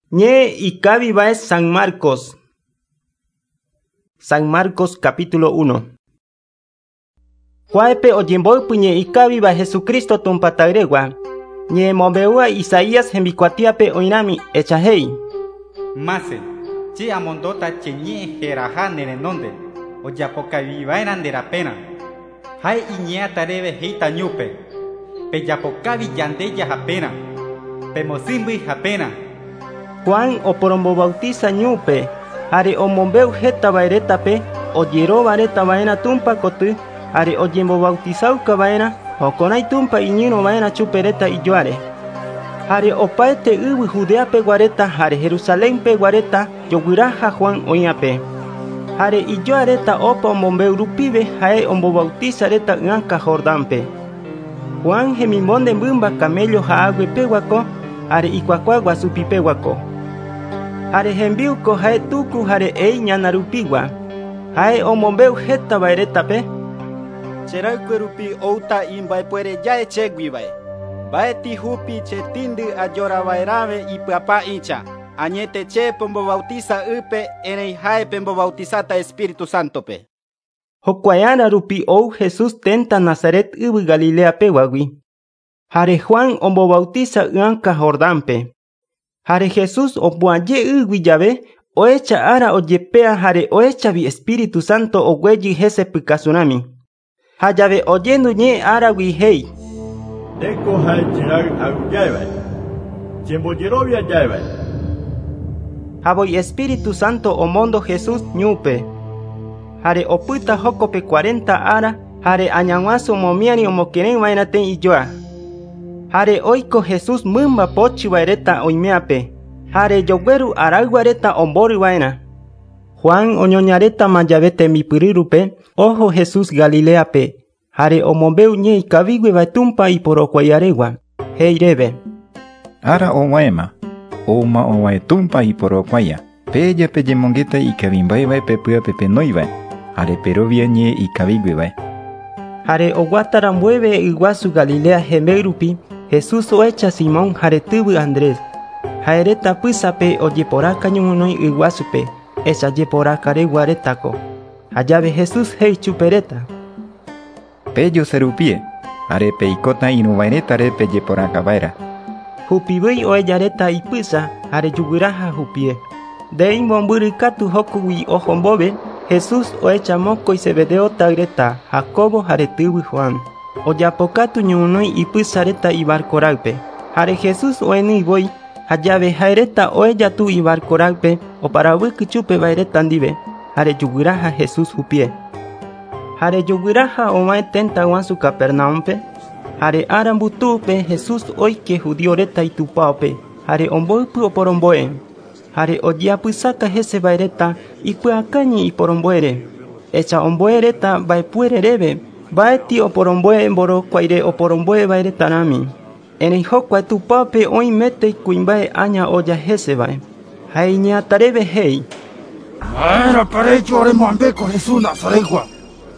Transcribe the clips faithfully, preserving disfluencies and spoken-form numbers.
Ñe ikavi vae San Marcos. San Marcos capítulo uno. Huaepe oyemboypu ñe ikavi va Jesucristo tumpatagregua. Ñe mombeua Isaías hembikuatiape oinami echahei. Mase, chi amondota cheñe jeraja nerenonde. Oyapokavi vaeran de la pena. Hai iñea tareve heita ñupe. Pe yapokavi yandeya japena. Pe mosimbi japena. Juan oporombo bautiza ñupe. Are omombeu jeta vaeretape oyero vareta vaena tumpa koty. Are oyembo bautizauka vaena okonai tumpa iñino vaena chupereta iyoare. Are opaete iwi Judeape guareta are Jerusalempe guareta yoguiraja Juan oiape. Are iyoareta opa omombeu rupive jae ombo bautiza reta yanka Jordanpe. Juan hemimonde mbimba camello haaguepeguako are ikuakua guasupipeguako. Are hembiuko jae tuku jare ei ñanarupigua. Jae omombeu jeta vaeretape. Cheraykuerupi outa imbaepuere yae cheguivae. Baeti hupi chetindi ayora vaerave ipapa incha. Añete che pombo bautiza upe enei jae pembo bautizata Espíritu Santope. Hokuayana rupi ou Jesús tenta Nazaret ubi Galilea pewagui. Jare Juan ombo bautiza yanka Jordanpe. Jare Jesús opuaye ubi llave oecha ara oyepea jare oecha vi Espíritu Santo ogüeyi jese pikasunami. Hayave oyendo ñe ara wihei. Eko hae chirar aguyaevae. Chemboyerovia yaevae. Haboy Espíritu Santo omondo Jesús ñupe. Jare opita jokope cuarenta ara jare añanguaso momiani omokeren vainaten iyoa. Jare oiko Jesús mumba pochi vaereta oimeape. Jare yogueru araguareta ombori vaina. Juan oñoñareta mayavete mipirirupe ojo Jesús Galileape. Jare omombeu ñe ikavigue vaetumpa iporokuayaregua. Heirebe. Ara owaema. Oma owaetumpa iporokuaya. Peya peyemongeta ikavimbaevae pepua pepenoivae. Jare perovia ñe ikavigue. Jare oguatarambueve iguasu Galilea hemeirupi Jesús oecha Simón jare tubu Andrés. Jaereta pysape oyeporaka ñumonoi iguasupe. Esa yeporaka reguaretako. Hayave Jesús hei chupereta. Peyo serupie. Are peikota inuvaereta re peyeporaka vaera. Hupibui oeyareta ipysa jare yuguiraja hupie. De imbomburikatu hokuwi ojombove Jesús oecha moko y Zebedeo tagreta Jacobo jare tubu Juan. Oyapokatu ñumonoi ipysareta ibarkoraupe. Jare Jesús oeni boy. Hayave jaereta oeya tu ibarkoraupe oparabuki chupe vaereta ndive. Jare yuguiraja Jesús hupie. Jare yuguiraja omae tenta guansu Capernaumpe. Jare arambutupe Jesús oike judioreta itupaope. Jare omboipu oporomboe. Jare oyeapysaka jese vaereta ipyakañi iporomboere. Echa omboereta vaepuerereve. Baeti oporomboe mborokuaire oporomboe vaereta rami. Enei jokua tupape oimete kuimbae aña oya jese vae. Jae ñatareve hei. Vaera parecho oremo ambeko Jesús Nazaregua.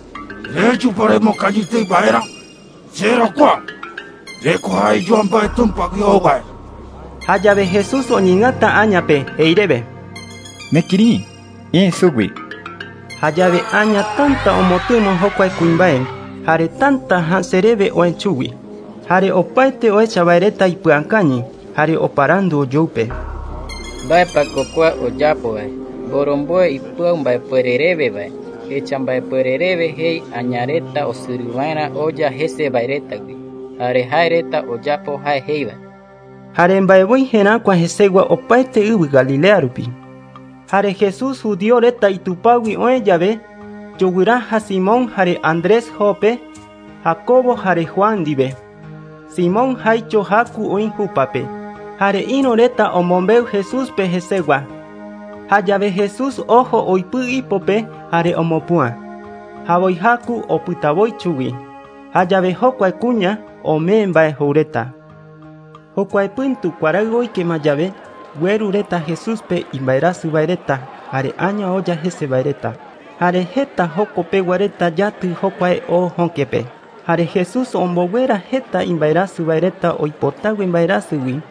Lechu poremo kallite vaera. Cero kwa. Leko hai joan bae tumpa gyovae. Hayave Jesús oñingata añape heirebe. Mekiri. E sugui. Hayave aña tanta omotumo jokua kuimbae. Jare tanta hansereve oenchugui. Jare opaete oecha vaereta ipyakañi. Jare oparandu oyoupe. Vae pakokua oyapo vae. Boromboe ipyau mbaepuerereve vae. Echa mbaepuerereve hei añareta osyry vaera oya jese vaeretagui. Jare jaereta oyapo jae hei vae. Jare mbaevoi herakua jesegua opaete yvy Galilea rupi. Jare Jesús judioreta itupagui oeyave yoguiraja Simón jare Andrés Jope, Jacobo jare Juan ndive. Simón haicho haku oin jupape. Jare inoreta omombeu Jesús pe jesegua. Hayave Jesús ojo oipy ipope jare omopua. Javoi haku opytavoi chugui. Hayave jokua kuña ome mbae joureta. Jokua pyntu kuarai oike mayave guerureta Jesús pe imbaerasy vaereta jare aña oya jese vaereta. Jare jeta jokopeguareta yaty jokuae o jonkepe. Jare Jesús omboguera jeta imbaerasy vaereta oipotague imbaerasygui.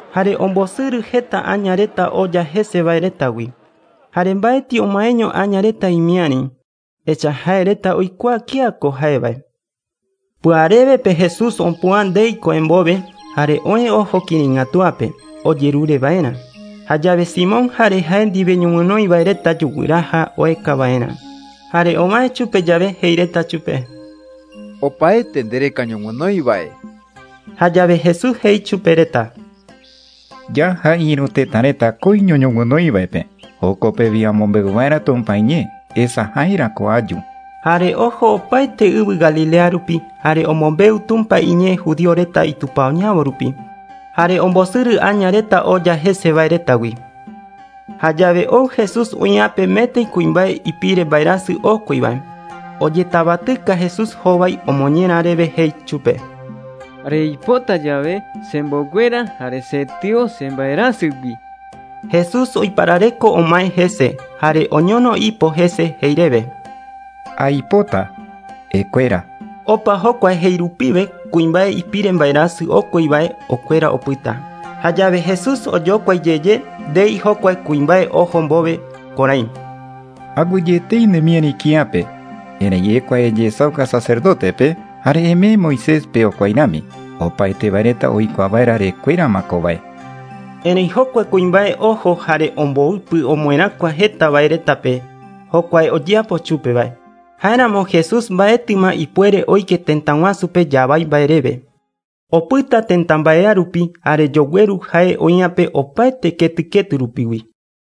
Hare ombosɨrɨ jeta añareta oya hese vaeretagui. Hare mbaeti omaeño añareta imiari, echa jaereta oikua kiako jaevae. Py'arevepe Jesús opu'ã ndéiko embove, hare oĩ oho kirirĩngatuápe, ojerure vaera. Jajave Simón jare jae ndive ñoguɨnoi vaereta juguýraha oeka vaera. Hare ovae chupe jave heireta chupe: opaete ndereka ñoguɨnoivae. Jajave Jesús jei chupereta: Ya ha irũ tëtareta koiño ñoguɨnoivaepe, jokopevi amombeu vaera Tumpa iñee, esa jaérako aju. Hare ojo opaete yvy Galilea rupi, hare omombeu Tumpa iñee judío reta itupaoñavo rupi. Hare ombosɨrɨ añareta oja hese vaeretagui. Jajave ou Jesús oĩ'ãpe métei kuimbae ipire vairasy okuivae. Ojetavatýka Jesús hóvai omoñerã reve jei chupe: Reipota jave semboguera hare setio sembaerasýgui. Jesús oiparareko omae hese, hare oñono'ípo hese heireve: Aipota, ekuéra. Opa hokua heirupive kuimbae ipire mbaerasy okuivae okuéra opyta. Jajave Jesús ojokuaijeye ndéi hokua kuimbae oho mbove korãi. Aguyetei nemiari kiape, erei ekuaeje sauka sacerdotepe, hare eme Moiséspe okuairami, opaite vaereta oikuaavaera rekuéramakovae. Erei hokua kuimbae oho hare omboýpy omoerakua heta vaeretape, hokuae ojiapo chupevae. Jaéramo Jesús mbaetýma ipuere oike tëtaguasupe javai mbaereve. Opyta tëta mba'era rupi, hare jogueru jae oĩ'ãpe opaete ketykety rupigui.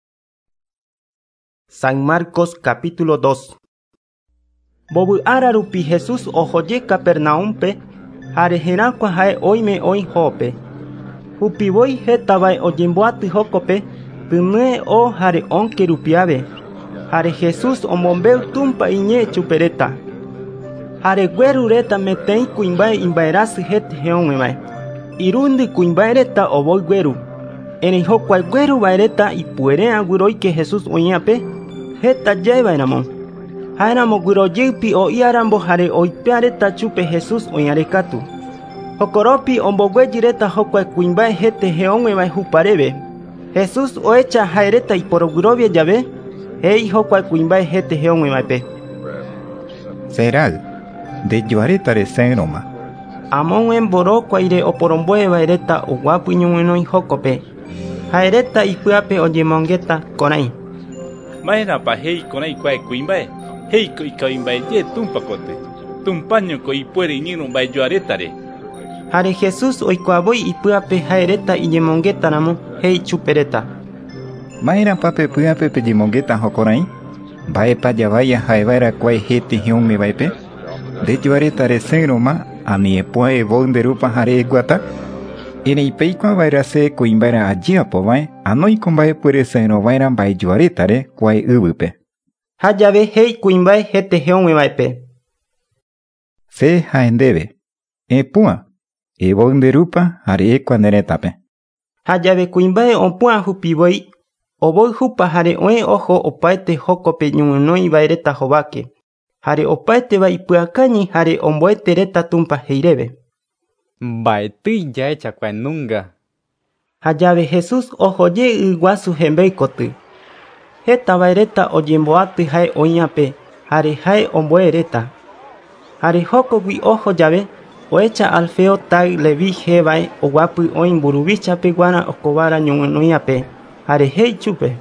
San Marcos capítulo dos. Mbovy ára rupi Jesús ohoje Capernaumpe, hare herakua jae oime oĩ Jope. Hupivoi hetavae ojemboaty hókope, tymýe o hare õnke rupi ave. Hare Jesús omombeu Tumpa iñee chupereta. Hare gueru reta metei kuimbae imbaerasy hete heõguevae. Irundy kuimbae reta ovoi gueru. Erei hokua gueru vaereta ipuere'ã guiroike Jesús oĩ'ãpe, heta jaevaéramo. Jaéramo guirojýpi o'iarambo hare oipea reta chupe Jesús oĩarekatu. Jokoropi omboguejy reta hokua kuimbae hete heõguevae hupareve. Jesús oecha jaereta iporoguirovia jave, hei hokua kuimbae hete heõguevaepe: Seral, ndejoaretare sérõma. Amógue mborokuaire oporomboe vaereta oguapy ñoguõnoi hókope. Jaereta ipy'ápe ojemongeta korãi: Maérãpa hei korãi kuae kuimbae, heiko ikavimbaeje Tumpakote, Tumpañoko ipuere iñirũ mba'ejoaretare. Hare Jesús oikuaavoi ipy'ápe jaereta iñemongetaramo, hei chupereta: Maérãpa pepy'ápe pejemongeta jokorãi? Mba'épa javaia ha'evaera kuae hete heõmevaépe? Ndejoaretare sérõma ani epu'ã evou nderúpa hare eguata? Erei peikuaava'erã se kuimbaérã ajeapova'e, anóiko mba'epuere sérõva'erã mba'ejoaretare kuae yvýpe. Hajave hei kuimbae hete heõguevaépe: Se hae ndéve, epu'ã, evou nderúpa hare ekua neretãpe. Hajave kuimbae opu'ã hupivoi, ovoi hupa hare oĩ oho opaite hókope ñoguõnoi vaereta hováke. Hare opaiteva ipy'akáñi hare omboete reta Tumpa heireve: Mbaetýi jaechakuaa nunga. Jajave Jesús ohoje y guasu hembei koty. Heta vaereta ojemboaty jae oĩ'ãpe, hare jae omboe reta. Hare hókogui oho jave, oecha Alfeo taý Leví jévae oguapy oĩ mburuvichapeguara okovára ñoguõnoi'ãpe, hare hei chupe: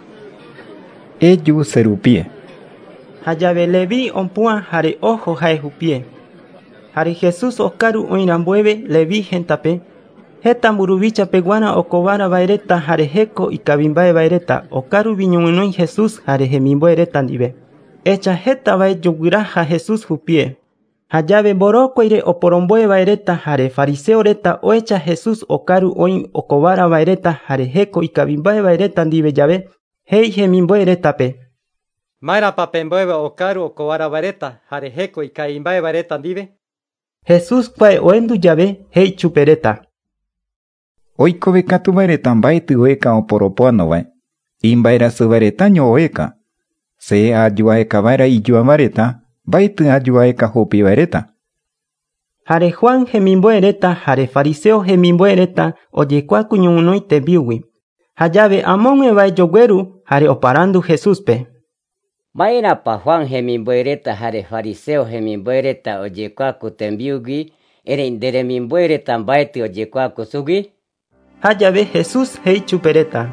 Eju serupie. Jajave Leví opu'ã hare oho jae hupie. Hare Jesús okaru oĩrambueve Leví hentape, heta mburuvichapeguara okovára vaereta hare héko ikavimbae vaereta okaruvi ñoguõnoi Jesús hare hemimboe reta ndive. Echa hetavae joguýraha Jesús hupie. Jajave mborokuaire oporomboe vaereta hare fariseo reta oecha Jesús okaru oĩ okovára vaereta hare héko ikavimbae vaereta ndive jave, hei hemimboe retape: Maérãpa pembo'éva okaru okovára vaereta hare héko ikavimbae vaereta ndive? Jesús kuae oendu jave, hei chupereta: Oikove katu vaereta mbaetɨ oeka oporopoanovae, imbaerasy vaeretaño oeka. Se ajuaeka vaera ijuavaereta, mbaetɨ ajuaeka hupi vaereta. Hare Juan hemimboereta hare fariseo hemimboereta ojekua kuñoguinoi tembiúgui. Jajave amóguevae jogueru hare oparandu Jesúspe. Maérapa Juan hemimboereta hare fariseo hemimboereta ojekua kutembiúgui, erei nderemimboereta mbaeti ojekua kusugui? Jajave Jesús jei chupereta.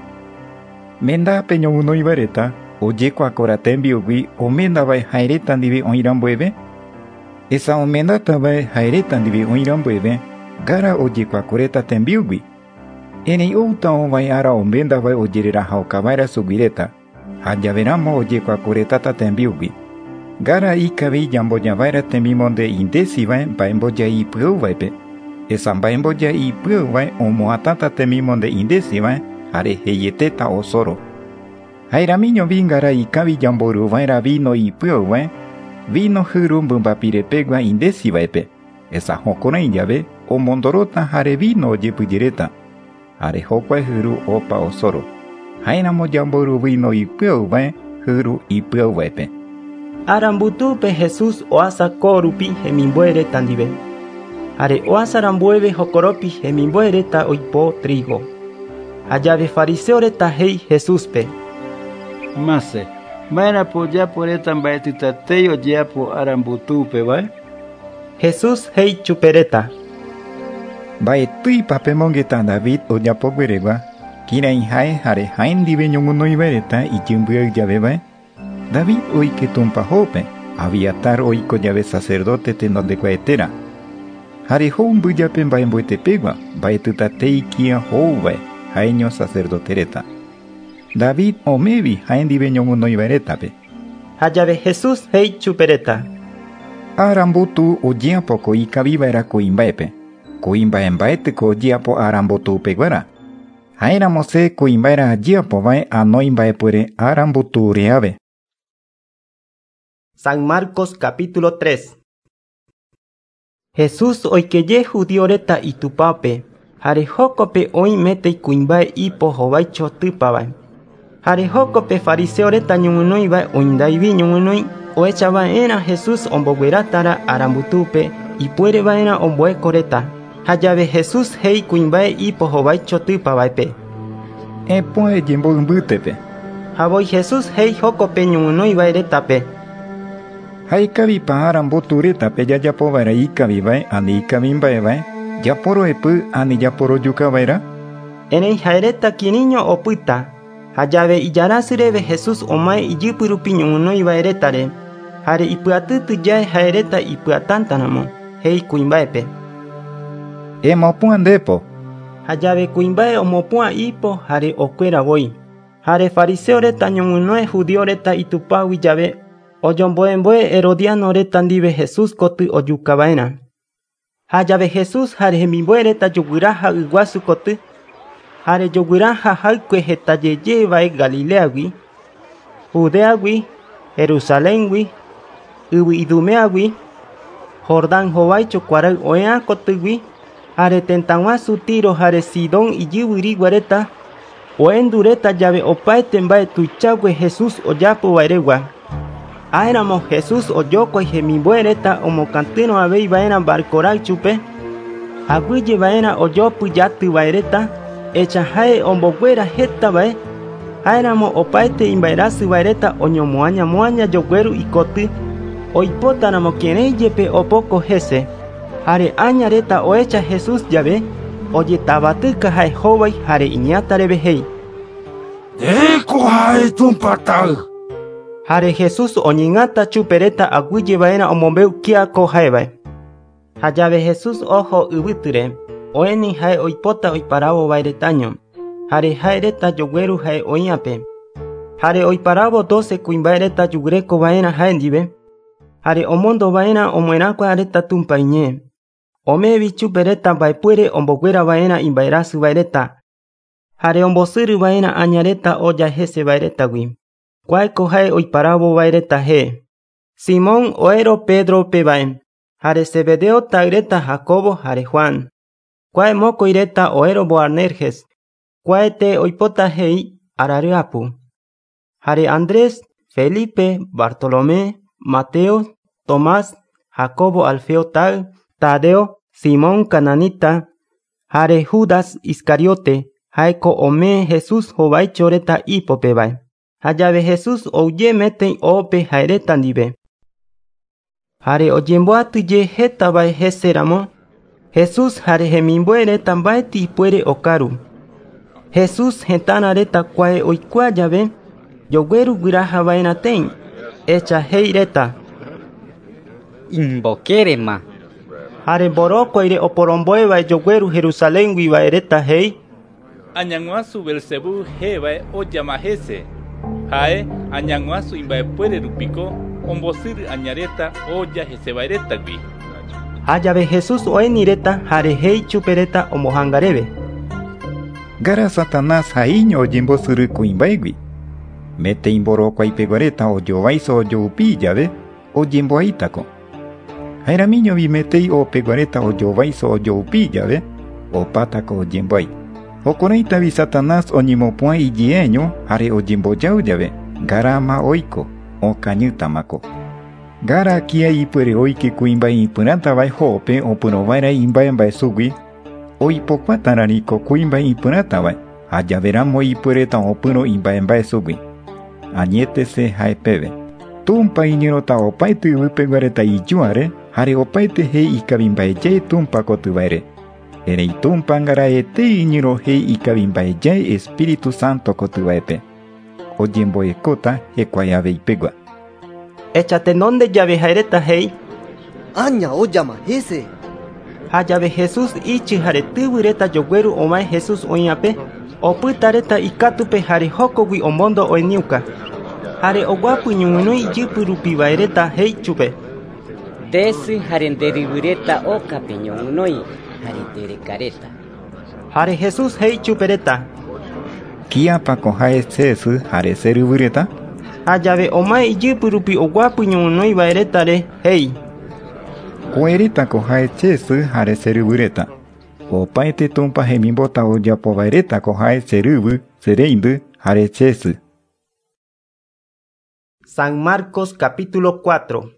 Mendape ñoguinoivaereta ojekuakóra tembiúgui oméndavae jaereta ndive oĩrambueve. Esa omendatavae jaereta ndive oĩrambueve ngara ojekuakoreta tembiúgui. Erei outa ovae ára oméndavae ojererahaokava'erã suguireta, ha javeramo ojekuakoretáta tembiúgui. Ngara ikavi ñambojava'erã temimonde indésivae mba'embojai py'aguvaépe. Esa mba'embojai py'aguvae omoatáta temimonde indésivae jare heyetéta osoro. Jaeramiñovi ngara ikavi ñamboruva'erã vino ipy'aguvae, vino hyru mbymbapirepegua indésivaépe. Esa jokorai jave omondorota jare vino ojepyjereta. Jare jokua hyru opa osoro. Jaéramo jamboru vino ipy'aguvae hyru ipy'aguvaépe. Arambutúpe Jesús oasa kórupi hemimbo'ereta ndive. Jare oasarambueve jokoropi hemimbo'ereta oipo trigo. Jajave fariseoreta jei Jesúspe. Mase, mba'érapo ojaporeta mba'etytatei ojeapo arambutúpevae? Jesús jei chupereta. Mba'etýipa pemongeta David ojapogueregua, kirai jae jare jae ndive ñoguinoivaereta ijymbýai javevae. David oike tumpa hópe, Abiatar oiko jave sacerdote tenondekuaetérã. Jare hou mbýjape mba'emboetepégua, mba'etytatei kia hoúvae jaeño sacerdotereta. David omévi jae ndive ñoguinoivaeretápe. Jajave Jesús jei chupereta. Arambutu ojeapoko ikaviva'erã kuimba'épe. Kuimba'e mba'étyko ojeapo arambotúpeguara. Jaéramo se kuimba'erã ajeapova'e anói mba'epuere arambutu reave. San Marcos capítulo tres. Jesús oikeje judioreta itupápe, jare jókope oĩ métei kuimba'e ipo hovaicho týpavae. Jare jókope fariseoreta ñoguinoivae oĩndaivi ñoguinoi oechava'erã Jesús omboguerátarã arambutúpe ipuereva'erã omboekoreta. Jajave Jesús jei kuimba'e ipo hovaicho týpavaépe. Epo'e jemboymbýtepe. Javoi Jesús jei jókope ñoguinoivaeretápe. Ha ikavipa aramboturétape jajapova'erã ikavivae ani ikavimba'evae, japoroepy ani japorojukava'erã? Erei jaereta kirirĩño opýta. Jajave ijarasy reve Jesús omae ijýpy rupi ñoguinoivaeretare, jare ipyatýtyjae jaereta ipyatãtaramo, hei kuimba'épe. Emopu'ã ndépo. Jajave kuimba'e omopu'ã ipo jare okueravoi. Jare fariseoreta ñoguinoe judioreta itupágui jave ojomboemboe Herodianoreta ndive Jesús koty ojukava'erã. Jajave Jesús jare hemimbo'ereta joguýraha yguasu koty, jare joguýraha haykue hetajejevae Galileagui, Judeagui, Jerusaléngui, yvy Idumeagui, Jordán hovaicho kuarai oĩ'a kotýgui, jare tëtaguasu Tiro jare Sidón ijyvyriguareta oendureta jave opaite mbae tuichágue Jesús ojapova'eregua. Aéramo Jesús ojókoi hemimbo'ereta omokatýrõaveiva'erã barkorái chupe, aguyjeva'erã ojopyjatyva'ereta, echa jae omboguera hétavae. Aéramo opaite imbaerasyva'ereta oñomoañamoaña joguéru ikoty, oipótaramo kireíjepe opoko hese. Jare añareta oecha Jesús jave, ojetavatýka jae hóvai jare iñiãta reve hei. Ndéko hae tumpatãy. Jare Jesús oñeŋata chupereta aguyjeva'erã omombeu kiako jaevae. Jajave Jesús oho yvytyre, oeni jae oipota oiparavova'eretaño, jare jaereta joguéru jae oĩape. Jare oiparavo doce kuimba'ereta jugurekova'erã jae ndive, jare omondova'erã omoerakua tumpa iñee. Omevi chupereta mba'epuere omboguerava'erã imbaerasyva'ereta, jare ombosýryva'erã añareta oja heseva'eretagui. Kuáeko jae oiparavova'ereta he. Simón oero Pedro pevae, jare Zebedeo taýreta Jacobo jare Juan. Kuae mokõireta oero Boanerges. Kuaete oipota hei araryapu. Jare Andrés, Felipe, Bartolomé, Mateo, Tomás, Jacobo Alfeo taý, Tadeo, Simón Cananita, jare Judas Iscariote, jaeko ome Jesús jovaicho reta ipope vae. Jayave Jesús ouye metei ope jaereta ndive. Jare oyemboaty ye jeta vae heseramo, Jesús jare hemimbue reta mbaeti ipuere okaru. Jesús hetana reta kuae oikua yave, yogueru guiraja vaera tein, echa hei reta. Invoquerema. Jare borokoire oporomboe vae yogueru Jerusalén gui vae reta hei. Añanguasu Belzebú jevae oyama jese. Jae añanguasu imbaepuere rupiko ombosir añareta oya jese vaereta gui. Jayave Jesús oeni reta jare hei chupereta omohangareve. Gara Satanás jaiño oyimbosiri kuimbaegui. Mete imborokuai peguareta oyovaiso oyoupi llave oyemboaitako. Jaeramiño vi metei o peguareta oyovaiso oyoupi llave opatako oyemboai. Okoreita vi Satanás oñimopuai ijieño jare oyemboyau llave garama oiko okañytamako. Gara kia ipuere oike kuimbai ipyrãta vae hópe opyrovái imbae mbaesúgui oipokuaatarariko kuimbai ipyrãta vae ha javeramo ipuereta opyrõ imbae mbaesúgui. Añétese haepeve. Tumpa iñirõta opaite yvypeguareta ijuare jare opaite hei ikavimbaejae tumpa kotyvaere. Erei tumpa ngaraetei iñirõ hei ikavimbaejae Espíritu Santo kotyvaepe. Ojemboekóta hekuái aveipegua. Echa tenonde llave jaereta hei. Aña oyama jese. Jayave Jesús ichi jare tyvy reta yogueru omae Jesús oĩape, opyta reta ikatupe jare hókogui omondo oeniuka. Jare oguapy ñuguinoi ijypy rupi vaereta hei chupe. Desy jare nderyvy reta ókape ñoguinoi jare nderekareta. Jare Jesús hei chupe reta. Kiapako jae chesy jare cheryvy reta? Jayave omae ijypy rupi oguapy ñoguinoi vaeretare hei. Koeretako jae chesy jare cheryvy reta. Opaite tumpa hemimbota ojapo vaeretako jae cheryvy, chereíndy jare chesy. San Marcos capítulo cuatro.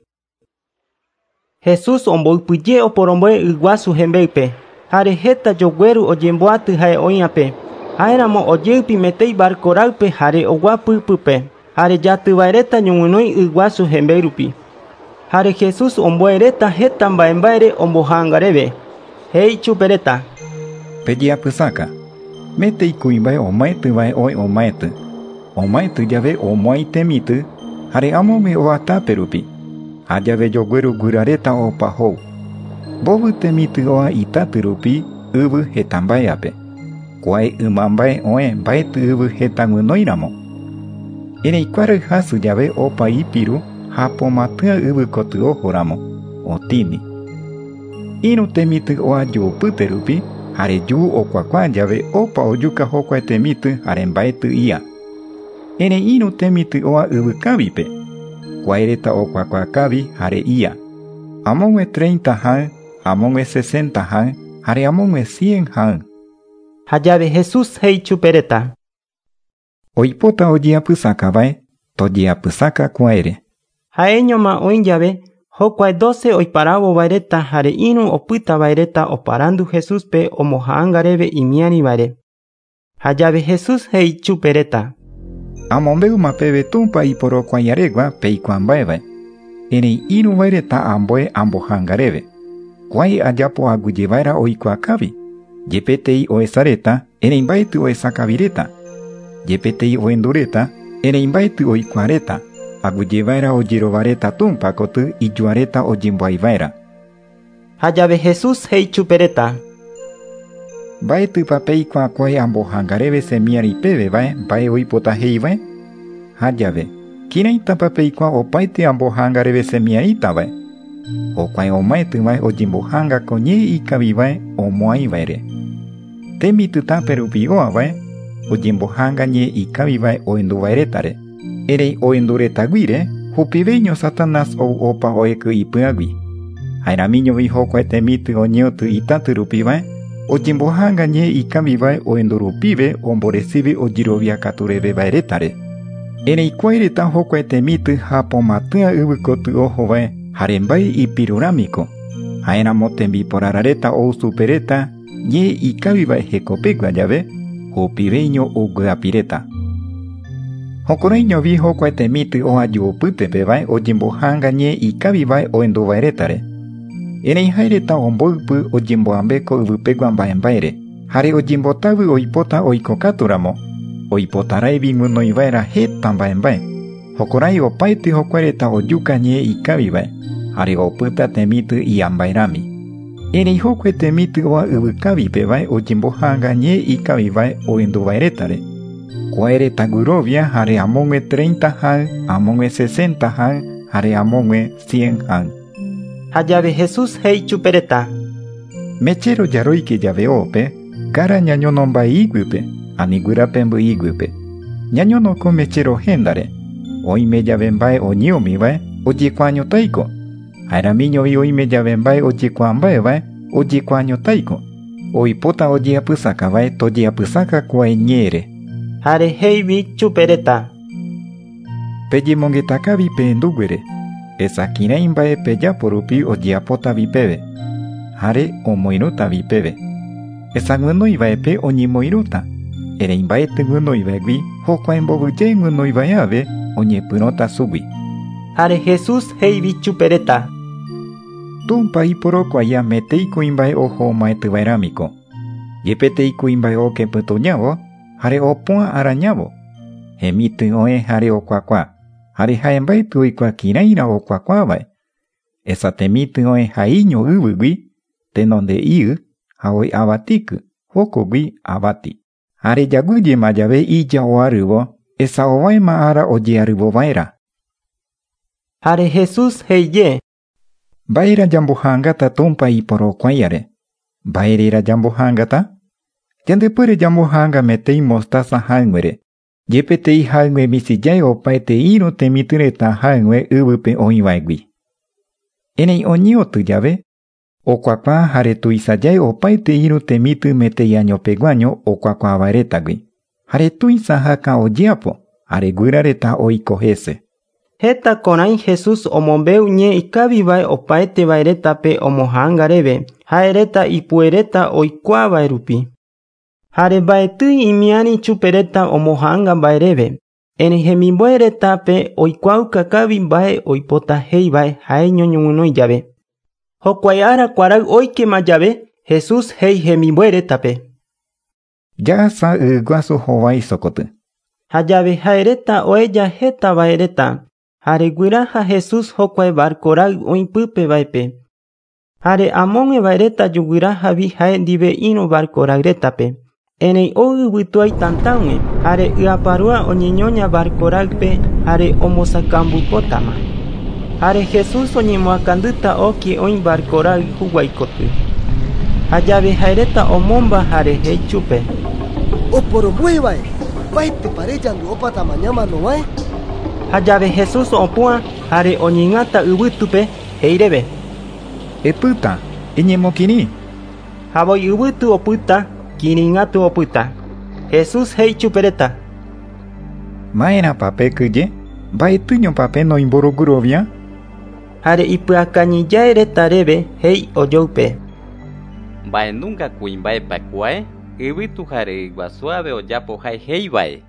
Jesús omboypyje oporomboe iguasu hembéipe, jare heta yogueru oyemboaty jae oĩape. Aéramo ojýipi metei barkoráype jare oguapy pype, jare jatyvaereta ñoguinoi iguasu hembei rupi. Jare Jesús omboereta heta mbaembaere ombohangareve. Hei chupereta. Pejeapysáka. Metei kuimbae omaetyvae oĩ omaety. Omaety jave omoai temity jare amóme ovatápe rupi. Ha jave yogueru guyareta opa hou. Mbovy temity oa itáty rupi yvy hetambáeape. Kuae ymambae oe mbaety yvy hetag̃unoíramo. Erei kuary hasy jave opa ipiru ha pomatýa yvy koty ohoramo otini. Irũ temity oa juupýte rupi jare ju okuakua jave opa ojuka hokua temity jare mbaety ia. Erei irũ temity oa yvykavipe. Kuaereta okuakua kavi jare ia. Amóngue treinta haẽ, amóngue sesenta haẽ jare amóngue cien haẽ. Jayave Jesús hei chupereta. Oipota ojeapysákavae, tojeapysáka kuaere. Jaeñoma oĩ jave, jokuae doce oiparávo vaereta jare irũ opyta vaereta oparandu Jesúspe omohãngareve imiári vaere. Jayave Jesús hei chupereta. Amombe'umapeve tumpa iporokuaiaregua peikuaambáevae. Erei irũ vaereta amboe ambohãngareve. Kuái ajapo aguyeva'erã oikuaakávi. Jepetei oesareta, erei mbaety oesakavireta. Jepetei oendureta, erei mbaety oikuaareta. Aguyeva'erã ojerovareta tumpa koty ijuareta ojemboaiva'erã. Jayave Jesús hei chupereta. Mbaetýpa peikuaakuái ambohãngareve semiári pevevae mbae oipota heivae. Jajave, kireĩtapa peikua opaite ambohãngareve semiarítavae. Hikuái omaetyvae ojembohãngako ñe ikavivae omoaiva'ere. Temitytápe rupi oava'e ojembohãnga ñe ikavivae oenduvaeretare. Erei oenduretaguire hupiveño Satanás ou opa oeky ipy'agui. Jaeramiñovi hokua temity oñeoty itáty rupivae ojembohãnga ñe ikavivae oendu rupive omboresýve ojiroviakatureve vaeretare. Erei kuaireta hokua temity ha pomatýa yvykoty ohovae jare mbae ipirurámiko. Jaeramo tembiporarareta ou supereta ñe ikavivae hekopegua llave hopiveño oguapireta. Jokoreiñovi jokua temiti oajupytepevae ojembohanga ñe ikavivae oenduvaeretare. Erei jaereta omboypy ojemboambeko yvypegua mbaembaere jare ojembotavy oipota oikokaturamo oipotaraivi guinoivaera heta mbaembae. Jokorai opaete jokuareta ojuka ñe ikavivae jare opyta temiti iambaerami. Erei jokue temiti oa yvykavipevae ojembohanga ñe ikavivae oenduvaeretare. Kuaereta gurovia jare amogue treinta jae, amogue sesenta jae, jare amogue cien jae. Jayave Jesús hei chupereta. Mechero yaroike llave ope, cara ñañonombae iguipe, ani guirapemby iguipe. Ñañonoko mechero hendare. Oime llave mbae oñeomivae ojekuañotaiko. Jaeramiñovi oime llave mbae ojekuambaevae ojekuañotaiko. Oipota ojeapysakavae tojeapysaka kuae ñeere. Jare heivi chupereta. Pejemongetakávi penduguere, esa kirai mbae pejaporupi ojeapota vipeve, jare omoirũta vipeve. Esa guinoivaepe oñemoirũta, erei mbaety guinoivaegui jokuae mbovyje guinoivaeave oñepyrõta sugui. Jare Jesús heivi chupereta. Tumpa iporokuaia meteiko kuimbae ojo omaetyvaerámiko. Jepete kuimbae okepytuñávo jare opu'ã arañávo. Hemity oĩ jare okuakua, jare jae mbaity oikua kiraírã okuakuavae. Esa temity oĩ haíño yvygui, tenonde iy ha oĩ avatíky, jokogui avati. Jare jaguýjema jave ija oarývo, esa ovaéma ára ojearyvova'erã. Jare Jesús heije. Mba'érã jambohángata Tumpa iporokuáiare. Mba'érera jambohángata? Yandepuere jambohanga metei mostaza haýnguere. Jepetei haýngue misijae opaite irũ temityreta haýngue yvýpe oĩvaegui. Erei oñeoty jave, okuakua jare tuisajae opaite irũ temity metei añopeguaño okuakuava'eretagui. Jare tuisa haka ojeapo, jare guýrareta oiko hese. Heta korai Jesús omombeu ñe ikavivae opaetevaeretape omohángareve, haereta ipuereta oikuaavae rupi. Jare mbaetýi imiari chupereta omohanga mbaereve, erei hemimbo'eretape oikuaukakavi mbae oipota heivae jaeño ñoguinoi jave. Jokuae ára kuarái óikema jave, Jesús hei hemimbo'eretape. Ja'asa y guasu hovái sokoty. Jajave jaereta oeja heta vaereta, jare guiraha Jesús jokuae barkorái oĩpypevaepe. Jare amónge vaereta juguirahavi jae ndive irũ barkorayretape. Erei oyvytuái tãntãgue, jare yparu'a oñeñoña barkoráype jare omosakambupótama. Jare Jesús oñemoakandýta oke oĩ barkoráy huguaikoty. Jajave jaereta omomba jare hei chupe. Oporomboevae, mba'étepare jandu ópata mañamanova'e. Jajave Jesús opu'ã jare oñeñata yvytupe heireve. Epýta, eñemokiri. Havoi yvyty opyta, kirirĩgatu opyta. Jesús hei chupereta. Ma'érãpa pekyje, mba'etýñopa noimborogurovia. Jare ipyakañijae reve hei ojoype. Mba'enunga kuimba'epakuáe yvytu jare yguasuave ojapo jae heivae.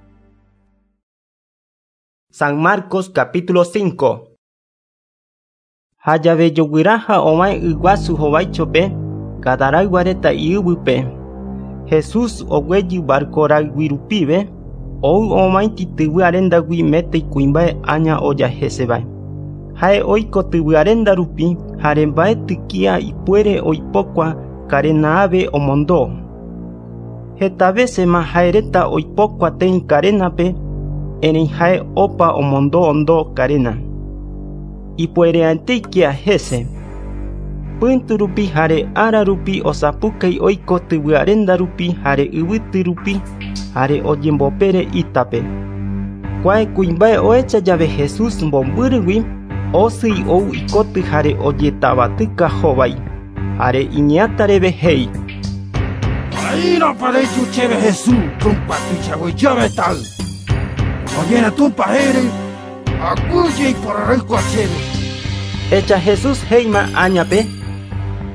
San Marcos capítulo cinco. Hajave joguiraha ovae yguasu hovaichope, Gadaraiguareta iyvype. Jesús oguejy barkoraygui ou omaiti tyvyarendagui métei kuimba'e aña ojahesevae. Jae oiko tyvyarenda rupi jare mbaetý kia ipuere oipokua karenaáve omondo. Hetavésema jaereta oipokua teĩ karenape, erei jae opa omondo ondo karena. Ipuere'ãitei kia hese. Pýntu rupi jare ára rupi osapukái oiko tyvyarenda rupi jare yvyty rupi jare ojembopére itápe. Kuae kuimba'e oecha jave Jesús mbombyrýgui, osýi ou ikoty jare ojetavatyka hovái, jare iñe'ãta reve hei. Aína pareju chéve Jesús, tumpa tuichaguejáve tal. Oñera tumpa here, agüye y por arranco a chéve. Echa Jesús heima añape,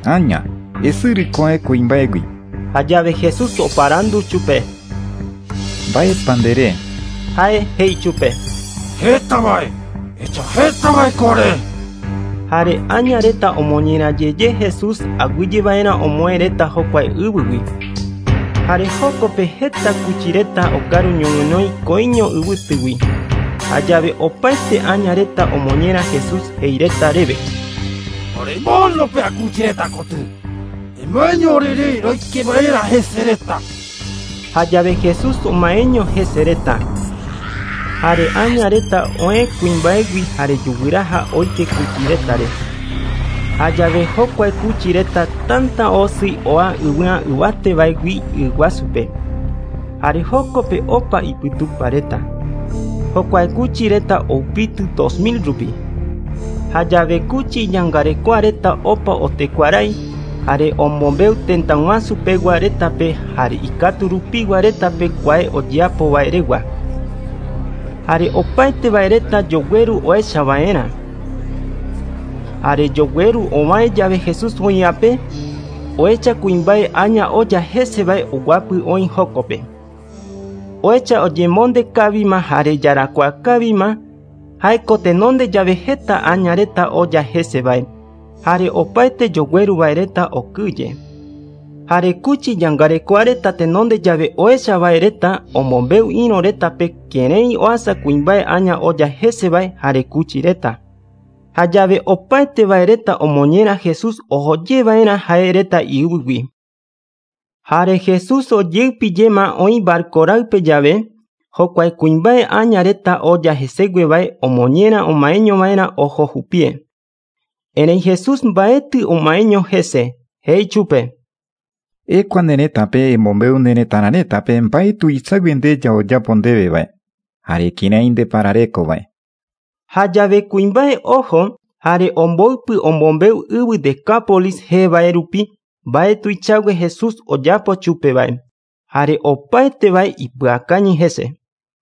Aña, esiri koe kuimbaegui. Hayave Jesús oparando chupe. Bae pandere. Hae hei chupe. Heta bae. Echa heta bae kore. Hare añareta omoñera yeye Jesús aguille vaena omoereta hokwai ubugui. Hare hokope heta kuchireta okaru ñongunoi koiño ubutugui. Hayave opaite añareta omoñera Jesús heireta rebe. Ore mono pe akuchireta kotu. Emaño orere roike vaera jesereta. Hayave Jesús omaeño jesereta. Hare añareta oe kuimbaegui hare yuguraha oike kuchiretare. Hayave hokwai kuchireta tanta osi oa uwa uwate vaegui iguasupe. Hare hokope opa iputu pareta. Hokwai kuchireta oupitu dos mil rupi. Hayave kuchi yangarekoareta opa otekuarai. Hare omombeu tentanguasu pe guaretape hare ikatu rupi guaretape kuae ojiapo vaeregua. Hare opaite vaereta yogueru oecha vaera. Hare yogueru omae llave Jesús oiape oecha kuimbae aña oya jese vae oguapu oin hokope. Oecha oyemonde kabima hare yarakua kabima haeko tenonde llave jeta añareta oya jese vae. Hare opaite yogueru vaereta okuye. Hare kuchi yangarekoareta tenonde llave oecha vaereta omombeu inoretape quierei oasa kuimbae aña oya jese vae hare kuchireta. Hayave opaite vaereta omoñera Jesús ojoye vaera jaereta iubugui. Hare Jesús oyeupi yema oin barkoraupe llave hokwai kuimbae añareta oya jesegue vae omoñera omaeño vaera ojojupie. Erei Jesús mbaeti omaeño jese, hei chupe. Ekua neretape emombeu neretanaretape mbaitu isaguendeya ojapondeve vae. Hare kirainde parareko vae. Hayave kuimbae ojo, hare omboipi ombombeu ibu Decápolis he vae rupi, mbaetu ichague Jesús oyapo chupe vae. Hare opaete vae ipyakañi jese.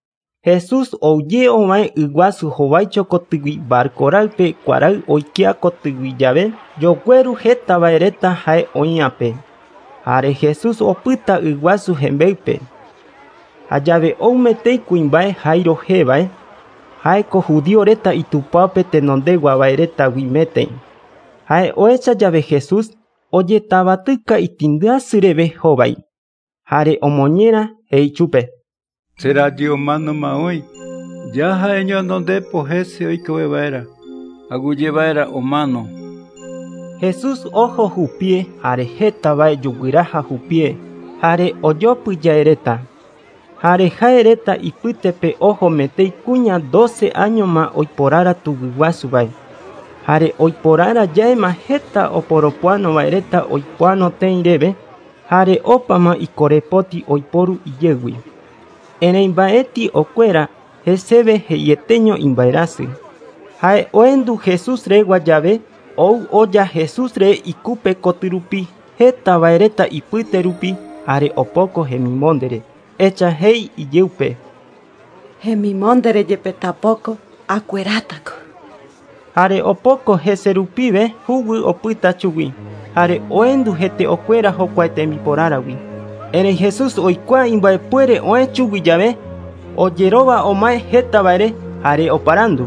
Jesús ouye omae iguasu hovaicho kotygui barkoraupe kuarai oikia kotygui llave, yogueru jeta vaereta hae oiape. Hare Jesús opyta iguasu hembeipe. Hayave oumetei kuimbae Jairo je vae, haeko judío reta itupape tenondegua vaereta guimetei. Hae oecha llave Jesús oyetabatyka itindyasy reve hovai. Hare omoñera hei chupe. Será Dios mano maoi. Ya jaeño donde pojese oikove vaera. Aguye vaera o mano. Jesús ojo jupie, hare jeta vae yuguiraja jupie, hare oyopy yaereta. Hare jaereta ipytepe ojo metei kuña doce años ma oiporara tuguiguasu vae. Hare oiporara yaema jeta oporopuano vaereta oipuano tei reve, hare opama ikorepoti oiporu iyeugui. Erei mbaeti okuera jeseve heieteño imbaerasy. Hae oendu Jesús regua llave ou oya Jesús re ikupe kotyrupi jeta vaereta ipyte rupi hare opoko hemimondere. Echa hei iyeupe. Hemimondere yepe tapoko akueratako. Hare opoko jese rupive hugui opyta chugui. Hare oendu jete okuera jokuae tembiporaragui. Erei Jesús oikua imbaepuere oe chugui llave oyeroba omae jeta vaere hare oparandu.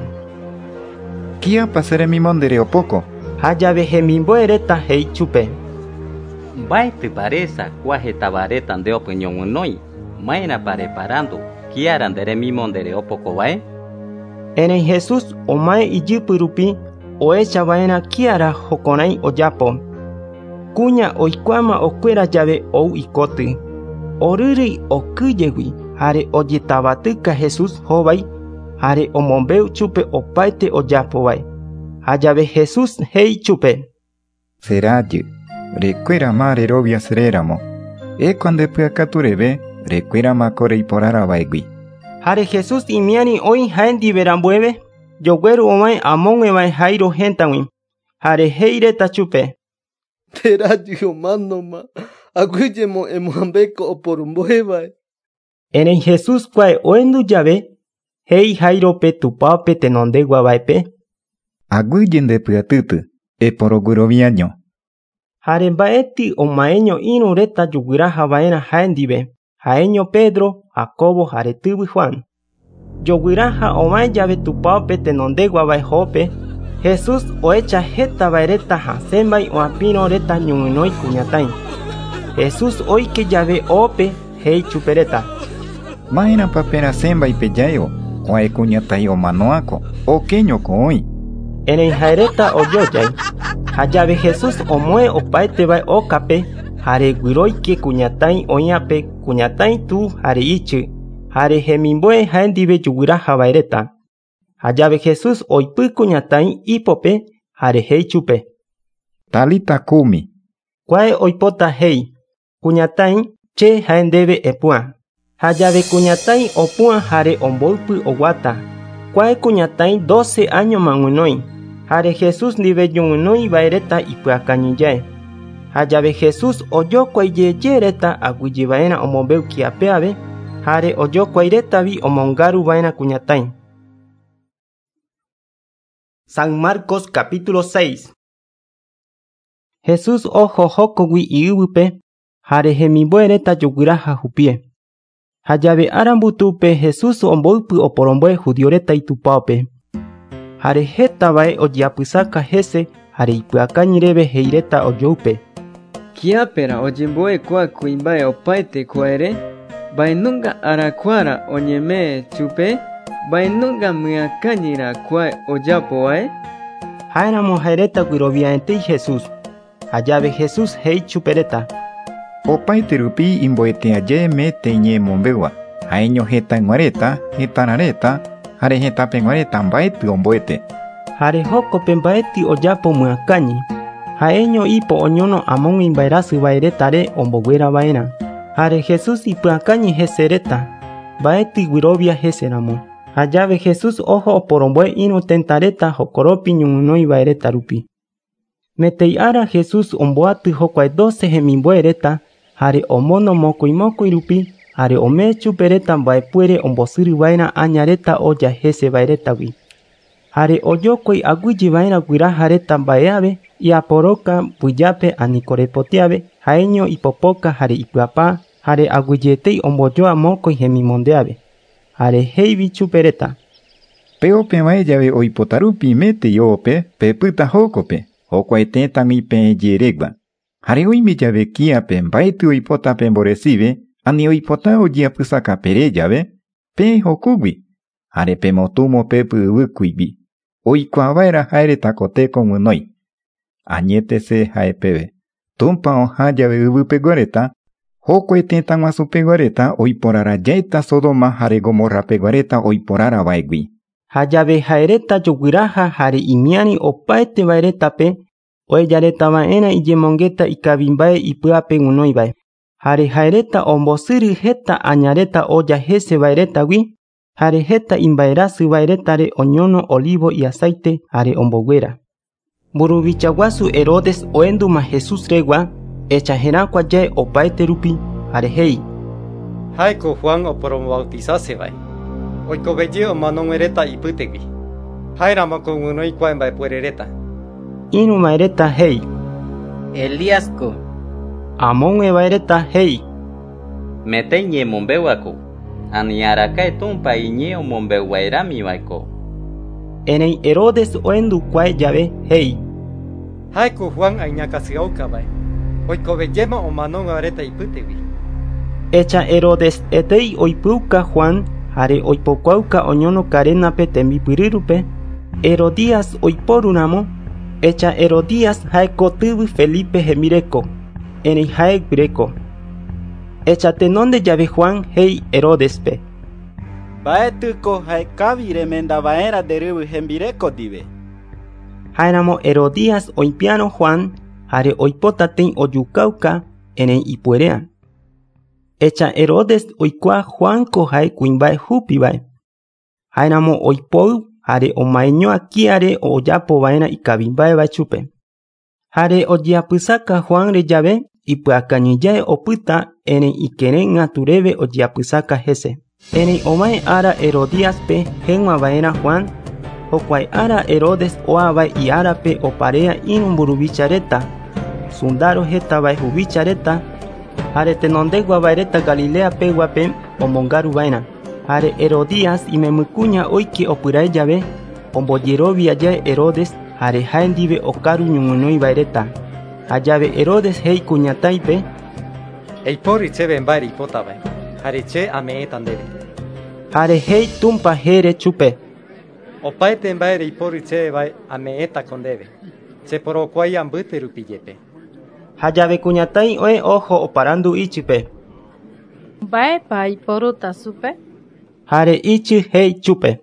Kia pasere mimondere opoko. Hayave hemimboereta hei chupe. Mbaeti paresa kua jeta vareta nde opñongunoi. Maena pareparando kiara ndere mimondere opoko vae. Erei Jesús omae ijypy rupi oecha vaera kiara jokorai ojapo. Kuña oikuama okuera llave ou ikoty. Orýri okýjegui hare ojetabatyka Jesús hovai hare omombeu chupe opaite ojapo vae. Hayave Jesús hei chupe. Serajy, rekuérama reroviasréramo. Ekuande pyakatu reve, rekuérama koreiporara vaegui. Hare Jesús imiari oĩ hae ndiverambueve, jogueru omae amóngue vae Jairo hentagui. Hare hei reta chupe. Terajy ománoma, aguyémo emuambéko oporumboévae. Erei Jesús kuae oendu llave, hei Jairope tupápe tenondegua vaepe. Aguyénte pyatýty, eporogueroviaño. Hare mbaeti omaeño inu reta yoguiraja vaera jae ndive, jaeño Pedro, Jacobo jare tɨvɨ Juan. Yoguiraja ovae yave tupaope tenondegua vae Jope, Jesús oecha jeta vaereta hasembai oapiro reta ñuguinoi kuñatai. Jesús oike yave ope jei chupereta: Maérapa pera sembaipe jaeo, oae kuñatai omanoako, okeñoko oĩ. Erei jaereta oyojai. Jayave Jesús omoe opaete vae okape, jare guiroike kuñatai oĩape kuñatai tu jare ichɨ, jare hemimboe jae ndive yoguiraja vaereta. Jayave Jesús oipɨ kuñatai ipope jare jei chupe: Talita kumi. Kuae oipota jei: Kuñatai, che jae ndeve epua. Jayave kuñatai opua jare omboypɨ oguata. Kuae kuñatai doce año maguinoi. Jare Jesús ndive ñuguinoi vaereta ipyakañiyae. Jayave Jesús oyokuai yeye reta aguiye vaera omombeu kiapeave, jare oyokuai retavi omongaru vaera kuñatai. San Marcos capítulo seis. Jesús ojo jokogui iɨvɨpe, jare hemimboe reta yoguiraja jupie. Jayave arambutupe Jesús omboypɨ oporomboe judio reta itupaope. Jare jeta vae oyeapysaka jese jare ipyakañi reve jei reta oyoupe: Kiapera oyemboe kua kuimbae opaete kuaere, mbaenunga arakuara oñemee chupe, mbaenunga myakañira kua oyapo vae. Jaeramo jaereta guiroviaetei Jesús. Jayave Jesús jei chupereta: Opaite rupi imboeteaye mete ñemombeua, jaeño hetãiguareta, hetãrareta, jare hetãpeguareta mbaetɨ omboete. Jare jokope mbaeti oyapo myakañi, jaeño ipo oñono amongui mbaerasɨ vaeretare omboguera vaera. Jare Jesús ipyakañi jese reta, mbaetɨ guirovia jeseramo. Jayave Jesús ojo oporomboe ïru tëtareta jokoropi ñuguinoi vaereta rupi. Metei ara Jesús omboatɨ jokuae doce hemimboe reta, jare omono mokoi mokoi rupi, jare omee chupe reta mbaepuere ombosɨrɨ vaera aña reta oya jese vaeretagui. Jare oyokuai aguiye vaera guiraja reta mbaeave iaporoka mbɨyape ani korepotiave, jaeño ipopoka jare ipyapa, jare aguiyeetei omboyoa mokoi hemimondeave. Jare heivi chupe reta: Peope vae yave oipotarupi mete ope pepɨta jokope, jokuae tëtagui yeregua. Jare oime yave kiape mbaetɨ oipota pemboresive, ani oipota oyeapysaka pere yave, pe jokugui, jare pemotumo pepɨ ɨvɨkuigui. Oikua vaera jaeretako teko guinoi. Añetese jaepeve, Tumpa oja yave ɨvɨpeguareta, jokuae tëtaguasu peguareta oiporara yaeta Sodoma jare Gomorra peguareta oiporara vaegui. Jayave jaereta yoguiraja jare imiari opaete vaeretape, oeyareta vaera iyemongeta ikavimbae ipyape guinoi vae. Jare jaereta ombosɨrɨ jeta añareta oya jese vaeretagui, jare jeta imbaerasɨ vaeretare oñono olivo y aceite jare omboguera. Mburuvichaguasu Herodes oenduma Jesús regua, echa jerakua yae opaete rupi, jare jei: Jaeko Juan oporombautizase vae, oikobeye omanongue reta ipɨtegui, jaeramoko guinoi kua mbaepuere reta. Ïru vaereta jei: Elíasco. Amongue vaereta jei: Metei ñemombeuako, ani arakae Tumpa iñe omombeu vaerami vaeko. Erei Herodes oendu kuae yave jei: Jaeko Juan aiñakasɨauka vae, oikobeyema omanongue reta ipɨtegui. Echa Herodes etei oipɨuka Juan jare oipokuauka oñono karenape tembipɨrɨrupe. Herodías oiporuramo, echa Herodías jaeko tɨvɨ Felipe jemireko, erei jae guireko. Echa tenonde yave Juan jei Herodespe: Mbaetɨko jaekavi remenda vaera nderɨvɨ jembireko ndive. Jaeramo Herodías oipiaro Juan jare oipota tei ojukauka, erei ipuerea. Echa Herodes oikua Juanko jae kuimbae jupi vae. Jaeramo oipou jare omaeñoa kiare oyapo vaera ikavimbae vae chupe. Jare oyeapysaka Juan re yave ipyakañiyae opɨta, erei ikere ng'atu reve oyeapysaka jese. Erei ovae ara Herodíaspe jegua vaera Juan, jokuae ara Herodes oa vae iarape oparea ïru mburuvicha reta, sundaro heta vae huvicha reta, hare tenondegua vae reta Galilea peguape omongaru vaera. Hare Herodías imemykuña oike opyrae jave, ombojerovia jae Herodes, hare jae ndive okaru ñoguinoi vae reta. Hajave Herodes hei kuñataipe: Eipori cheve mbaere ipotavae, hare che ameeta ndeve. Hare hei tumpa jere chupe: Opaete mbaere ipori chevevae ameeta kondeve, cheporokuai ambyte rupijepe. Hajave kuñatai oe ojo oparandu ichipe: Mba'épa iporúta supe? Hare ichi hei chupe: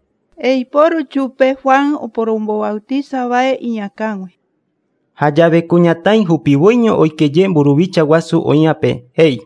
Eiporu chupe Juan oporombobautizavae iñakãgui. Hajave kuñatai hupivoiño oikeje mburuvicha guasu oĩape hei: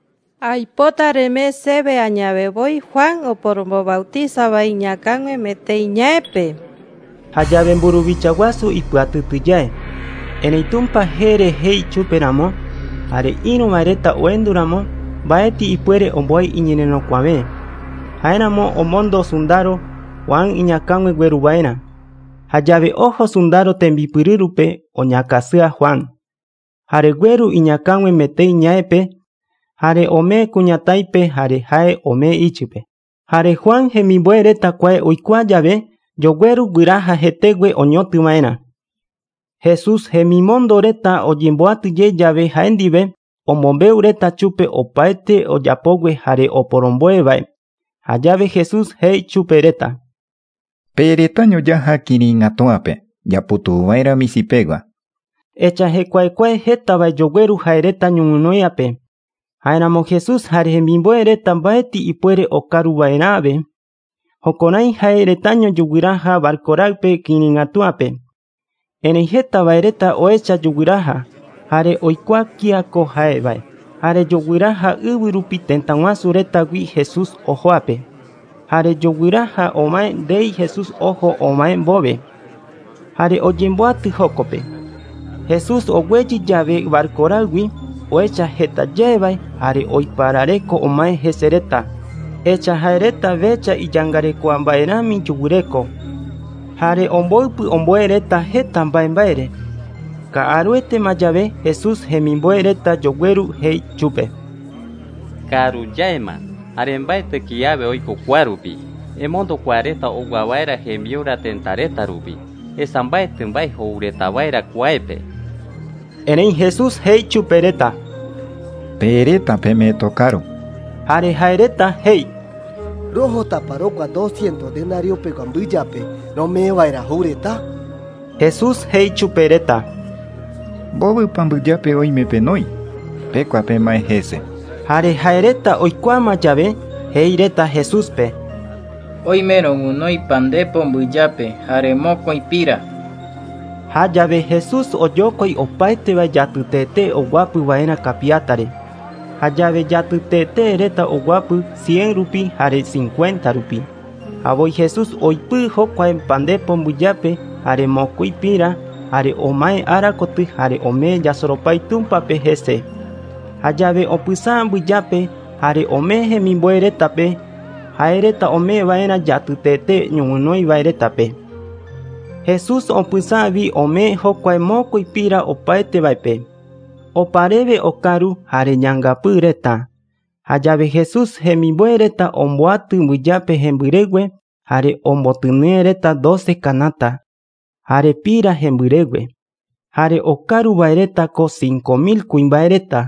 Aipota reme seve añavevoi Juan oporombobautizavae iñakãgui metei ñaepe. Hajave mburuvicha guasu ipyatytyjae. Erei tumpa jere hei chuperamo, hare ĩru vae reta oenduramo mbaeti ipuere omboai iñeñeñokuaave. Jaéramo omondo sundaro Juan iñakãgui gueruvaera. Hajave ojo sundaro tembipyryrupe oñakasýa Juan. Hare gueru iñakãgui metei ñaepe, hare ome kuñataipe hare jae ome ichýpe. Hare Juan hemimboe reta kuae oikua jave, jogueru guyraha hetégue oñotỹvaera. Jesús hemimondo reta oyemboatyje jave jae ndive, omombeu reta chupe opaete ojapogue hare oporomboevae. Hajave Jesús hei chupe reta: Peretaño jaha kiring'atuape, japutuva'erã misipegua. Echa hekuaekuae hétavae jogueru hae reta ñoguinoi'ape. Jaéramo Jesús hare hemimboe reta mbaeti ipuere okaruva'erãve. Jokorai hae retaño joguiraha barkorápe kiring'atuape. Erei hétavae reta oecha joguiraha, hare oikua kiako haevae. Hare joguiraha yvyrupi tëtaguasu retagui Jesús ohoápe. Hare joguiraha omae ndei Jesús oho omae mbove. Hare ojemboaty hókope. Jesús ogueyi jave barkorágui, oecha hetajevae hare oiparareko omae hese reta. Echa hae reta vecha ijangareko mba'erãmi jogureko. Hare omboypy omboe reta heta mbae mba'ére. Ka'aruetema jave Jesús hemimboe reta jogueru hei chupe: Karujaema, hare mbaetɨ kiave oiko kuarupi, emondokua reta oguavaera jembiura tentareta rupi, esa mbaetɨ mbae jouretavaera kuaepe. Erei Jesús hei chupe reta: Pereta peme tocaron. Hare hae reta hei: Rojo taparokua doscientos denario peguambyjápe romevaera joureta. Jesús hei chupe reta: Mbovýpa mbyjápe oime penói, pékuape mbae hese. Hare hae reta oikuaama jave, hei reta Jesúspe: Oime roguinoi pandepo mbyjápe hare mokõi píra. Hajave Jesús ojókoi opaetevae jatytete oguapyva'erã kapiátare. Hajave jatytete reta oguapy cien rupi hare cincuenta rupi. Avoi Jesús oipy hokue pandepo mbyjápe hare mokõi píra, hare omae árakoty hare ome jasoropai túmpape hese. Hajave opysa mbyjápe hare ome hemimboe retape, hae reta omeva'erã jatytete ñoguinoivae retape. Jesús opysavi ome hokue mokõi píra opaetevaepe. Opareve okaru hare ñangapy reta. Hajave Jesús hemimboe reta omboaty mbyjápe hembyregue hare ombotynýe reta doce kanata, hare píra hembyregue. Hare okaruvae retako cinco mil kuimba'e reta.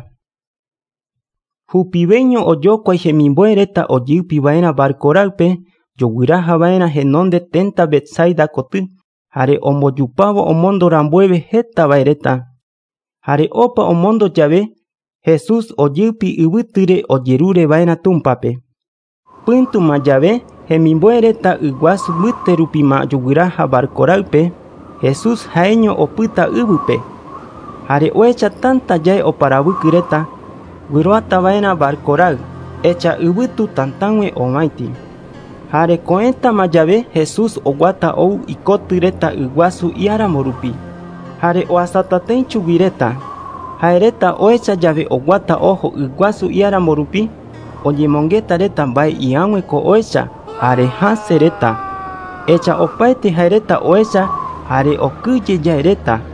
Hupiveño ojókuai hemimboe reta ojýpiva'erã barkorápe, joguirahava'erã henonde tenda Betsaida koty, hare ombojupávo omondo rambueve hétavae reta. Hare opa omondo jave, Jesús ojýpi yvytýre ojerureva'erã túmpape. Pýntuma jave, hemimboe reta yguasu mýterupima joguiraha barkorápe, Jesús jaeño opyta yvype. Hare oecha tanta jae oparavyky reta, guiroatava'erã barkorái, echa yvytu tãtãgue ovaiti. Hare ko'ẽtama jave Jesús oguata ou ikoty reta yguasu iarambo rupi. Hare oasatatei chugui reta. Hae reta oecha jave oguata ojo yguasu iarambo rupi, ojemongeta reta mbae iãgueko oecha, hare hasẽ reta. Echa opaete hae reta oecha, hare okyje jae reta.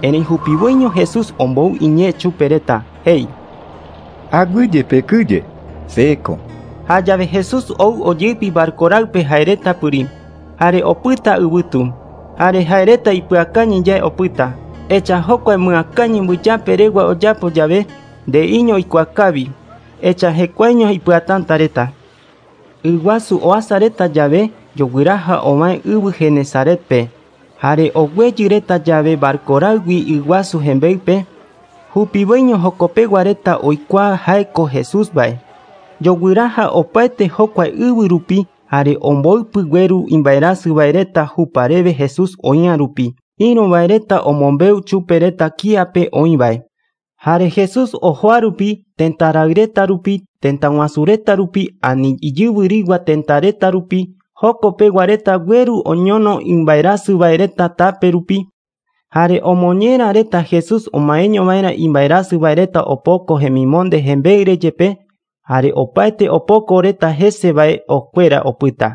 Eren hupivoiño Jesús ombou iñe chupereta, hey. Aguye pecuye, seco. Hayave Jesús ou oyepi barcoralpe jaereta purim. Hare opyta yvytu. Hare jaereta ipyakañi jae opyta. Echa hokua myakañi mbuyápe regua ojapo jave, ndeiño ikuakavi. Echa hekuaeño ipyatãtareta. Yguasu oasareta jave, joguiraha ovae yvy Genesaretpe. Hare oguejyreta jave barcoraigui yguasu hembeipe, hupivoiño hokopeguareta oikua jaeko Jesúsvae. Joguiraha opaete hokua yvy rupi hare omboypy gueru imbaerasy-vaereta hupareve Jesús oĩa rupi. Irũvaereta omombeu chupereta kiape oĩvae. Hare Jesús ohoa rupi, tentarayreta rupi, tentaguasureta rupi, ani ijyvyrigua tentareta rupi, hokopeguareta gueru oñono imbaerasy-vaereta tape rupi. Hare omoñerareta Jesús omaeño vaera imbaerasy-vaereta opoko hemimonde hembe'yrejepe, hare opaete opokoreta hesevae okuera opyta.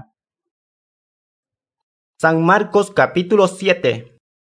San Marcos capítulo siete.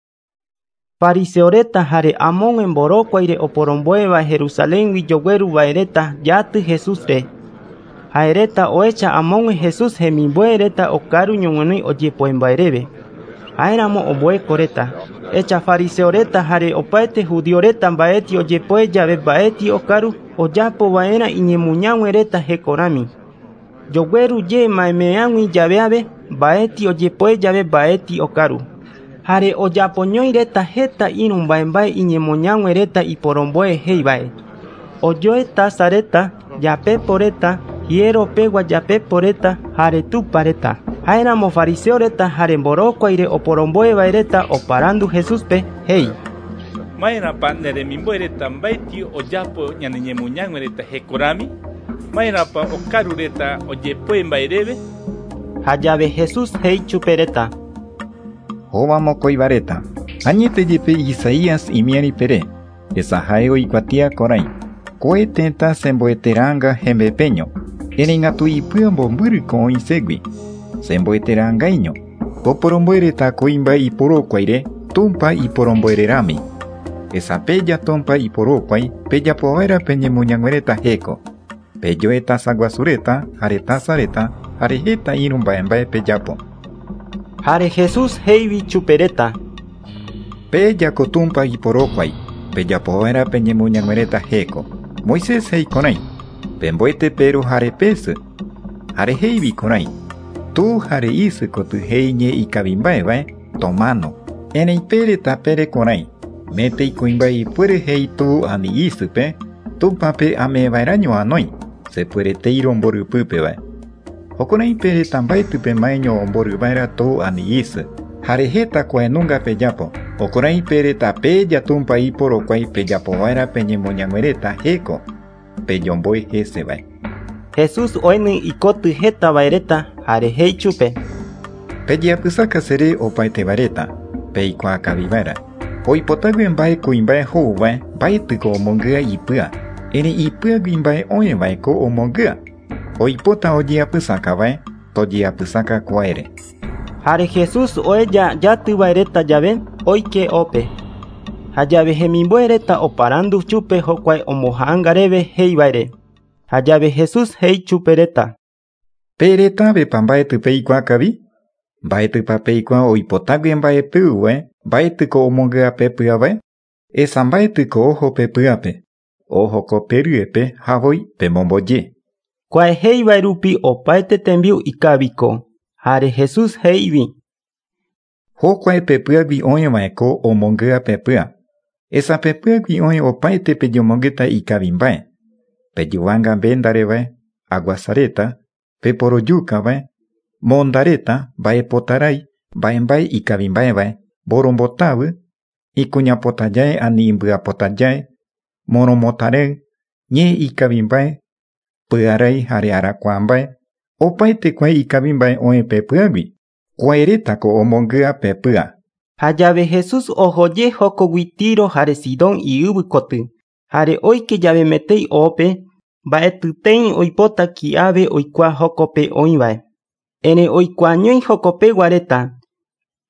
Fariseoreta hare amóngue mborokuaire oporomboevae Jerusaléngui jogueruvaereta jaty Jesúsre. Jaereta oecha amóngue Jesús hemimbo'ereta okaru ñoguinoi ojepoembaereve. Aéramo omboekoreta. Echa fariseoreta hare opaete judioreta mbaeti ojepoe jave mbaeti okaru ojapo vaera iñemuñaguereta hekorami. Jogueru je maemeãgui javeave mbaeti ojepoe jave mbaeti okaru. Hare ojapoñoireta heta irũ mbaembae iñemoñaguereta iporomboe heivae. Ojoe tasareta, japeporeta, hieropegua japeporeta, hare tupareta. Aéramo fariseoreta hare mborokuaire oporomboevaereta oparandu Jesúspe, hei. Maérapa neremimboereta mbaeti ojapo ñaneñemuñaguereta hekorami? Maérapa okarureta ojepoe mbaereve? Jajave Jesús hei chupereta. Hova mokoivareta. Añetejepe Isaías imiaripere. Esa jae oikuatia korai. Koe tenta semboeteranga hembepeño. Erengatu ipy'a mbombyryko oiségui. Semboeterangaiño. Poporomboereta koimba iporokuaire tumpa iporomboererami. Esa peja tumpa iporokuai pejapova'erã peñemuñaguereta héko. Pejoe tasaguasureta hare tasareta hare heta irũ mba'embae pejapo. Hare Jesús heivi chupereta. Pejako tumpa iporokuai pejapova'erã peñemuñaguereta héko. Moisés heikorãi. Pemboete peru hare pesy. Hare heivi korãi. Tu hare isy koty heiñe ikavimba'evae tomano. Erei pereta perekorãi. Mete ikuimbae ipuere hei tu ani isýpe tupape ameva'erã ñoanói sepuerete iromborypýpevae. Jokurai pereta mbaetýpe mbaeño omboryva'erã tu ani isy. Hare heta ko'ẽnunga pejapo. Jokurai pereta peja tumpa iporokuai pejapova'erã peñemoñaguereta héko pejomboe hesevae. Jesús oeny ikoty hetavaereta hare hei chupe. Pejeapysakasere opaitevaereta peikuaakaviva'erã. Oipotágue mbae kuimbae ho'uvae mbaetýko omongy'a ipy'a, erei ipy'agui mbae oẽvaeko omongy'a. Oipota ojeapysakavae tojeapysakakuaére. Hare Jesús oeja jatyvaereta jave oike ópe. Hajave hemimbo'ereta oparandu chupe hokua ombohãngareve heivaire. Hajave Jesús hei chupereta. Peretávepa mbaetý peikuaakavi? Mbaetýpa peikua oipotágue mbae py'ỹvae mbaetýko omongy'a pe py'avae? Esa mbaetýko oho pe py'ape. Ohoko peryepe ha voi pemomboje. Kuae heivae rupi opaete tembiu ikaviko. Hare Jesús heivi. Jokuae pe py'agui oĩvaeko omongy'a pe py'a. Esa pe py'agui oĩ opaite pejomongeta ikavimbae. Pejuvanga mbendarevae, aguasareta, peporojúkavae, mondareta, mbaepotarai, mbaembae ikavimbaevae, mborombotáva, ikuñapotajae ani imbyapotajae, moromotare, ñe ikavimbae, py'arai hare arakuambae, opaite kuae ikavimbae oĩ pe py'agui. Kuaeretako omongy'a pe py'a. Hajave Jesús ohoje hokogui Tiro hare Sidón iyvykoty. Hare oike jave metei ópe, mba'etytéi oipota ki'áve oikua hókope oĩvae. Ere oikuaañói hokopeguareta.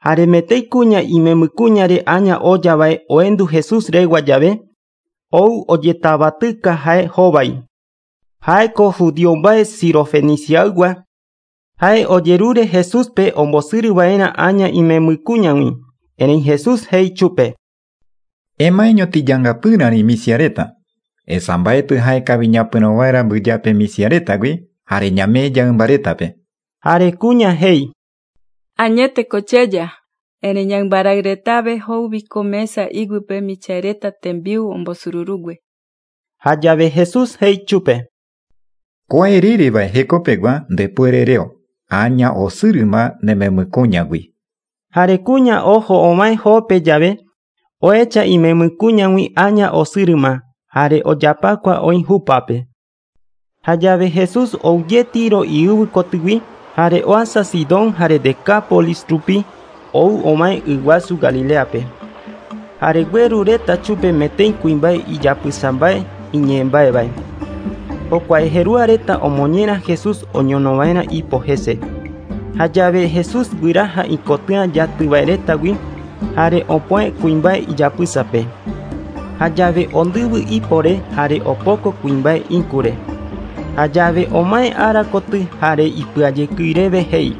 Hare metei kuña imemykuñare aña ojavae oendu Jesús regua llave, ou ojetabatyka hae hóvai. Haeko judío mbae Sirofeniciaygua. Hae ojerure Jesúspe ombosýryvaerã aña imemykuñagui, erei Jesús jei chupe: Emaeño tijangapýrari misiareta, esa mbaety jaekavi ñapyrõvaera mbyjápe misiaretagui jare ñame jaymbarétape. Hare kuña jei: Añeteko chéja, erei ñaymbarayretave houviko mesa iguýpe michãireta tembiu ombosyrurúgue. Ha jave Jesús jei chupe: Kuae rýrevae hekopegua ndepuerereo, aña osýrýma nememykuñagui. Hare kuña oho omae hópe jave, oecha imemykuñagui aña osýrýma, hare ojapákua oĩ hupápe. Ha jave Jesús ouje Tiro iyvy kotygui, hare oasa Sidón hare Decápolis rupi, ou omae yguasu Galileape. Hare gueru reta chupe metei kuimbae ijapysãmbae iñe'ẽmbaevae. Hikuái herua reta omoñera Jesús oñonovaera ipohése. Ha jave Jesús guyraha ikotýa jatyva'eretagui hare opu'ẽ kuimbae ijapysápe. Ha jave ondývy ipore hare opóko kuimbae ĩkũre. Ha jave omae ára koty hare ipy'ajekýreve hei: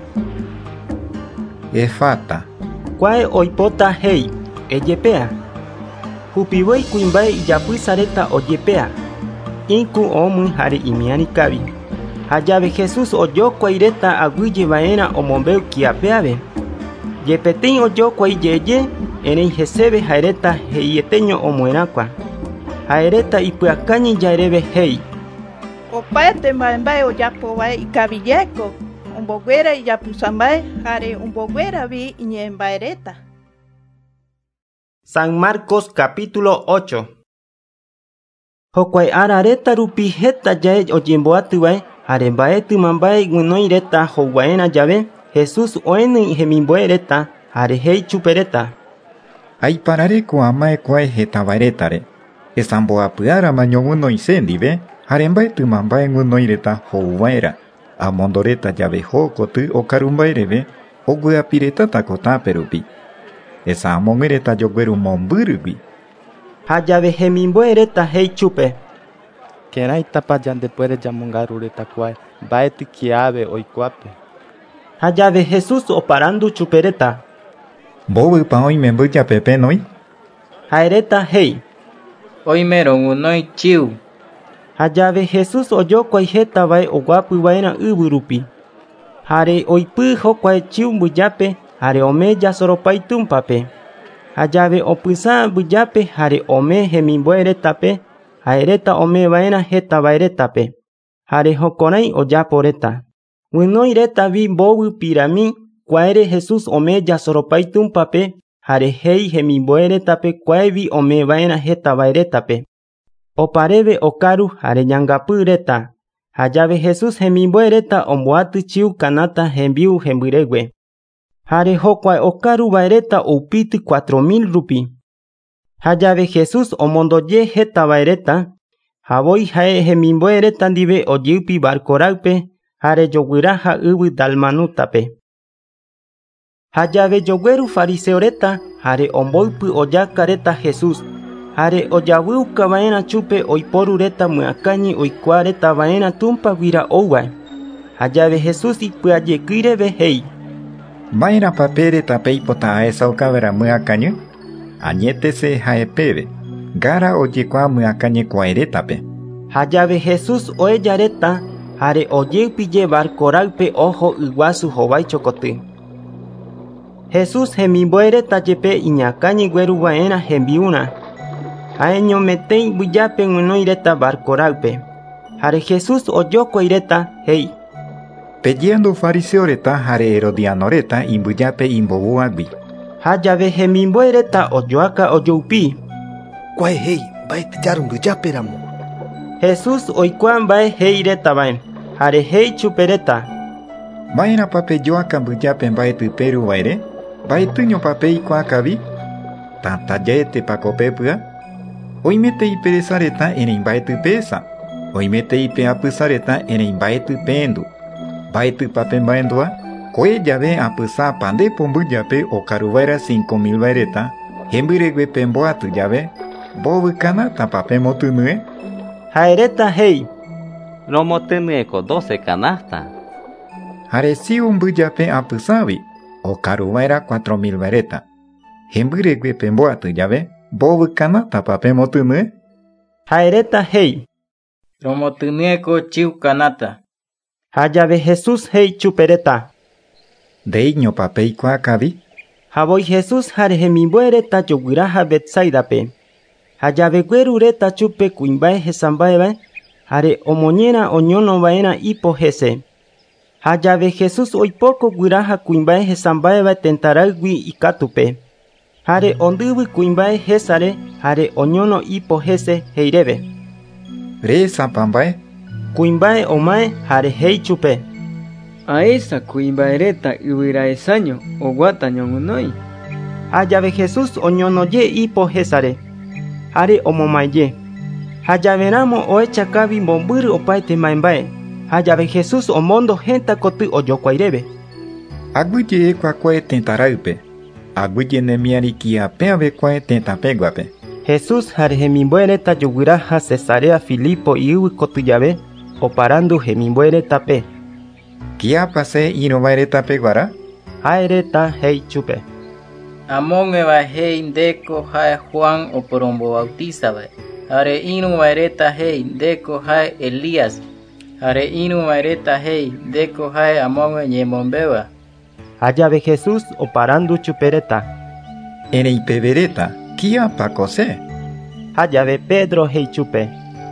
Efata. Kuae oipota hei: ejepea. Hupivoi kuimbae ijapysa reta ojepea. Ĩku omy hare imiári kavi. Ha jave Jesús ojókuai reta aguyjevaerã omombeu kiapeave. Jepetei ojókuai jeje, erei heséve ha'ereta he'ieteño omoerakua. Ha'ereta ipy'akáñi jaereve hei: Opaete mbaembae ojapova'e ikavijeko, omboguera ijapysãmbae jare omboguéravi iñe'ẽmbaereta. San Marcos capítulo ocho. Hikuái ára reta rupi heta jae ojemboatyvae hare mbaetýma mbae guinoi reta hoguaerã jave, Jesús oenýi hemimboe reta hare hei chupe reta: Aiparareko amae kuae hetavaretare, esa mboapyárama ñoguõnoise ndive, hare mbaetýma mbae guinoi reta houva'erã. Amondo reta jave ho koty okarumbaereve, oguapy reta takotápe rupi. Esa amog̃e reta jogueru mombyrýgui. Ha jave hemimboe reta hei chupe: Keraítapa jandepuere jamongaru reta kuae, mbaetý kiave oikuápe. Ha jave Jesús oparandu chupe reta: Mbovýpa oime mbyjapepénoi? Ha'ereta hei: Oimérõ guinoi chiu. Ha jave Jesús ojókuai hétavae oguapyvaerã yvy rupi. Hare oipy hokua chiu mbyjápe hare ome jasoropai túmpape. Ha jave opysã mbyjápe hare ome hemimboe retape, ha'ereta omevaerã hetavaeretape. Hare jokorai ojapo reta. Guinoi retavi mbovy pirami kuaere Jesús ome jasoropai túmpape, hare hei hemimboe retape kuaevi omevaerã hetavaeretape. Opareve okaru hare ñangapy reta. Ha jave Jesús hemimboe reta omboaty chiu kanata hembiu hembyregue. Hare hokua okaru vaereta upity cuatro mil rupi. Ha jave Jesús omondoje hetavaereta, javoi hae hemimboe reta ndive ojýpi barkoraype hare joguýraha yvy Dalmanútape. Ha jave jogueru fariseo reta hare omboypy ojaka reta Jesús, hare ojavyukavaerã chupe oiporu reta myakañy oikua reta vaerã Tumpa guyra ouvae. Ha jave Jesús ipy'ajekýreve hei: Mba'érãpa pe retape aipota aesa okávera myakañy? Añétese ha'epéve, ngára ojekua myakañekuae rétape. Ha jave Jesús oeja reta hare ojýpije barkoraype oho yguasu hovái chokoty. Jesús hemimboe reta jepe iñakãñy gueruva'erã hembi'urã. Ha'eñometei mbyjápe guinoi reta barkoraype. Hare Jesús ojókuai reta hei: Pejeandu fariseo reta hare herodiano reta imbyjápe imbovuagui. Ha jave hemimboe reta ojoaka ojoupi: Kuae hei mbaetɨ jaru mbyjáperamo. Jesús oikua mbae hei retavae, hare hei chupe reta: Mba'érãpa pejoaka mbyjápe mbaetypéruvaere? Mbaetýñopa peikuaakavi? Tãtajaétepa ko pepy'a? Oimétei peresa reta erei mbaety péesa. Oimétei peapysa reta erei mbaety peendu. Mbaetýpa pe mbaendua? Kue llave apysa pande pombuyape okaruvaera cinco mil vaireta, hembyregue pemboaty llave, mbovykana tapape motynye. Jaereta hei. Romotynyeko doce canasta. Jare siumbyjape apysavi, okaruvaera cuatro mil vaireta. Hembyregue pemboaty llave, mbovykana tapape motynye. Jaereta hei. Romotynyeko chiu canasta. Jajave Jesús hei chupereta. Ndéiñopape ikuaakavi. Javoi Jesús jare hemimbo'ereta joguýraha Betsaidape. Jajave guerureta chupe kuimbae hesamba'evae, jare omoñera oñonova'erã ipo hese. Jajave Jesús oipoko guyraha kuimbae hesamba'evae tentaraygui ikatupe. Jare ondývy kuimbae hésare jare oñono ipo hese heireve. Rézapa mbae? Kuimbae omae jare hei chupe. Aesa kuimbaereta yvyraesaño oguata ñoguinói. Jajave Jesús oñonoje ipo hésare, jare omomaeje. Jajaveramo oechakavi mbombyry opaite mbaembae. Jajave Jesús omóndo hénta koty ojokuaireve. Aguyje kuakue tentaraýpe. Aguyje nemiarikiape'avekuae tentapeguape. Jesús jare hemimbo'ereta joguýraha Cesarea Filipo ýyvy koty jave, oparandu hemimbo'eretape. Kiapase irovairetapeguara? Jaereta hei chupe. Amóngueva hei ndéko jae Juan oporombobautizavae, jare iruvaireta hei ndéko jae Elías, jare iruvaireta hei ndéko jae amóngue ñemombéva. Jajave Jesús oparandu chupereta. Erei pevereta, kiapakose? Jajave Pedro hei chupe.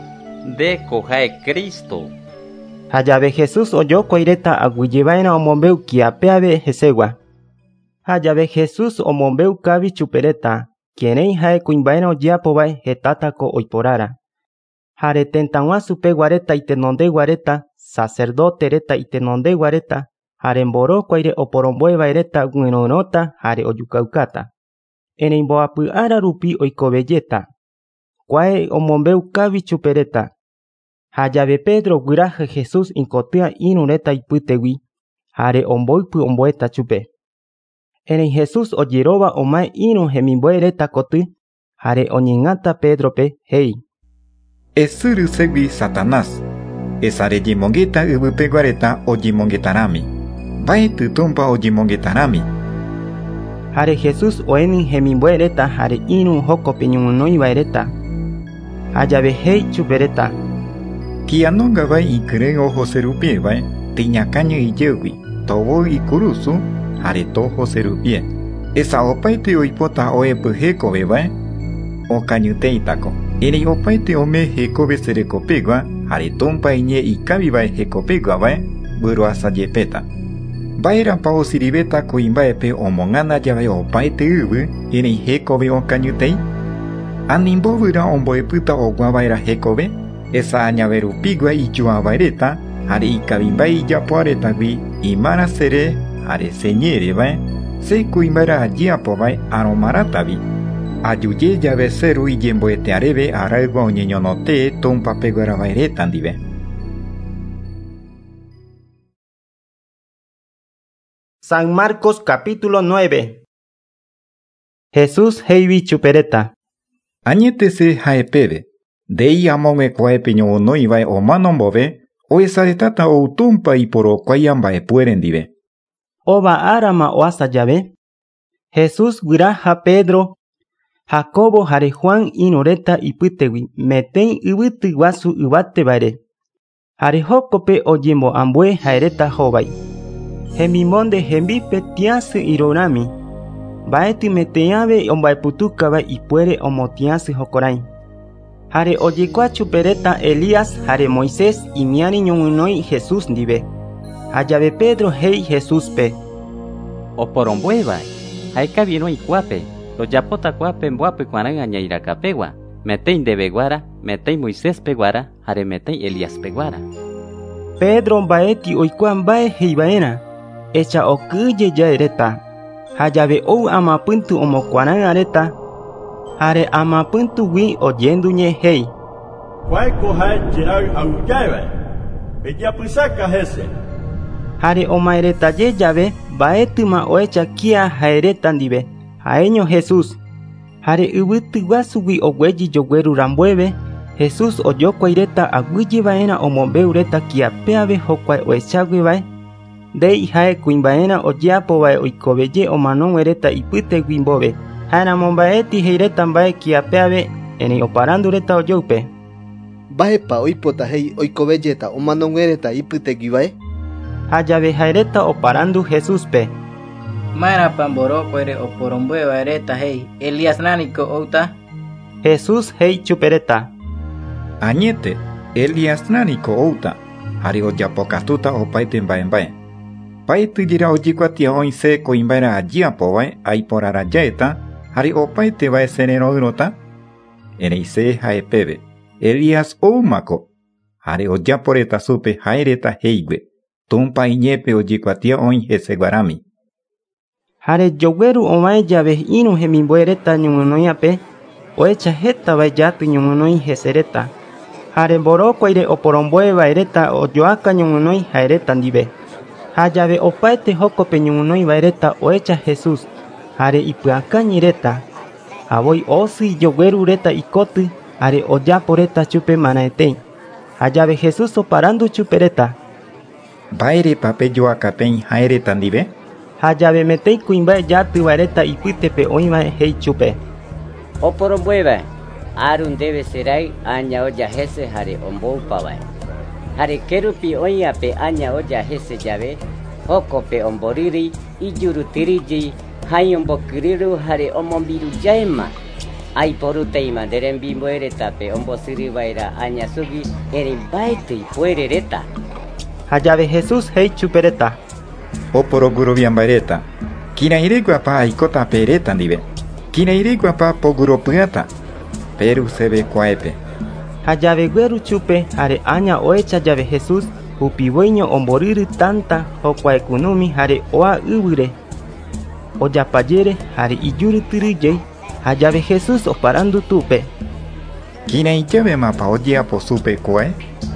Ndéko jae Cristo. Jajave Jesús ojokuaireta aguyjevaína omombeu kiapeave hesegua. Jajave Jesús omombeu kavi chupereta, kiereĩ jae kuimba'erã ojeapovae hetátako oiporára. Jare tentag̃uasũpeguareta itenondeguareta, sacerdotereta itenondeguareta, jare mborokuaire oporomboevaireta guyro'yrõta jare ojukaukáta. Erei mboapy ára rupi oikovejéta. Kuae omombeu kavi chupereta. Jajave Pedro guyraha Jesús ikotýa irũreta ipytegui, jare omboypy omboeta chupe. Erei Jesús ojeróva omae irũ hemimbo'ereta koty, jare oñeŋata Pedrope hei. Esyrysegui Satanás, esarejemongeta yvypeguareta ojemongetarami. Mbaetý Tumpa ojemongetarami. Jare Jesús oeni hemimbo'ereta jare irũ hókope ñoguinoivaireta. Jajave hei chupereta. Kianóngavai ikyrỹi ohoserupievae, tiñakañy ijégui, tovoi ikurusu, jare tohoserupie. Esa opaite oipota oepy hekovevae, okañyteítako. Erei opaite ome hekove cherekopegua, jare Tumpa iñe ikavivae hekopeguavae, vyroasajepéta. Mba'érãpa osirivéta kuimba'epe omoŋána jave opaite yvy, erei hekove okañytei? Ani mbovýra omboepýta oguava'erã hekove? Esa añaverupigua ijuavaireta, jare ikavimbae ijapoaretagui imarasere jare señerevae, se kuimba'erã ajeapovae aromaratavi. Ajuje jave cheru ijemboeteareve araygua oñeñonote Tumpapeguaravaireta ndive. San Marcos capítulo nueve. Jesús heivi chupereta. Añetese haepeve. Dei amóngue kuaepe ñoguinoivae ománombove, oesaretáta ou Tumpa iporokuaia mba'epuere ndive. Ova árama oasa jave, Jesús guyraha Pedro, Jacobo jare Juan irũreta ipytegui metéi yvyty guasu yvatevaire. Jare hókope ojembo'ambue ha'ereta hóvai. Hemimonde hembipe tiasy irorámi. Mbaetý meteĩ ave omba'epytúkava ipuere omotiasy hokorãi. Jare ojekua chupereta Elías jare Moisés imiári ñoguinói Jesús ndive. Jajave Pedro hei Jesúspe. Oporomboevae, haekavirõ ikuápe, rojapóta kuápe mboapy kuarã añairãkapegua, metéi ndeveguára, metéi Moisés peguára, jare metéi Elías peguára. Pedro mbaéti oikua mba'e heiva'erã, echa okýjejaereta. Jajave ou amapýnty omokuarãreta, jare amapyntugui ojenduñe hei. Kuaeko jae cherái aguyjévae, ejapysáka hese. Hare omaereta ye llave baetuma oecha kia jaereta ndive jaeño Jesús. Hare yvyty guasugui ogueyi jogueru rambueve Jesús ojokuaireta agüiye vaera omombeureta kiapeave jokuae oechaguevae ndei jae kuimbaera ojeapovae oikoveje omanoguereta ipytegui mbove jaeramo mbaeti heireta mbae kiapeave erei oparandureta ojoupe. Mba'épa oipota hei oikovejeta omanoguereta ipyteguivae? Jajave jaereta oparandu Jesúspe. Maerapa mborokuere oporomboevaereta hei Elías nániko outa? Jesús hei chupereta. Añete, Elías nániko outa, jare ojapokatuta opaite mbae mbae. Paitɨjera ojikuatia oĩ se koimbaera ajiapovae aiporarajaeta, jare opaitevae sereroyrõta. Erei se jaepeve, Elías oumako, jare ojaporeta supe jaereta heigue, tumpa iñepe ojikuatia oĩ heseguarami. Jare jogueru ovae llave ïru hemimbo'ereta ñoguinoi'ape oecha hétavae jaty ñoguinoi hesereta. Jare mborokuaire oporomboevaereta ojoaka ñoguinoi jaereta ndive. Jajave opaete jokope ñoguinoivaereta oecha Jesús jare ipyakañireta. Avoi osy ijoguerureta ikoty jare ojaporeta chupe maraetei. Jajave Jesús oparandu chupereta. Mba'érepa pejoakapeĩ jaereta ndive? Jajave metei kuimbae jatyvaereta ipytepe oĩvae hei chupe. Oporomboevae, aru ndeve serai aña oja hese jare omboupavae. Jare kerupi oĩape aña oja hese llave, jokope omboriri ijurutyriji jaĩ ombokyrýru jare omombirujaéma. Aiporutéima nderembimbo'eretape ombosýryvaera aña sugui, erei mbaetɨ ipuerereta. Jajave Jesús hei chupereta. Oporogurovia mbaereta, kirãireguapa aikota pereta ndive, kirãireguapa poguropyata, peru sevekuaépe. Jajave gueru chupe jare aña oecha llave Jesús upivoiño omborýry tanta jokuae kunumi jare oa yvyre ojapajére jare ijurutyrýjey. Jajave Jesús oparandu túpe. Kirãijavemapa ojeapo supe kuae?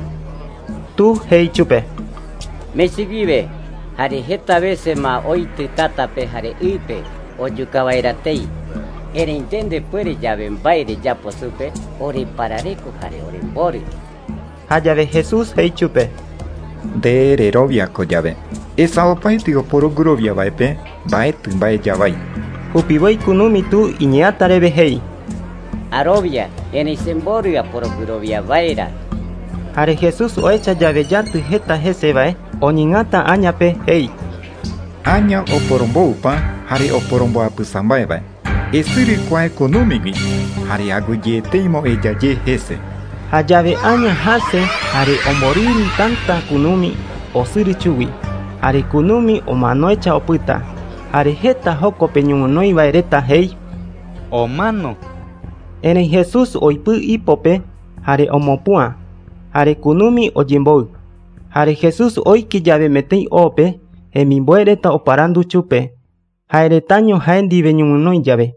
Tu hei chupe. Mechiguive, jare jeta veces ma oity tátape jare ýpe ojukavaeratéi. Erei nde ndepuere llave mbaere japo supe oreparareko jare orembori. Jajave Jesús hei chupe. Ndereroviako llave. Esa opaite oporoguroviava'epe mbaetɨ mbae javai. Upivoi kunumi tu iñeatareve hei. Arovia, erei semborýa poroguroviava'erã. Jare Jesús oecha llave jaty heta hesevae oñeñata añape hei. Aña oporomboupa jare oporomboapysa mba'evae. Esýrykuae kunúmigui jare aguyjetéimo ejaje hese. Jajave aña hase jare omborýry tanta kunumi osýrychugui. Jare kunumi omanoecha opyta. Jare heta jokope ñoguinoivaereta hei. Omano. Erei Jesús oipy ipope jare omopũa. Jare kunumi ojemboy. Jare Jesús oiki llave metei ópe hemimbo'ereta oparandu chupe. Jaeretaño jae ndive ñoguinoi llave.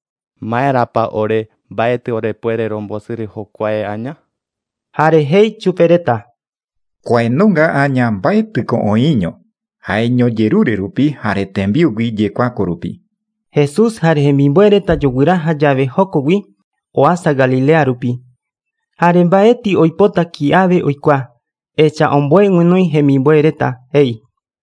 Maerapa ore mbaetɨ orepuere rombosýry jokuae aña? Jare hei chupereta. Kuaenunga aña mbaetɨko oĩño, jaeño jerure rupi jare tembiugui jekuako rupi. Jesús jare hemimbo'ereta joguýraha llave jokogui oasa Galilea rupi. Jare mbaeti oipota kiave oikua, echa omboe guinoi hemimbo'ereta hei.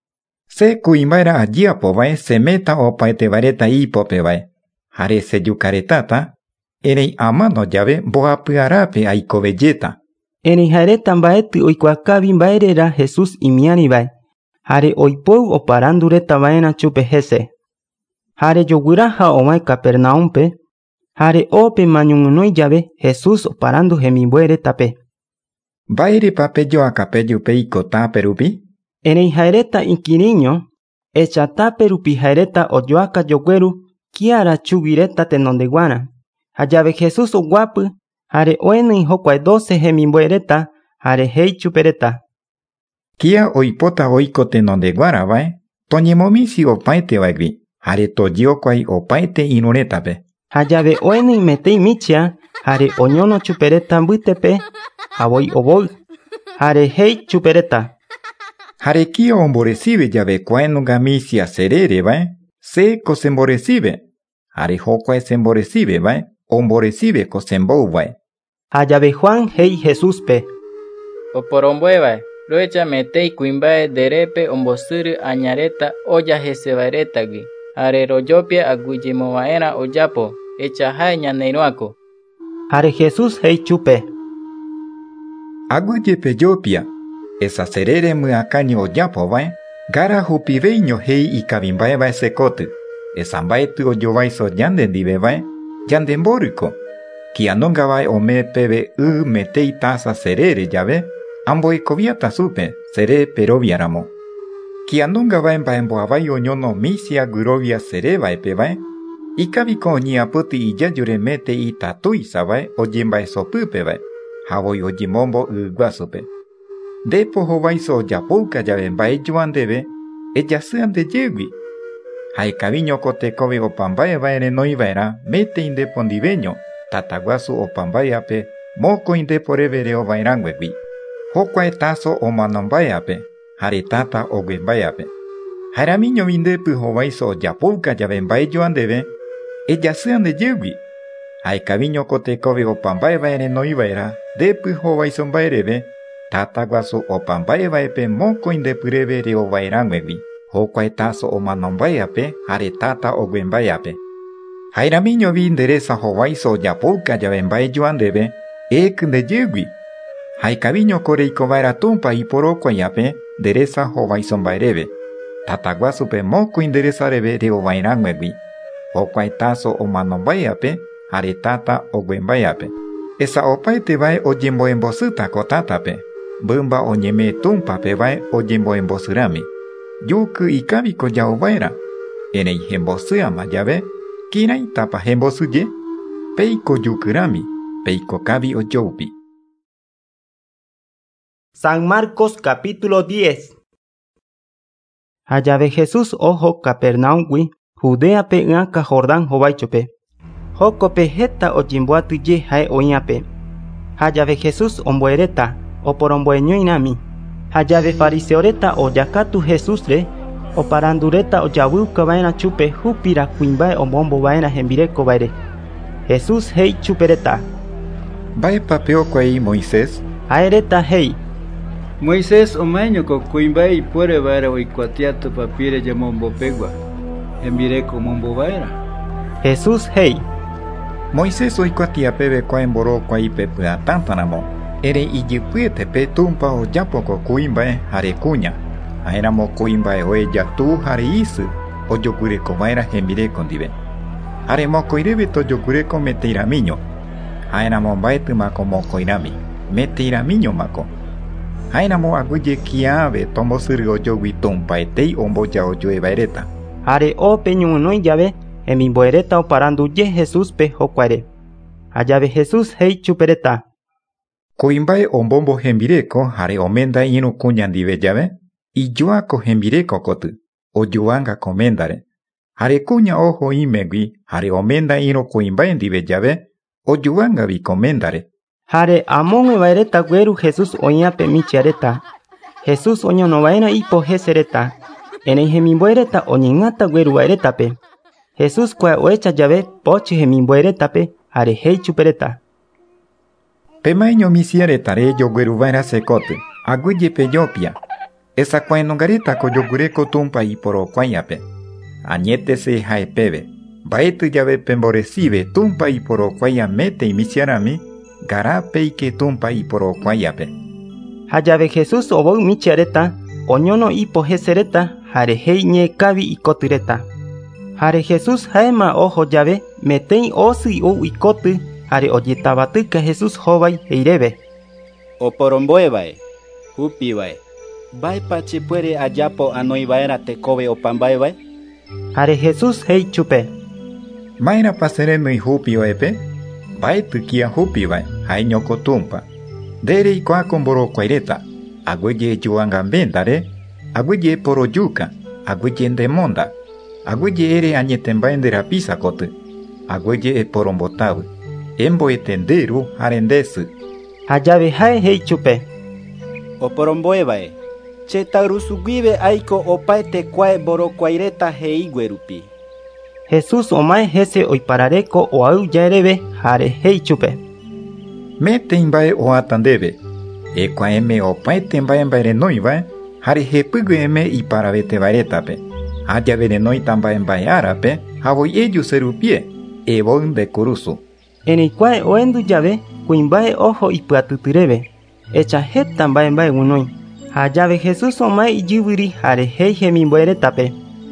Se kuimbaera ajiapovae seméta opaetevaireta ipopevae, jare sejukaretáta, erei amano llave mboapy'arápe aikovejéta. Erei jaereta mbaetɨ oikuaakávi mba'érera Jesús imiarivae, jare oipou oparanduretavaera chupe hese. Jare joguýraha ovae Capernaumpe, jare ópema ñoguinoi llave Jesús oparandu hemimbo'eretape. Mba'érepa pejoakape jupe ikotápe rupi? Erei jaereta ikiriño, echa tápe rupi jaereta ojoaka jogueru kiara chuguireta tenondeguára. Jajave Jesús oguapy jare oenýi jokuae doce hemimbo'ereta jare hei chupereta. Kia oipota oiko tenondeguáravae, toñemomísi opaetevaegui, jare tojiokuai opaete irũretape. Jajave oenýi metei michia jare oñono chupereta mbytepe avoi ovoi, jare hei chupereta. Jare kia omborecibe llave kuaenunga misia serere vae, se cosemborecibe. Jare jokuae semborecibe vae, omborecibe cosembou vae. Hayave Juan hei Jesús pe. Oporomboe vae, loecha metei kuimbae derepe ombosuru añareta oya jesevaereta gui. Jare royopia aguyimovaera oyapo, echa jae ñaneiroako. Jare Jesús hei chupe. Aguyepe yopia, esa serere muakaño oyapo vae, gara jupiveño hei ikavimbae vae sekotu. Esa mbaetu oyovaiso yandendive vae, yandemboruko. Kianonga vae ome pebe u metei taza serere llave, amboekoviata supe, sere peroviaramo. Kianonga vae mbaemboavai oñono misia gurovia sere vae pe vae, ikaviko oñiaputi iyayure mete itatuisa vae oyembae sopupe vae, javoi oyemombo u guasupe. Depo jovaiso oyapouka llave mbae yuandeve, eyasɨande yegui. Jaekaviño kotekove opambae vaere noivaera mete indepondiveño, tataguasu opambaeape moko indeporevere ovaeranguegui. Jokuae tazo omanombaeape, jare tata oguembaeape. Jaeramiño indepy jovaiso ojapouka llave mbae yoandeve, ejasɨande yegui. Jaekaviño kotekove opambae vaere noivaera depy jovaiso mbaereve, tataguasu opambaevaepe moko indepyrevere ovaeranguegui. Jokuae tazo omanombaeape jare tata oguembaeape. Jaeramiño vi nderesa jovaiso ojapouka llave mbae yoandeve, ekɨnde yegui. Jaekaviño koreiko vaera tumpa iporokuaiape nderesa jovaiso mbaereve. Tataguasupe moko inderesareve reovaeranguegui. Jokuae tazo omanombaeape jare tata oguembaeape. Esa opaete vae oyemboembosɨtako tatape, mbɨmba oñemee tumpape vae oyemboembosɨrami. Yukɨ ikaviko yau vaera, erei jembosɨama llave, kiraitapa jembosɨye, peiko yukɨrami, peiko kavi oyoupi. San Marcos capítulo diez. Hayave Jesús ojo Capernaumgui, Judeape ɨaka Jordán jovaichope. Jokope jeta oyemboatyje jae oĩape. Hayave Jesús omboereta, oporomboeñoirami. Hayave fariseoreta ojakatu Jesúsre, oparandureta ojavýuka vaera chupe hupira kuimbae omombo vaera hembireko vaire. Jesús hei chupereta. Mba'épape okuai Moisés? Aereta hei. Moisés omaeñoko kuimbae ipuere vaera oikuatia tupapire jamombopegua, hembireko omombo vaera. Jesús hei. Moisés oikuatiapeve kuaemborokuaipe pyatãtaramo, erei ijypyetepe tumpa ojapoko kuimbae jare kuña. Jaeramo kuimbae oeya tu jare isy ojogureko vaera hembireko ndive. Jare mokoireve tojogureko meteiramiño. Jaeramo mbaetɨmako mokoirami, meteiramiñomako. Jaeramo aguyje kiave tombosɨrɨ ojogui tumpaetei omboja ojoe vaereta. Jare ope ñuguinoi llave hemimboereta oparanduje Jesúspe jokuare. Ajave Jesús hei chupereta. Kuimbae ombombo hembireko jare omenda iru kuña ndive llave, ijuako hembireko kotɨ, ojuanga komendare. Jare kuña ojo imegui jare omenda iru kuimbae ndive llave, ojuangavi komendare. Jare amöguë vaereta gueru Jesús oĩape michiareta. Jesús oñono vaera ipo jesereta, erei hemimboereta oñeñata gueru vaeretape. Jesús kua oecha llave pochɨ hemimboeretape jare hei chupereta. Pemaeño misiaretare yogueru vaera sekotɨ, aguyjepe yopia. Esa kuaenongaretako yogureko tumpa iporokuaiape. Añetese jaepeve, mbaetɨ llave pemborecive tumpa iporokuaia mete misiarami, garapeike tumpa iporokuaiape. Jajave Jesús ovoy michiareta, oñono ipo jesereta jare hei ñeekavi ikotɨreta. Jare Jesús jaema ojo llave metei osɨ ou ikotɨ jare ojetavatɨka Jesús jovai heireve. Oporomboe vae, jupi vae, mba'épa chipuere ajapo anoi vaera tekove opambae vae? Jare Jesús hei chupe. Maérapa serenɨi jupi oepe? Mbaetɨ kia jupi vae, jaeñoko tumpa. Ndereikuaako mborokuaireta, agüeye ejuangambendare, agüeye porojuka, agüeye ndemonda, agüeye ere añetembae nderapisa kotɨ, agüeye eporombotavɨ, emboetenderu jare ndesɨ. Jajave jae hei chupe. Oporomboe vae, Chetarusuguive aiko opaete kuae borokuaireta heiguerupi. Jesús omae hese oiparareko oau yaereve jare hei chupe. Mete imbae oatandeve. Ekuaeme opaete mbae mbaerenoivae jare jepygueme iparavete vaeretape. Ajaverenóita mbae mbae árape javoi ejuserupie evonde kurusu. Erei kuae oendu jave kuimbae ojo ipyatýtyreve, echa héta mbae mbae guinoi. Hajave Jesús omae ijyvyri jare hei hemimbo'eretape.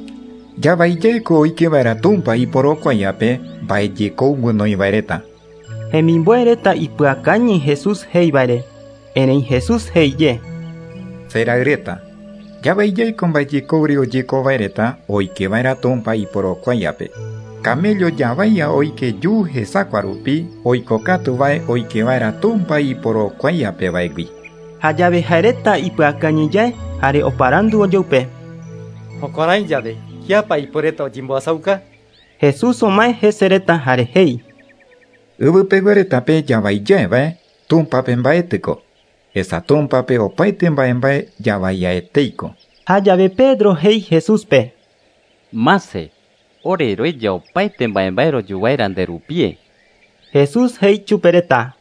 Javaijeko oikevaera tumpa iporokuaiape mba'ejeko guinoivaereta. Hemimbo'ereta ipyakañy Jesús heivaire, erei Jesús heije. Serayreta, javaijeko mba'ejekóri ojekovaereta oikevaera tumpa iporokuaiape. Camello javaia oike ju hesakuarupi oikokatuvae oikevaera tumpa iporokuaiape vaegui. Hajave jaereta ipyakañyjae jare oparandu ojoupe. Jokuarai jave, kiapa iporeta ojimbo'asauka? Jesús omae hesereta jare hei. Yvypeguaretape javaijaevae tumpape mba'etyko. Esa tumpape opaite mbae mbae javaiaetéiko. Hajave Pedro hei Jesúspe. Mase, ore roeja opaite mbae mbae rojuvaera nderupie. Jesús hei chupereta.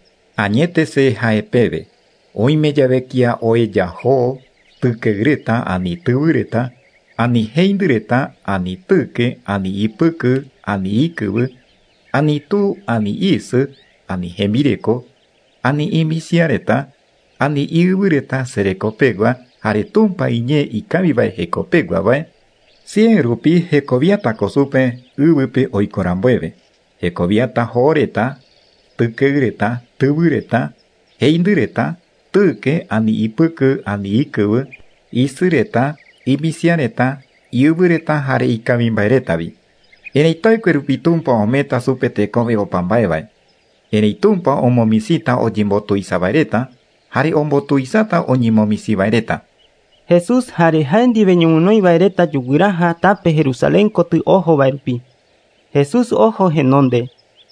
Añétese haepeve. Oime jave kia oeja ho tykeyreta ani tyvyreta, ani heindyreta, ani tyke, ani ipyky, ani ikyvy, ani tu, ani isy, ani hembireko, ani imisiareta, ani iyvyreta serekopegua, jare tumpa iñe ikavivae hekopeguavae, cien rupi hekoviátako supe yvype oikorambueve. Hekoviáta hooreta, tykeyreta, tyvyreta, heindyreta, tyke ani ipyky ani ikyvy, isyreta, imisiareta, iyvyreta jare ikavimbaeretavi. Erei taikue rupi tumpa ometa supe tekove opambaevae. Erei tumpa omomisita ojimbotuisavaereta jare ombotuisáta oñemomisivaereta. Jesús jare jae ndive ñoguinoivaereta juguýraha tape Jerusalén koty ojovae rupi. Jesús ojo henonde.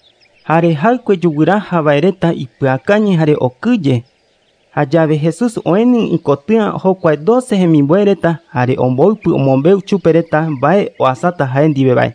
Jare jaykue juguýrahavaereta ipyakañy jare okyje. Hajave Jesús oeni ikotýa jokuae doce hemimbo'ereta jare omboypy omombeu chupereta mbae oasáta jae ndivevae.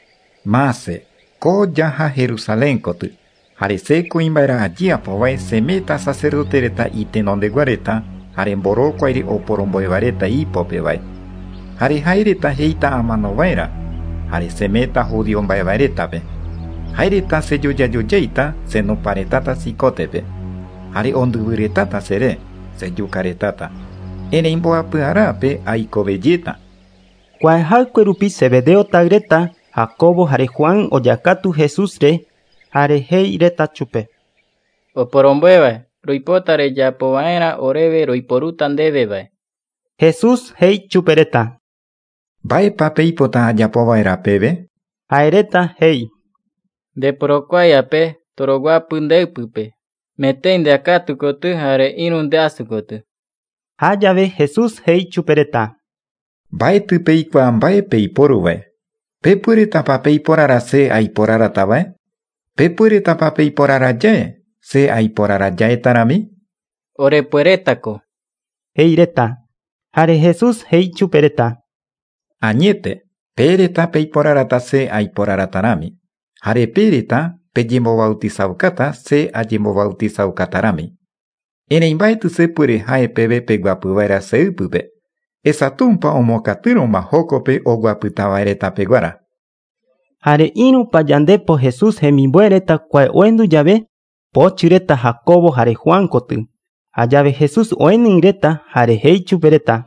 Mase, ko jaha Jerusalén koty, jare se kuimba'era ajiapovae semeta sacerdotereta itenondeguareta jare mborokuaire oporomboevareta ipopevae. Jare jaereta heita amanovaera, jare semeta judio mbaevaeretape. Jaereta sejojajojaita senoparetata sikotepe. Jare ondyvyretata sere, sejukaretata. Erei mboapy'arápe aikovejéta. Kuae haykue rupi Zebedeo tagreta, Jacobo jare Juan ojakatu Jesúsre, jare heireta chupe. Oporomboevae, roipota rejapovaera oreve roiporuta ndevevae. Jesús hei chupereta. Mba'épape ipota ajapovaerapeve? Jaereta hei. Ndeporokuaiape toroguapy ndeýpype. Metei ndeakatu koty jare ĩru ndeasu koty. Hajave Jesús hei chupereta. Mbaetýpe eikua mba'épe iporúvae. Pepueretapa peiporara se aiporaratavae? Pepueretapa peiporarajae se aiporarajaetarami? Orepuerétako. Heireta. Jare Jesús hei chupereta. Añete, pereta peiporarata se aiporaratarami. Jare pereta pejembobautizaukata se ajembobautizaukatarami. Erei mbaety sepuere haepeve peguapyvaera seýpype. Esa tumpa omokatýrõma hókope oguapytavaereta peguara. Jare ĩru pajandepo Jesús hemimbo'ereta kuae oendu jave, pochyreta Jacobo jare Juan koty. Hajave Jesús oenýreta jare hei chupereta.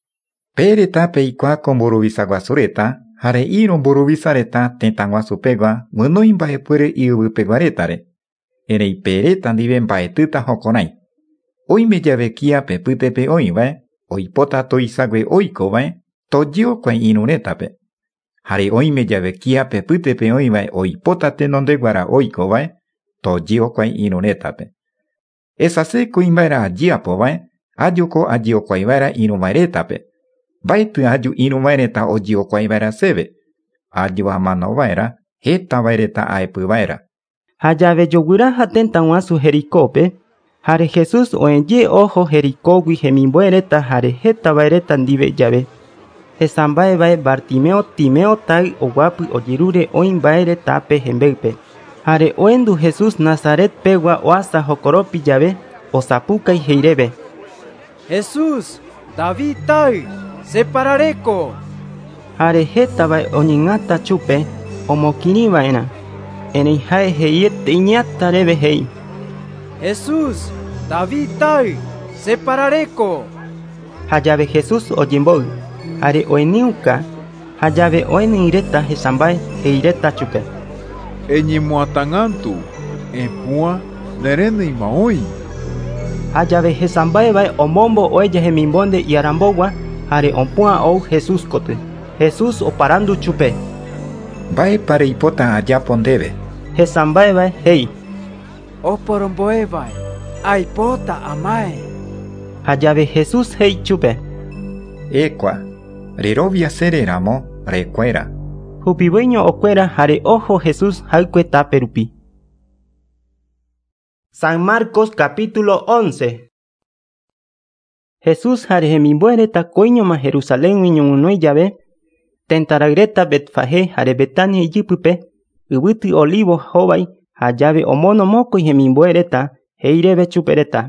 Pereta peikuaako mburuvisaguasureta jare ĩru mburuvisareta tëtaguasupegua guinoi mba'epuere iyvypeguaretare. Erei pereta ndive mbaetýta jokorai. Oime jave kiape pytepe oĩvae, oipota toisague oikovae tojiokuae ĩrurétape. Jare oime jave kiape pytepe oĩvae oipota tenondeguara oikovae tojiokuae ĩrurétape. Esa se kuimba'era ajiapovae ajoko ajiokuaivaera ĩruvaerétape. Mbaetɨ aju ĩruvaereta ojiokuaivaera seve. Aju amanovaera hetavaereta aepyvaera. Hajave joguýraha tëtaguasu Jericópe, Hare Jesús oenye ojo Jericogui hemimbuereta hare heta vaereta ndive llave. Esambae vae Bartimeo Timeo tai oguapi oyerure oin vaere tape hembeupe. Hare oendu Jesús Nazaret pegua oasa jokoropi llave osapukai heirebe. Jesús, David tai, separareco. Hare heta vae oñingata chupe omokini vaena. Enei hae heiet iñata rebe hei. Jesús, David tai, separareco. Hayave Jesús oyimbou. Hare oeniuka. Hayave oenireta hesambae heireta chupe. Eñimuatangantu, empua, nerene imaoi. Hayave hesambae vae omombo oeya hemimbonde y arambogua. Hare ompua ou Jesús kote. Jesús oparandu chupe. Vae pare ipota allá pondebe. Hesambae vae hei. Oporomboe vae, aipota amae. Hayave Jesús hei chupe. Equa, rerovia sereramo, recuera. Jupibueño ocuera hare ojo Jesús halcue taperupi. San Marcos capítulo once. Jesús hare hemimbuereta coiño ma Jerusalén miñonunoi llave. Tentaragreta Betfagé hare Betania yipupe. Ubuti olivo jobai hayave omono moco y hemimbuereta heirebe chupereta.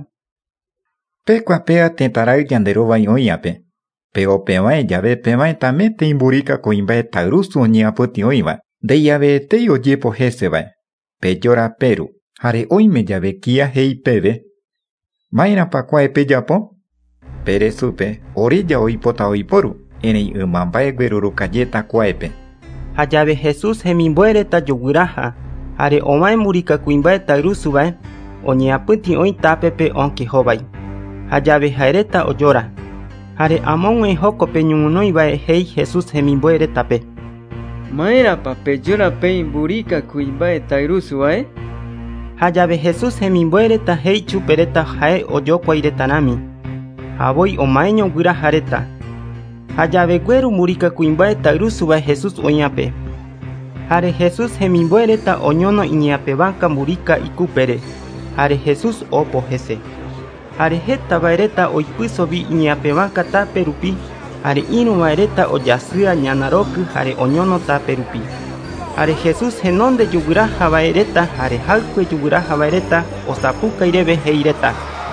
Pecua pea tentarai yanderova y oiape. Peo pevae llave pevae tamete imburica coimbae tagrusu oñiapoti oiva. De llave te oyepo jesevae. Peyora peru. Hare oime llave kia hei pebe. Maira pacuae peyapo. Pere supe orilla oipota oiporu. Enei umambae gueruru cayeta cuaepe. Hayave Jesús hemimbuereta yoguraja. Hare omae murica cuimbae tagrusuvae. Oñiaputi oin tapepe onke jobai. Hayave jaereta oyora. Hare amon en joko peñununoi vae hei Jesús hemimbuereta pe. Maera pa peyora pe imburica cuimbae tagrusuvae. Hayave Jesús hemimbuereta hei chupereta jae oyokuairetanami. Haboi omaeño gura jareta. Hayave gueru murica cuimbae tagrusuvae Jesús oñape. Hare Jesús hemimbuereta oñono iñape banca murica ikupere. Hare Jesús opo jese. Hare heta vaereta oipuso vi iñape banca taperupi. Hare inu vaereta oyasua ñanaroku hare oñono taperupi. Hare Jesús genonde yuguraja vaereta hare halcue yuguraja vaereta osapuca irebe heireta.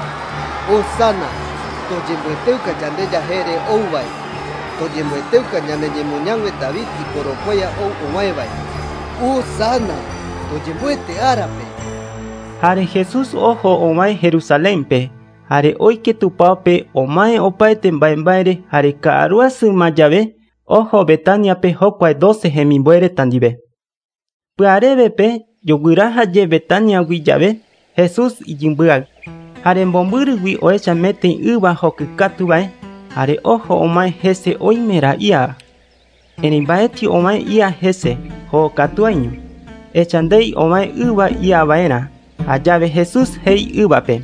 Osana, toyembueteuca yandeya jere ouvae. Toyembueteuca ñaneñemuñangue David y poropoya ou omaevae. Osana, toyembuete árape. Hare Jesús ojo omae Jerusalén pe. Hare oike tupape omae opaete mbaembaere hare kaaruasu mayave ojo Betania pe hokuae doce hemimbuere tandive. Puareve pe yoguraja ye Betania guillave Jesús iyimbuag. Hare mbomburu gui oecha meten uva hokukatu vae. Hare ojo omae jese oimera ia. Enimbaeti omae ia jese hokatuaño. Echandei omae uva ia vaena. Hayave Jesús hei uvape.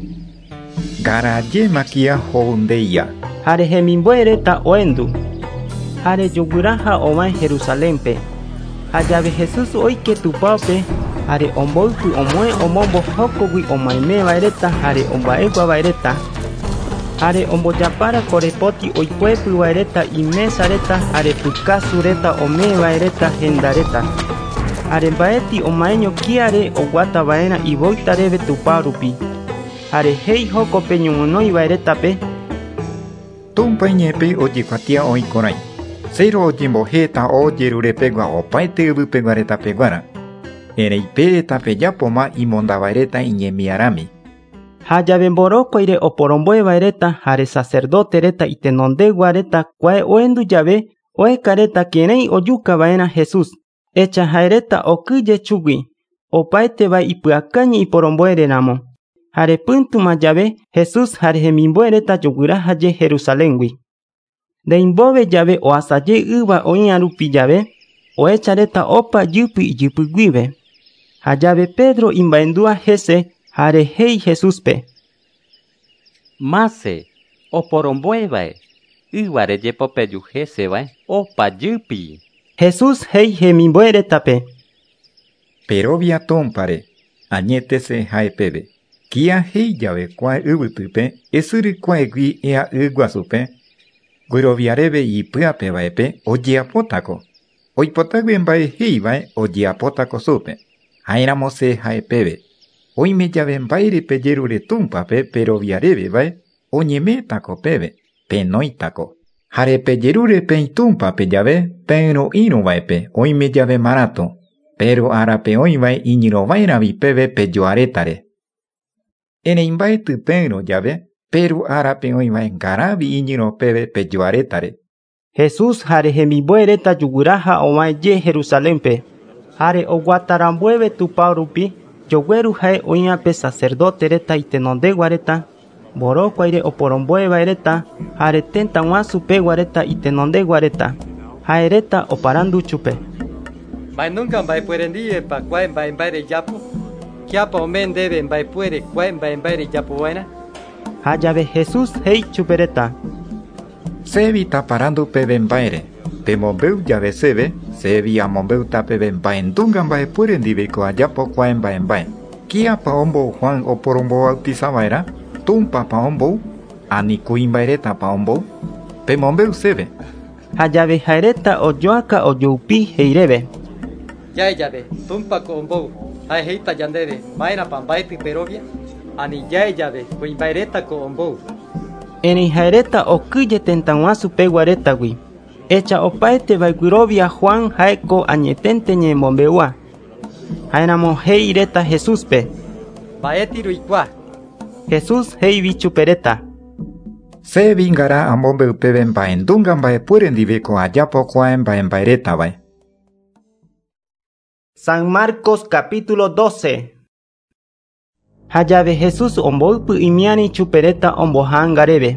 Garaye makia houndeia. Hare hemimbuereta oendu. Hare yoguraja omae Jerusalén pe. Hayave Jesús oike tupape. Hare omboitu omoe omombo hokogui omaime vaereta hare ombaegua vaereta. Hare omboyapara korepoti oipuepu vaereta imesareta hare pukasureta ome vaereta gendareta. Hare mbaeti omaeño kiare oguata vaena iboita rebe tuparupi. Hare hei jokope ñumonoi vaereta pe. Tumpañepe oyekuatia oikorai. Seiro oyembojeta oyerurepegua opaete uvupeguareta peguara. Erei pereta peyapoma imondavaereta iñemiarami. Hayave mborokoire oporomboe vaereta hare sacerdote reta itenondeguareta kuae oendu llave oekareta kerei oyuka vaena Jesús. Echa jaereta okyye chugui. Opaete vae ipyakañi iporomboere ramo. Hare pyntuma llave Jesús hare hemimbuereta yoguraja ye Jerusaléngui. Ndeimbove llave oasaye yva oiãrupi llave oechareta opa ypy ijypyguive. Hayave Pedro imbaendua jese hare hei Jesúspe. Mase, oporomboevae, yvare jepopeju jesevae opa ypy. Jesús hei hemimbueretape. Perovia tompare, añétese jaepeve. Kia hei llave kuae yvytype esyry kuaegui ea y guasupe guiroviareve ipy'ape vaepe ojeapótako. Oipotágue mbae heivae ojeapótako súpe. Jaéramo se ha'epeve. Oime jave mba'ére pejerure túmpape peroviarevevae oñemétako peve, penóitako. Jare pejerure peitúmpape jave pero'írõvaepe oime jave marato, pero árape oĩvae iñirovãiravi peve pejoarétare. Erei mbaety péro jave, pero árape oĩvae ngaravi iñirõ peve pejoarétare. Jesús jare hemimbo'e reta juguýraha ovaeje Jerusalénpe, jare oguatarambueve tupão rupi joguéru ha'e oĩape sacerdote reta itenondegua reta, mborokóaire oporomboevae reta, jare tëta guasu pegua reta itenondegua reta. Ha'e reta oparandu chupe: Mbaenunga mba'epuerendíepa kuae mbaembae rejapo? Kiapa ome ndéve mba'epuere kuae mbaembae rejapova'erã? Ha jave Jesús jei chupe reta: Sévi taparandu peve mba'ére. Pemombeu jave séve, sévi amombeuta peve mbaendunga mba'epuerendiveko ajapo kuae mbaembae. Kiapa ombou Juan oporombobautizava'erã? Túmpapa ombou? Ani kuimba'erétapa ombou? Pemombeu séve. Ha jave ha'e reta ojoaka ojoupi heireve: Jae jave, túmpako ombou, ha'e heita yandeve, mba'érãpa mbaetý perovia? Ani jae jave, kuimba'erétako ombou. Erei ha'e reta okýje tëta guasu pegua retagui, echa opaetevae guirovia Juan ha'éko añeténte ñemombe'ua. Ha'éramo he'i reta Jesúspe: Mba'éti roikua. Jesús heivi chupe reta: Sévi ngara amombe'upéve mbaendunga mba'epuerendiveko ajapo kuae mbaembaerétavae. San Marcos capítulo doce. Ha jave Jesús omboypy imiári chupe reta ombohãngareve.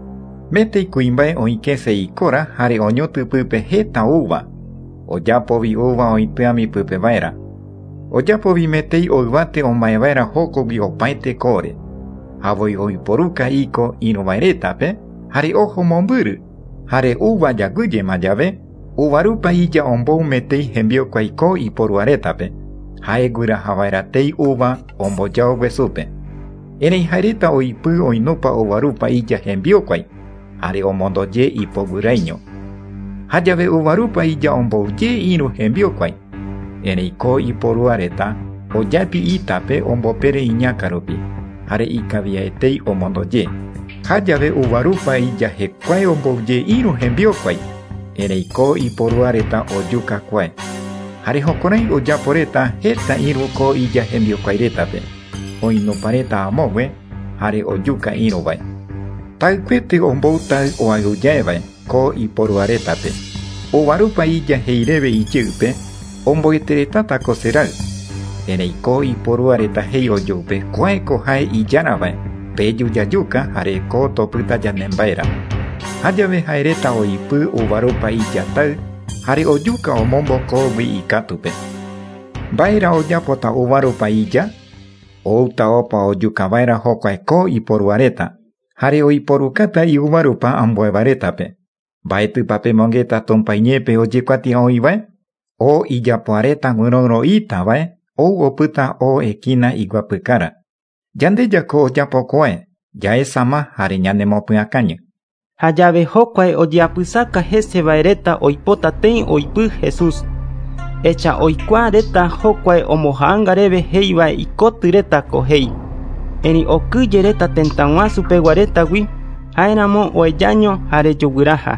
Métei kuimbae oikese ikóra jare oñotýpype héta uva. Ojápovi uva oipy'ami pypeva'erã. Ojápovi metei oyvate omaeva'erã hókogui opaite kóre. Avoi oiporuka iko irũvaerétape jare oho mombyry. Jare uva jaguyéma jave, uvarupa ija ombou metei hembiokua iko iporuarétape. Ha'eguerahava'erãtei uva ombojaogue súpe. Erei ha'éréta oipy oinúpa uvarupa ija hembiókuai, jare omondoje ipoguýraiño. Ha jave uvarupa ija ombouje irũ hembiókuai. Erei ko iporuareta ojápi itápe ombopére iñáka rupi, jare ikaviaetei omondoje. Ha jave uvarupa ija hekuae ombouje irũ hembiókuai. Erei ko iporuareta ojukakuae. Jare jokorai ojaporeta heta irũ ko ija hembiokuairétape. Oinópareta amógue jare ojuka irũvae. Taykúete ombouta oayujaevae ko iporuarétape. Ovarupa ija heireve ijýpe omboeteretátako cheray. Erei ko iporuareta hei ojoype kuaeko jae ijárava'e pejujajuka jare ko topýta ñanemba'érã. Ha jave ha'éréta oipy ovarupa ijatay jare ojuka omombo kógui ikatupe. Mba'érã ojapota ovarupa ija? Outa opa ojukava'erã hokua ko iporuaréta jare oiporukáta iovarupa ambuevarétape. Mba'etýpa pemongeta Tumpa iñépe ojekuatia oĩvae? O ijapoaréta guyrõro'ítava'e ou opyta o ekína iguapykára. Jandejako ojapokuae, jaesama jare ñanemopy'akañy. Ha jave hokue ojeapysáka heseva'e reta oipota teĩ oipy Jesús. Echa oikuaa reta hokue omohãngareve heivae ikoty retako hei. Erei okýje reta tëta guasu pegua retagui, ha'éramo oejaño jare joguýraha.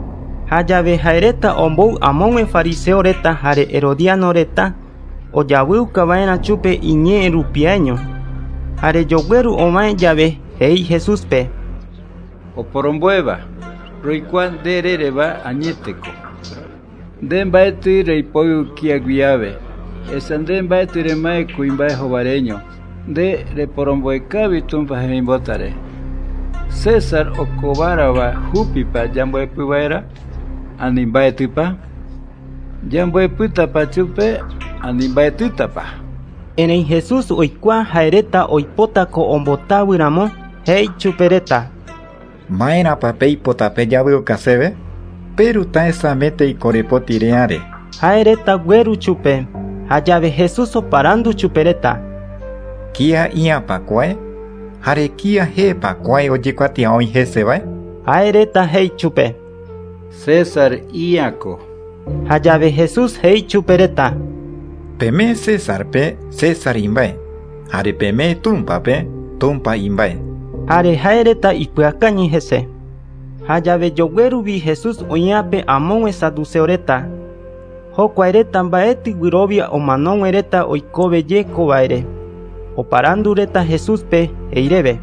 Ha jave ha'e reta ombou amóg̃e fariseo reta jare herodiano reta ojavýukava'erã chupe iñe'ẽ rupiaño. Jare joguéru ovae jave he'i Jesúspe: Oporomboéva, roikua nderéreva añéteko. Nde mbaetý reipoyy kiaguiave, esa nde mbaetý remae kuimbae hovareño, nde reporomboekávi Tumpa hemimbótare. César okovárava húpipa jamboepyva'erã ani mbaetýpa? Jamboepýtapa chupe ani mbaetýtapa? Erei Jesús oikuaa ha'e reta oipótako ombotávyramo, he'i chupe reta: Ma'érãpa peipota pejavy okaséve? Peruta'esamete ikorepoti reáre. Ha'e reta guéru chupe. Ha jave Jesús oparandu chupe reta: Kia iapa kuae? Hare kia jepa kuae oyekuatia oĩ hese vae? Jaereta hei chupe: César iako. Jajave Jesús hei chupereta: Peme César pe César imbae. Hare peme tumpa pe tumpa imbae. Hare jaereta ipyakañy hese. Jajave jogueruvi Jesús oĩape amöguë saduceoreta. Jokuaereta mbaetɨ guirovia omanoguereta oikove kova'ere. Oparandureta Jesúspe heireve: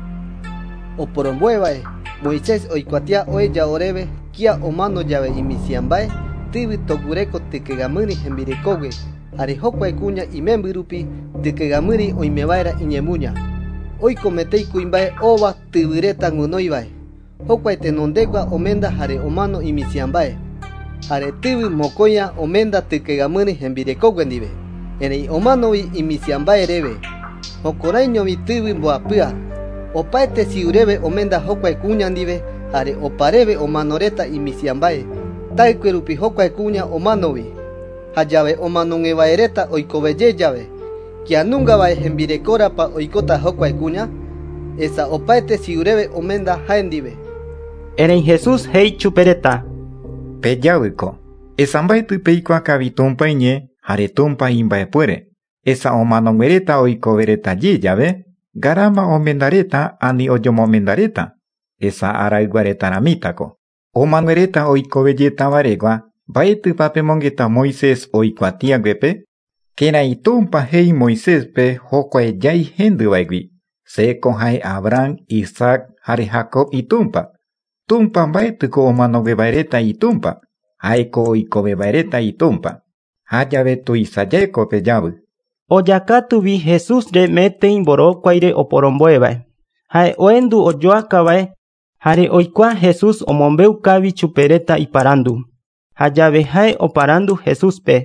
Oporomboevae, Moisés oikuatia oeya oreve kia omano llave imisiambae tɨvy togureko tykegamýri hembirekógue, jare jokuae kuña imembýrupi tykegamýri oimevaera iñemuña. Oikometei kuimbae ova tyvyreta gunoivae. Jokuae tenondegua omenda jare omano imisiambae. Jare tyvy mokoi'a omenda tykegamýri hembirekógue ndive, erei omanovi imisiambae reve. Jokoraiñovi tyvy mboapy'a. Opaete siureve omenda jokuae kuña ndive, jare opareve omanoreta imisiambae. Taɨkuerupi jokuae kuña omanovi. Jajave omanongevaereta oikove llave. Kianungavae hembirekórapa oikota jokuae kuña, esa opaete siureve omenda jae ndive. Erei Jesús hei chupereta: Pejavýko, esa mbaetɨ peikuaakavi tumpa iñe jare tumpa imbaepuere. Esa omanoguereta oikovereta ye llave, garama omendareta ani ojomomendareta. Esa araɨguaretaramítako. Omanoguereta oikovejetavaregua mbaetɨpa mongeta Moisés oikuatiaguepe, kerai tumpa jei Moiséspe jokuae jai hendyvaegui. Seko jae Abraham, Isaac jare Jacob itumpa. Tumpa mbaetɨko omanoguevaereta itumpa, jaeko oikovevaereta itumpa. Jajave tuisajaeko pejavy. Ojakatuvi Jesúsre meteĩ mborokuaire oporomboevae. Jae oendu ojoakavae, jare oikua Jesús omombeu kavi chupereta iparandu. Jajave jae oparandu Jesúspe: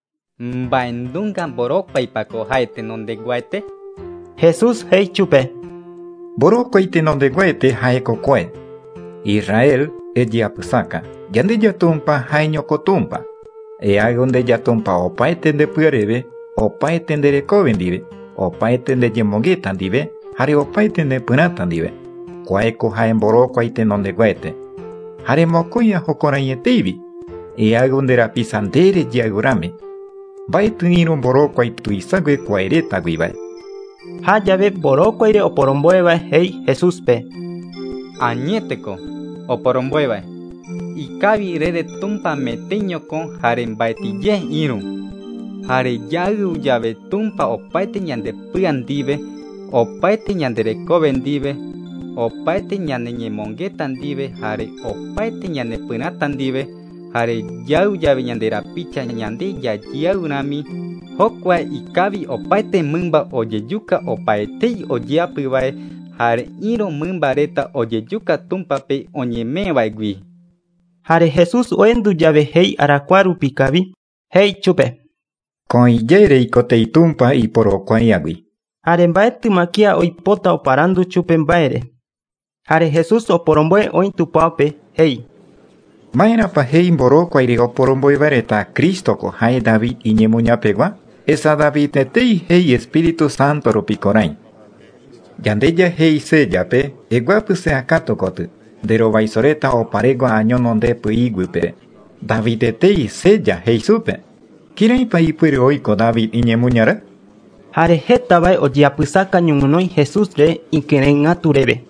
Mba'endunga mborokuaipako jae tenondeguaete? Jesús hei chupe: Mborokuai tenondeguaete jaeko kuae: Israel ejeapysáka, yandeja tumpa jaeñoko tumpa. Eague ondeja tumpa opaete ndepyareve, opaete nderekove ndive, opaete ndejemongeta ndive, jare opaete ndepyräta ndive. Kuaeko jae mborokuai tenondeguaete. Jare mokoi'a jokoraieteivi, eague onderapisa ndere jeaɨrame. Mbaetɨ irũ mborokuai tuisague kuaeretaguivae. Jajave mborokuaire oporomboevae hei Jesúspe: Añeteko oporomboevae, ikavi rere tumpa meteñoko jare mbaetɨye irũ. Jare jaɨu llave tumpa opaete ñandepy'a ndive, opaete ñanderekove ndive, opaete ñaneñemongeta ndive, jare opaete ñanepyräta ndive, jare jaɨu llave ñanderapicha ñande jajiaɨrami, jokuae ikavi opaete mymba ojejuka opaetei ojeapyvae, jare irũ mymbareta ojejuka tumpape oñemevaegui. Jare Jesús oendu llave hei arakuarupi kavi, hei chupe: Ko'ĩje reikotei tumpa iporokuaiagui. Jare mbaetɨma kia oipota oparandu chupe mba'ére. Jare Jesús oporomboe oĩ tupãope hei: Maérapa hei mborokuaire oporomboevareta Cristoko jae David iñemuñapegua? Esa David etei hei Espíritu Santo rupikorãi. Yandeja hei séjape eguapyse akatu kotɨ, nderovaisoreta oparegua añonondepy iguýpe. David etei séja hei súpe. Kiräipa ipyre oiko David iñemuñara? Jare hétavae ojeapysáka ñoguinói Jesúsre ikyrẽngatu reve.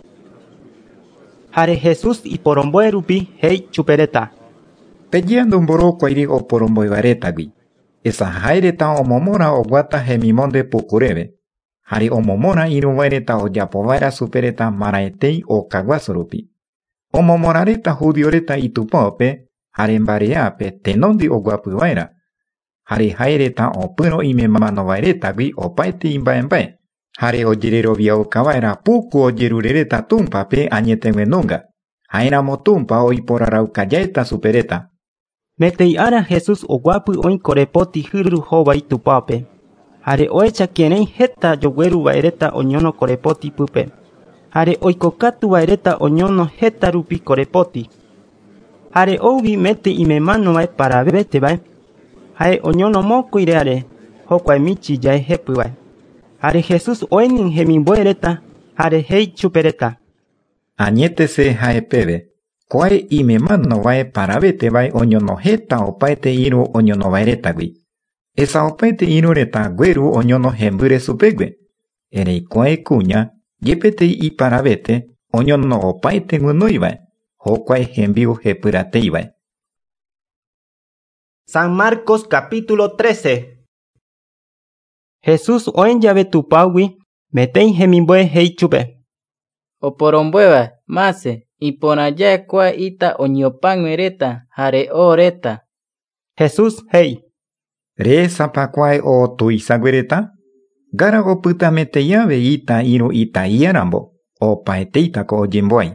Jare Jesús iporomboe rupi hei chupereta: Pejeandu mborokuaire oporomboevaretagui. Esa jaereta omomora oguata hemimonde pukureve. Jare omomora irũvaereta ojapovaera supereta maraetei okaguasu rupi. Omomorareta judioreta itupãope jare mbareápe tenondi oguapyvaera. Jare jaereta opyrõ imemanovaeretagui opaete imbaembae. Jare ojereroviaukavaera puku ojerurereta tumpape añeteguenunga. Jaeramo tumpa oiporaraukajaeta supereta. Metei ára Jesús oguapy oĩ korepoti hyrru hóvai tupãpe. Jare oecha kiereĩ heta jogueruvaereta oñono korepoti pype. Jare oikokatuvaereta oñono heta rupi korepoti. Jare ouvi mete imemanovae paravetevae. Jae oñono mokõi reare, jokuae michi jae jepyvae. Hare Jesús oenin hemimboereta, hare hei chupereta. Añétese jaepeve. Kuae imemano vae paravete vae oñonoheta opaete iru oñonovaeretagui. Esa opaete irureta gueru oñono hembure supegue. Erei kuae kuña, yepetei iparavete oñono opaete guinoivae. Jokuae hembiu jepyrateivae. San Marcos capítulo trece. Jesús oen llave tupawi, metein hemimboe hei chupe. Oporombueva, mase, iponaya kwa ita oñopanguereta, hare oreta. Jesús hei. Re sapakuae o tuisaguereta? Garago putamete llave ita iru ita iarambo, o paeteita ko ojimboai.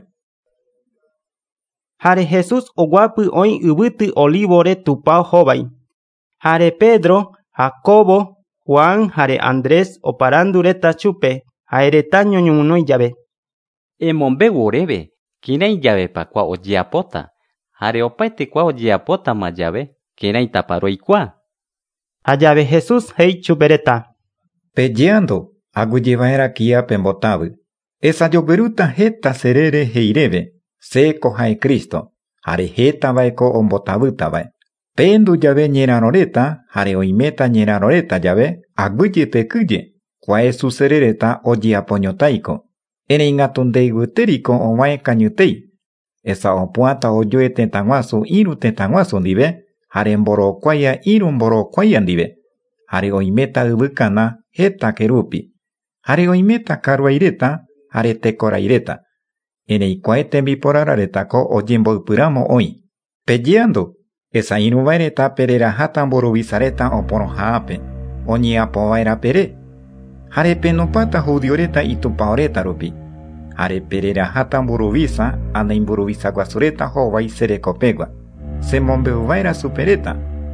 Hare Jesús oguapu oin ubutu olivore tupao hobai. Hare Pedro, Jacobo, Juan, hare Andrés oparandureta chupe, haereta ñoñunoi llave. Emombe urebe, kinai llave pa kwa ojiapota. Hare opaite kwa ojiapota ma llave, kinai taparoi kwa. A llave Jesús hei chupereta. Pelleando, aguyevaera kia pembotabu. Esa yogueruta jeta serere heirebe. Seko hae Cristo, hare jeta vaeko ombotabuta vae. Pendu llave ñeranoreta, hare oimeta ñeranoreta llave, aguye pekuye, kuae suserereta ojiapoñotaiko. Ene ingatundei guteriko omae kañutei. Esa opuata oyoe tetaguasu iru tetaguasu ndive, hare mborokuaya iru mborokuaya ndive. Hare oimeta ubukana jeta kerupi. Hare oimeta karuaireta, hare tekoraireta. Enei kuae tembiporararetako ojimboypyramo oĩ. Pelleando, esa iruvaereta pererahata mboruvizareta oporoha'ãpe, oñeapovaera pere. Hare penopáta judioreta itupaoreta rupi. Hare pererahata mburuviza ana imburuvizaguasureta hovai serekopegua. Semombe'uvaera supereta.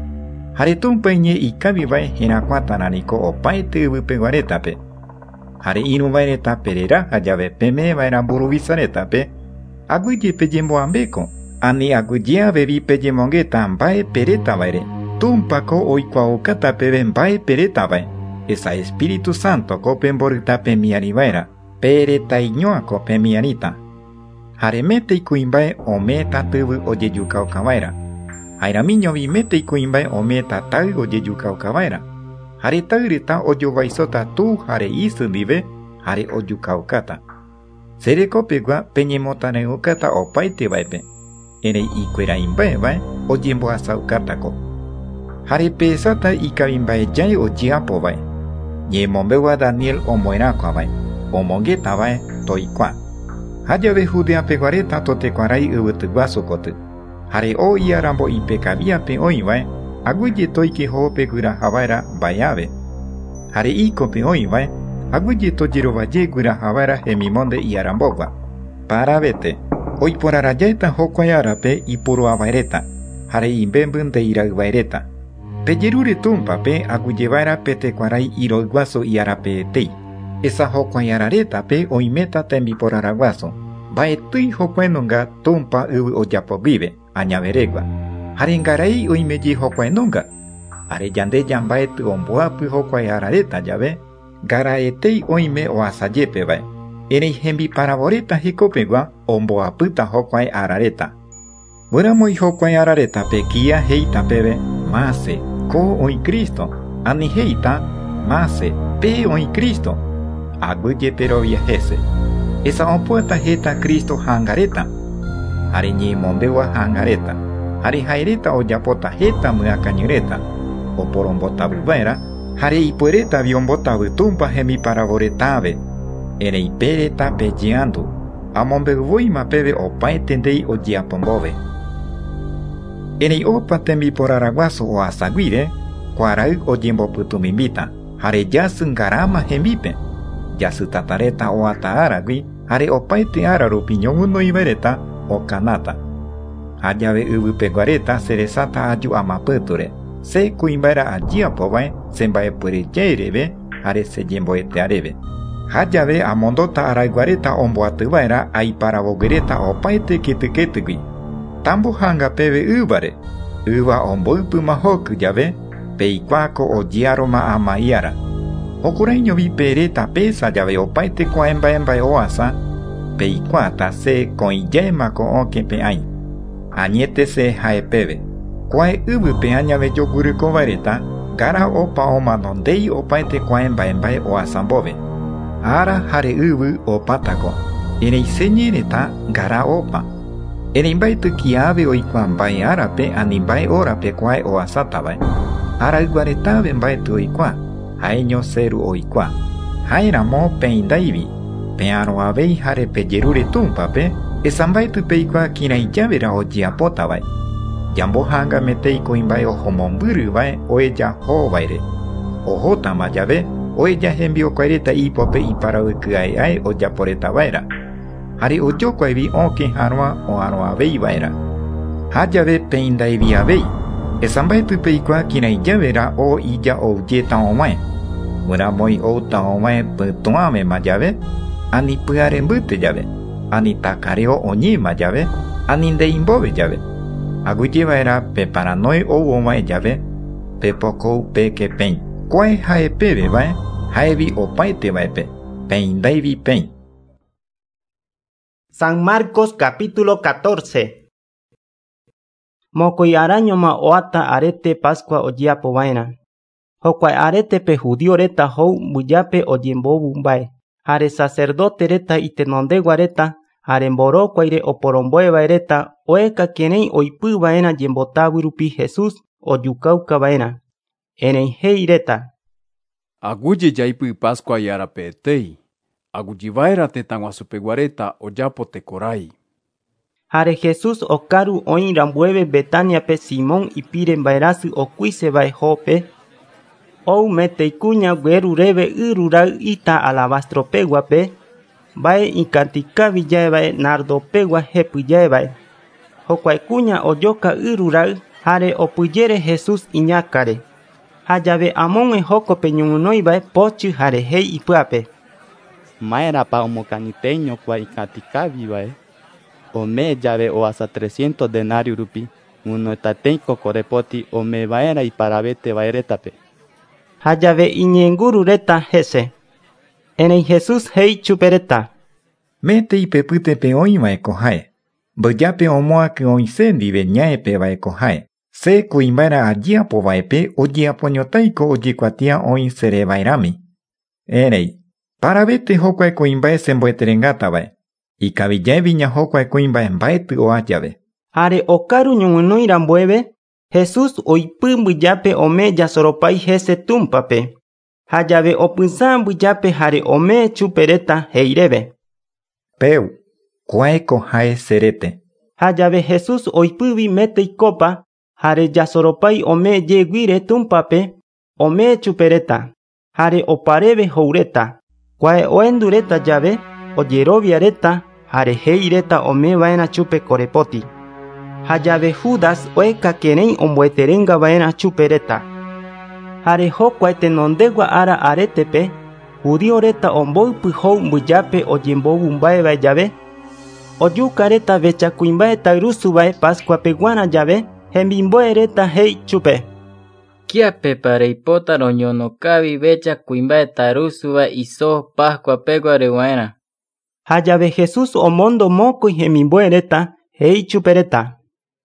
Hare tumpaiñe ikavivae herakuãtarãniko opaite yvypeguarétape. Hare iruvaereta pereraha llave pemevaera mburuvizarétape, aguiye pejemboambeko, ani aguiyeavevi pejemongeta mbae peretavaere, tumpako oikuaukáta peve mbae peretavae, esa Espíritu Santo ko pemboryta pemiarivaera, peretaiñoako pemiarita. Hare mete ikuimbae ometa tyvy ojejukaukavaera, jaeramiñovi mete ikuimbae ometa taý ojejukaukavaera. Hare tayreta ojovaisota tu hare isy ndive, hare ojukaukata. Serekopegua peñemotareukata opaitevaepe, erei ikueraimbaevae ojemboasaukátako. Hare pesata ikavimbaejae ojeapovae. Ñemombe'ua Daniel omoerakuvavae, omongetavae toikua. Hajave Judeapeguareta totekuarai yvytyguasu koty. Hare o iarambo ipekaviape oĩvae, aguiye toike hope guirahava'era mba'eave. Hare íkope oĩvae, aguiye tojerovaje guirahava'era hemimonde iarambogua. Paravete, oiporarajaeta hokua árape ipuruavaereta, hare imbemby ndeirayvaereta. Pejerure túmpape aguiyevaera petekuarai iroyguasu iarapeetei. Esa hokua árarétape oiméta tembiporaraguasu. Mba'etýi hokuenunga tumpa yvy ojapoguíve, añaveregua. Hare ngarai oimeji hokuaenunga. Hare yande jambaety omboapy hokua arareta llave, ngaraetei oime oasajepevae. Erei hembiparavoreta hekopegua omboapýta hokua arareta. Guramoi hokua araretape kia heita peve mase, ko oĩ Cristo, ani heita mase, pe oĩ Cristo. Aguiye perovia hese. Esa ompuata heta Cristo hangareta. Hare ñemombe'ua hangareta. Hare haereta ojapota heta myakañyreta, oporombotavyvaera, hare ipueretavi ombotavy tumpa hembiparavoretãve. Erei pereta pelleando, amombe'uvóima peve opaite ndei ojeapombove. Erei opa tembiporaraguasu oasaguire, kuarai ojembopytumimbíta, hare jasy ngarama hembipe. Jasy tatareta oata áragui, hare opaite ára rupi ñoguinoivaereta okanata. Hajave yvypeguareta seresata aju amapytúre, se kuimbaera ajiapovae semba'epuerejaireve hare sejemboeteareve. Hajave amondota araiguareta omboatyvaera aiparavoguereta opaite ketyketygui. Tambohanga peve yvare, yva omboypyma hoky jave, peikuaako ojearoma ama iara. Jukuraiño vi pereta pesa llave opaite kwa emba emba oasa, peikwata se koiyema ko oke pe ai. Añete se haepebe. Kwae ubu pe añave yoguruko vareta, gara opa oma nondei opaite kwa emba emba oasa bove. Ara hare ubu opatako. Ere señereta gara opa. Ere imbaite kiave oikwan bai arape animbai orape kwae oasatabai. Ara iguaretabe mbaite oikwa. Haeño seru oikwa. Haeramo peindaibi. Pearo avei hare pejerure tumpape. Esambaite peikwa kinai javera ojiapotabai. Jambo hanga meteiko imbai ohomomburu bai oeja hovaire. Ohotama llave oeja hembio kwaireta ipope iparaukuai ai ojaporeta vaira. Hari ojokwa vi oke harwa o harwa vei vaira. Hajave peindaibi avei. Esambaite peikwa kinai javera o ija ojeta omae. Mura moi outa omae petuame majave. Ani puarembute llave. Ani takareo oñima llave. Ani ndeimbove llave. Agulleva era pe paranoi o omae llave. Pe poco pe que pein. Kwae hae pebe vae. Haevi opaite vaepe. Peindaivi pein. San Marcos capítulo catorce. Mokoy araño ma oata arete Pascua ojiapo vaina. Hokwai arete pe judío reta hou buyape oyembobu mbae. Hare sacerdote reta itenondegua reta. Hare mboro kwaire oporomboe vaereta. Oeka kenei oipu vaena yembotabu rupi Jesús oyukauka vaena. Enei hei reta. Aguye jaipu Pascua yarapetei. Agujivaera tetanguasupeguareta oyapo tekorai. Hare Jesús okaru oin rambueve Betania pe Simón ipire mbaerasu okuise vae Jope. Ou meteikuña gueru reve urura ita alabastro pegua pe. Vae inkantikavi yaevae nardo pegua hepu yaevae. Hokwaekuña oyoka urura hare opuyere Jesús iñakare. Hayave amon en jokope ñungunoi vae pochu hare hei ipuape. Maera pa omocaniteño kwa inkantikavi vae. Ome llave o hasta trescientos denarios rupi. Uno tatenko korepoti ome vaera y parabete vaeretape. Hayave iñenguru reta jese. Enei Jesús hei chupereta. Mete y pepute pe oima ekohae. Boyape omoa que oinsendi veñae pe va ekohae. Se kuimbara ajiapo vaepe ojiapo nyotaiko ojikuatia oin sere vairami. Enei. Parabete hokwae kuimbae semboeterengata vae. Ikavillae viña hokwae kuimbae mbaetu oajave. Hare okaru ñungunoi rambueve. Jesús oipu mbuyape ome yasoropai jese tumpape. Hayave opysa mbuyape hare ome chupereta heireve. Peu, kuaeko hae serete. Hayave Jesús oipuvi metei copa. Hare yasoropai ome yeguire tumpape. Ome chupereta. Hare opareve houreta. Kuae oendureta llave. Oyeroviareta. Hare heireta ome vaena chupe korepoti. Hayave Judas oeka kenei omboeterenga vaena chupereta. Hare hokwae tenondegua ara aretepe. Judío reta omboipu hou mbuyape oyembobu mbae vae llave. Oyuka reta vechakuimbae tairusu vae Pascua peguana llave. Hembimboe reta hei chupe. Kiape para ipota roñonokavi vechakuimbae tairusu vae iso Pascua peguare vaena. Hayave Jesús omondo moko y hembimboe reta hei chupereta.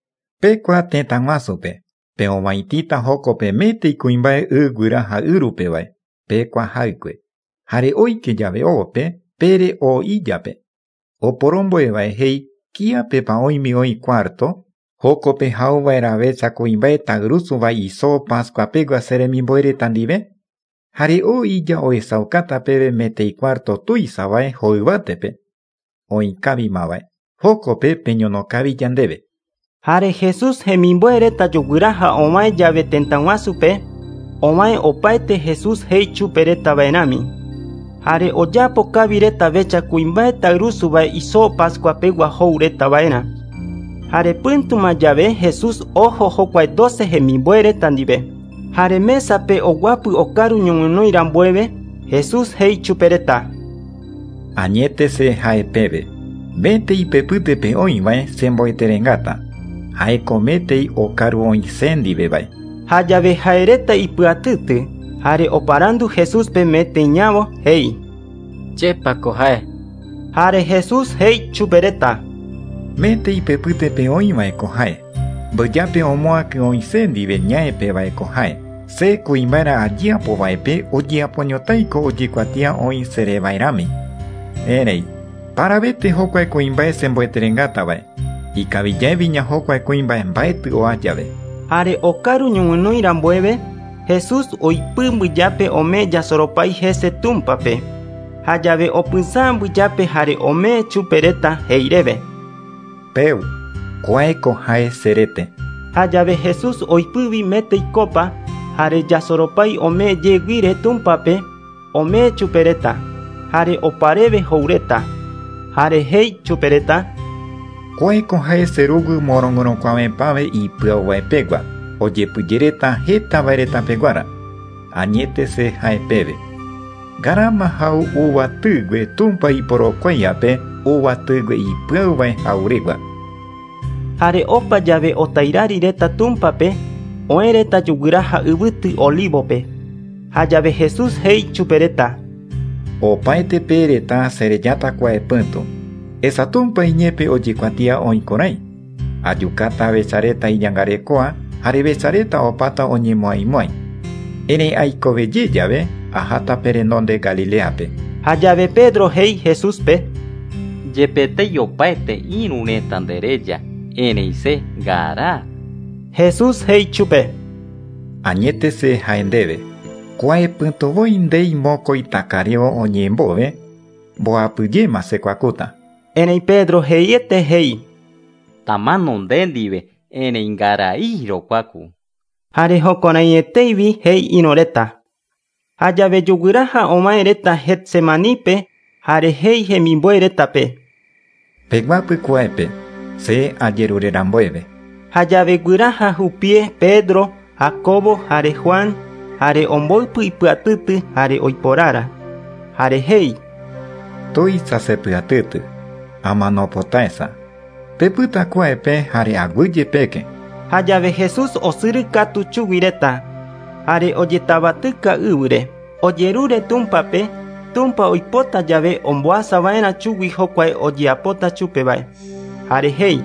Pekua tetanguasupe. Pe omaitita hokope mete kuimbae ugura ha urupe vae. Pekua haikue. Hare oike llave ope, pere o iyape. Oporomboe vae hei, kia pepa oimi oi cuarto, hokope hau vaera vecha kuimbae tagrusu vae iso Pascua pegua seremimboere tandive. Hare o iya o esaukata pebe mete y cuarto tuisa vae hoivatepe. Oinkabima vae, hokope peñonokavi yandeve. Hare Jesús hemimboe reta yoguraja omae llave tentanguasupe. Omae opaete Jesús hei chupereta vaenami. Hare oyapo kavireta vecha kuimbae tagrusu vae iso Pascua pegua houreta vaena. Hare puntuma llave Jesús ojo hokwae doce hemimboe reta ndive. Hare mesa pe oguapu okaru ñungunoi rambueve. Jesús hei chupereta. Añete se hae pebe. Vete y pepute pe oivae semboeterengata. Hae comete y okaru oinsendi bebae. Hayave haereta y puatute. Hare oparandu Jesús pe meteñavo hei. Chepa kohae. Hare Jesús hei chupereta. Mete y pepute pe oima kohae. Boyape omoa que oisendi veñae pe va kohae. Se kuimbara allá po vaepe oye poñotaiko oye kuatia oi sere vairami. Erei. Para vete hokwa kuimbae semboeterengata vae. Y kabillae viña hokwa kuimbae mbaetu o ayave. Hare okaru ñunguno irambueve. Jesús oipimbu yape ome yasoropai hese tumpape. Hayave opinsambu yape hare ome chupereta heireve. Peu, kuaeko hae serete. Hayave Jesús oipibi mete y copa. Hare yasoropai ome yeguire tumpape. Ome chupereta. Hare opareve joureta. Hare hei chupereta. Kuaeko hae serugu morongono kwame pave y puawae pegua. Oye puyereta heta vaireta peguara. Añete se hae pebe. Garama hau uwa tugwe tumpa y poro kwayape uwa tugwe y puawae hauregua. Hare opa llave otairari reta tumpape. Oereta yuguraha ubutu olivope. Hayave Jesús hei chupereta. Opaete pereta sereyata kwae punto. Esa tumpa iñepe oye kuatia oinkorai. Ayukata besareta y yangarekoa. Hare besareta opata oñemoai moai. Ene aiko veye llave. Ajata perenon de Galileape. Hayave Pedro hei Jesús pe. Yepete yopaete inunetan derecha. Ene ise gara. Jesús hei chupe. Añete se haendebe. Kuae punto voindei moko itakareo oñembove. Boapuyema se kuakuta. Ene Pedro heiete hei. Tamanon dendive. Ene ingara iro kwaku. Hare hokonaieteivi hei inoreta. Hayave yuguraha omaereta Getsemanipe. Hare hei hemimboeretape. Peguapu kuaepe. Se ayerurerambueve. Hayave guraha jupie Pedro, Jacobo, hare Juan. Hare omboipu ipyatutu hare oiporara. Hare hei. Tuisa se pyatutu. Amanopotaesa. Peputa kuaepe hare aguye peke. Hayave Jesús osirikatu chuguireta. Hare oyetabatuka ure. Oyerure tumpape. Tumpa oipota llave omboasa vaena chugui hokwae oyeapota chupevae. Hare hei.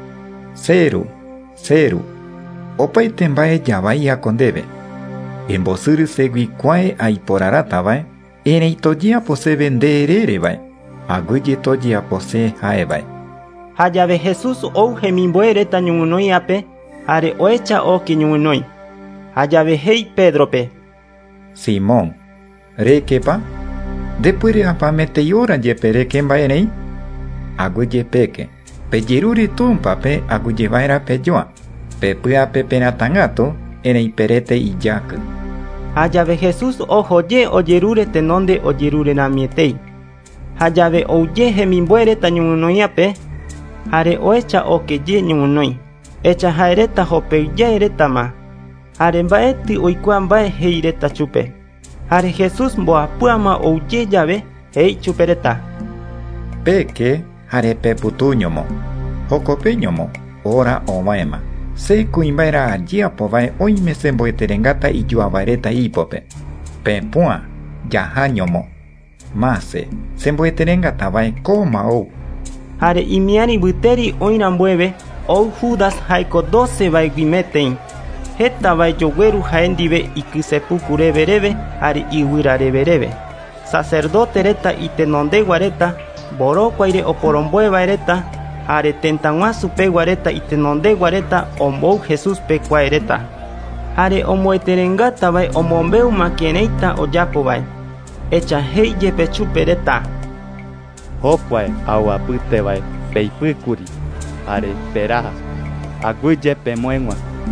Seru. Seru. Opaite mbae yavaia kondebe. Embosuru segui kwae aiporarata vae. Ene itogia pose venderere vae. Aguye togia pose hae vae. Hayave Jesús ou hemimboereta ñungunoiape. Hare oecha oki ñungunoi. Hayave hei Pedrope. Simón. Rekepa. Depure apamete yora yepere kembaenei. Aguye peke. Peyerure tumpape aguye vaira peyoa. Pepuape penatangato. Ene iperete iyaku. Hayave Jesús ojoye oyerure tenonde oyerure namietei. Hayave ouye hemimboereta ñungunoiape. Hare oecha okeye ñungunoi. Echa haereta hopeiyaereta ma. Hare mbaeti oikua mbae heireta chupe. Hare Jesús mboapuama ouye llave hei chupereta. Peke hare peputuñomo. Jokopeñomo. Ora omaema. Se kuimbaera allí povae oime semboeterengata y yuavaereta hipope. Pepua. Yahañomo. Mase. Semboeterengata vae koma ou. Hare imiani buteri oinambueve. Ou Judas haiko doce vai guimetein. Heta vai yogueru jaendive ikisepukureberebe. Hare iwirareberebe. Sacerdote reta itenondeguareta. Borokwaire oporombuevaereta. Hare tentanguasu peguareta itenondeguareta. Ombou Jesús pecuaereta. Hare omoeterengata vai omombeu makieneita oyapo vai. Echa hei yepechupereta. Hokwae aguapute vai peipukuri. Hare peraja. Aguye pemuengua.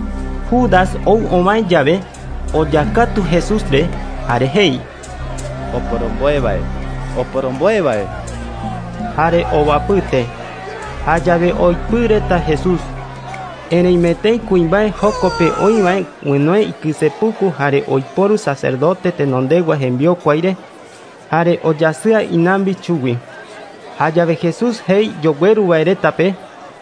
Judas ou omai llave. Oyakatu Jesús de. Hare hei. Oporomboevae. Oporomboevae. Hare ovapute. Hayave oipureta Jesús. Ereimetei kuimbae jokope oivae uenoe ikisepuku hare oiporu sacerdote tenondegua envió cuaire. Hare oyasua inambi chugui. Hayave Jesús hei yogueru vaeretape.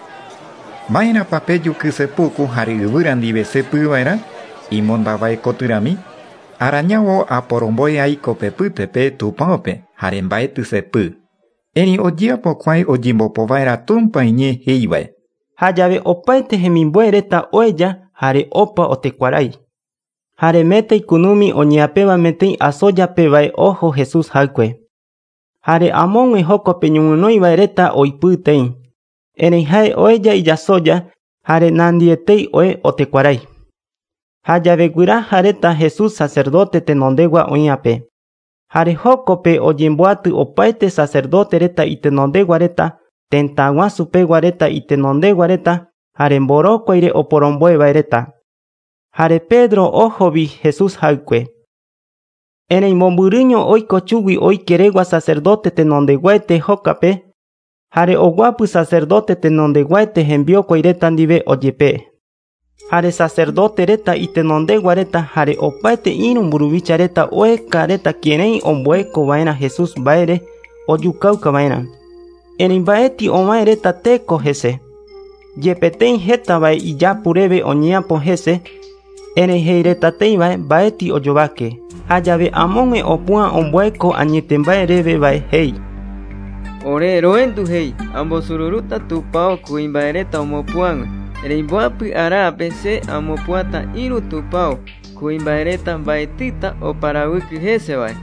Maina pape yukisepuku hare uburandive sepuvaera. Imondavae koturami. arañawo aporomboe aiko pepytepe tupaope hare mbaety sepy. Eri ojiapo kuae ojimbopovaera Tumpa iñe heivae. Hajave opaite hemimboe reta oeya hare opa otekuarai. Hare metei kunumi oñeapeva metei asojapevae ojo Jesús haikue. Hare amongue jokope ñugunoivae reta oipytei. Erei jae oeya ijasoja hare nandietei oe otekuarai. Hajave guiraja reta Jesús sacerdote tenondegua oĩape. Hare jokope oyemboaty opaite sacerdote reta itenondegua reta, tentaguasupegua reta itenondegua reta, hare mborokuaire oporomboevae reta. Hare Pedro ojovi Jesús haikue. Erei mombyryño oiko chugui oikeregua sacerdote tenondeguaete jókape, hare oguapy sacerdote tenondeguaete hembiokuai reta ndive ojepe. Hare sacerdote reta itenondegua reta hare opaete iru mburuvicha reta oeka reta kierei omboeko vaera Jesús mbaere ojukauka vaera. Erei mbaeti ovae reta teko hese. Jepetei heta vae ijapureve oñeapo hese, erei hei reta teivae mbaeti ojovake. Hajave amóngue opua omboeko añete mbae reve vae hei. Ore roendu hei, ambosururuta tupao kuimbae reta omopuan. Erei mboapy arape se amopuata iru tupao kuimbae reta mbaetýta oparavýky hésevae.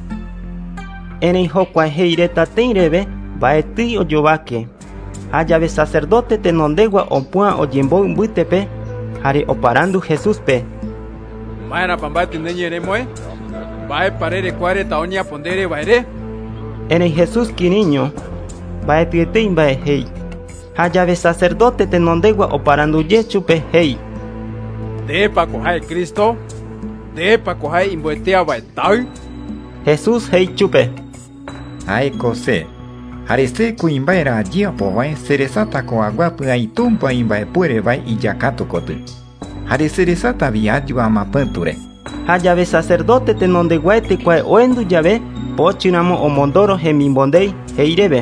Erei jokua hei reta tei reve mbaetýi ojovake. Hajave sacerdote tenondegua opua ojemboy mbytepe hare oparandu Jesúspe. Maérapa mbaety ndeñeremoe? Mba'épa rerekua reta oñeapondere vaere? Erei Jesús kiriño mbaetýetei mbae hei. Hajave sacerdote tenondegua oparanduje chupe hei. Ndépako jae Cristo? Ndépako jae imbo'etea vaetãy? Jesús hei chupe. Aiko se. Hare se kuimbaera ajiapovae seresatako aguapy aitumpa imbaepuerevae ijakatukoty. Hare seresatavi aju amapytúre. Hajave sacerdote tenondeguaete kuae oendu jave pochyramo omondoro hemimbondei heireve.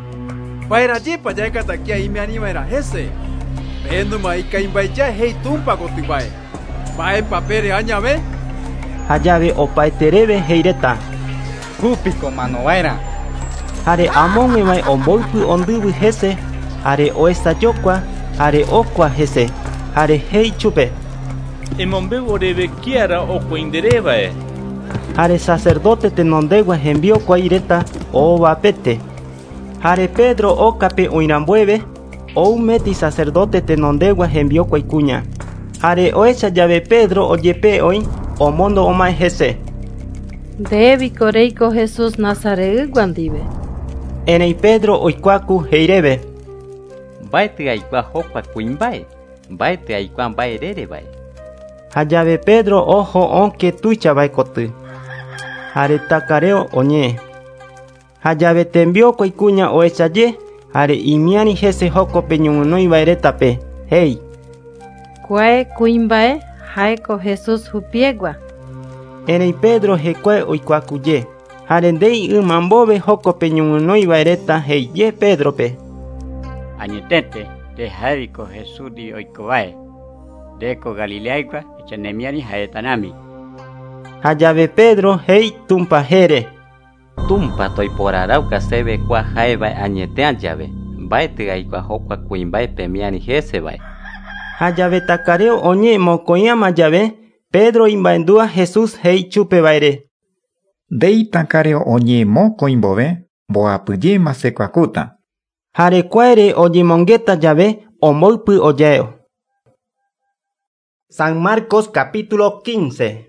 Vaerajepa jaekatakia imianivaera hese. Pénuma ikaimbaeja hei Tumpa gotývae. Mba'épa pére añave? Hajave opaitereve heireta. Hupiko manovaera. Hare amónguevae omboypy ondyvy hese, hare oesajokua, hare okua hese, hare hei chupe. Emombeu oreve kiara okuainderevae. Hare sacerdote tenondegua hembiokuai reta ovapete. Hare Pedro okape oirambueve, oumeti sacerdote tenondegua hembiokuai kuña. Hare oecha jave Pedro ojepe oĩ omondo omae hese. Ndéviko reiko Jesús Nazare'ỹgua ndive. Erei Pedro oikuaaku heireve. Mbaety aikua jokua kuimbae, mbaety aikua mbaererevae. Hajave Pedro ojo onke tuichavai koty. Hare takareo oñe. Hajave tembiokuai kuña oechaje, hare imiari hese jokope ñugunoivae retape. Hei. Kuae kuimbae jaeko Jesús hupiegua. Erei Pedro hekuae oikuaakuje. Hare ndei yma mbove jokope ñugunoivae reta heije Pedrope. Añetete tehaviko Jesús oikovae. Deko Galileaigua echanemiari haetanami. Hajave Pedro hei Tumpa jere. Tumpa toiporarauka seve kua jaevae añeteã jave, mbaety aikua jokua kuimbaepe miari hésevae. Hajave takareo oñe mokoĩama jave, Pedro imbaendúa Jesús hei chupevaire. Ndei takareo oñe mokõimbove mboapyjéma sekuakúta. Hare kuaire ojemongeta jave omboypy ojaeo. San Marcos capítulo quince.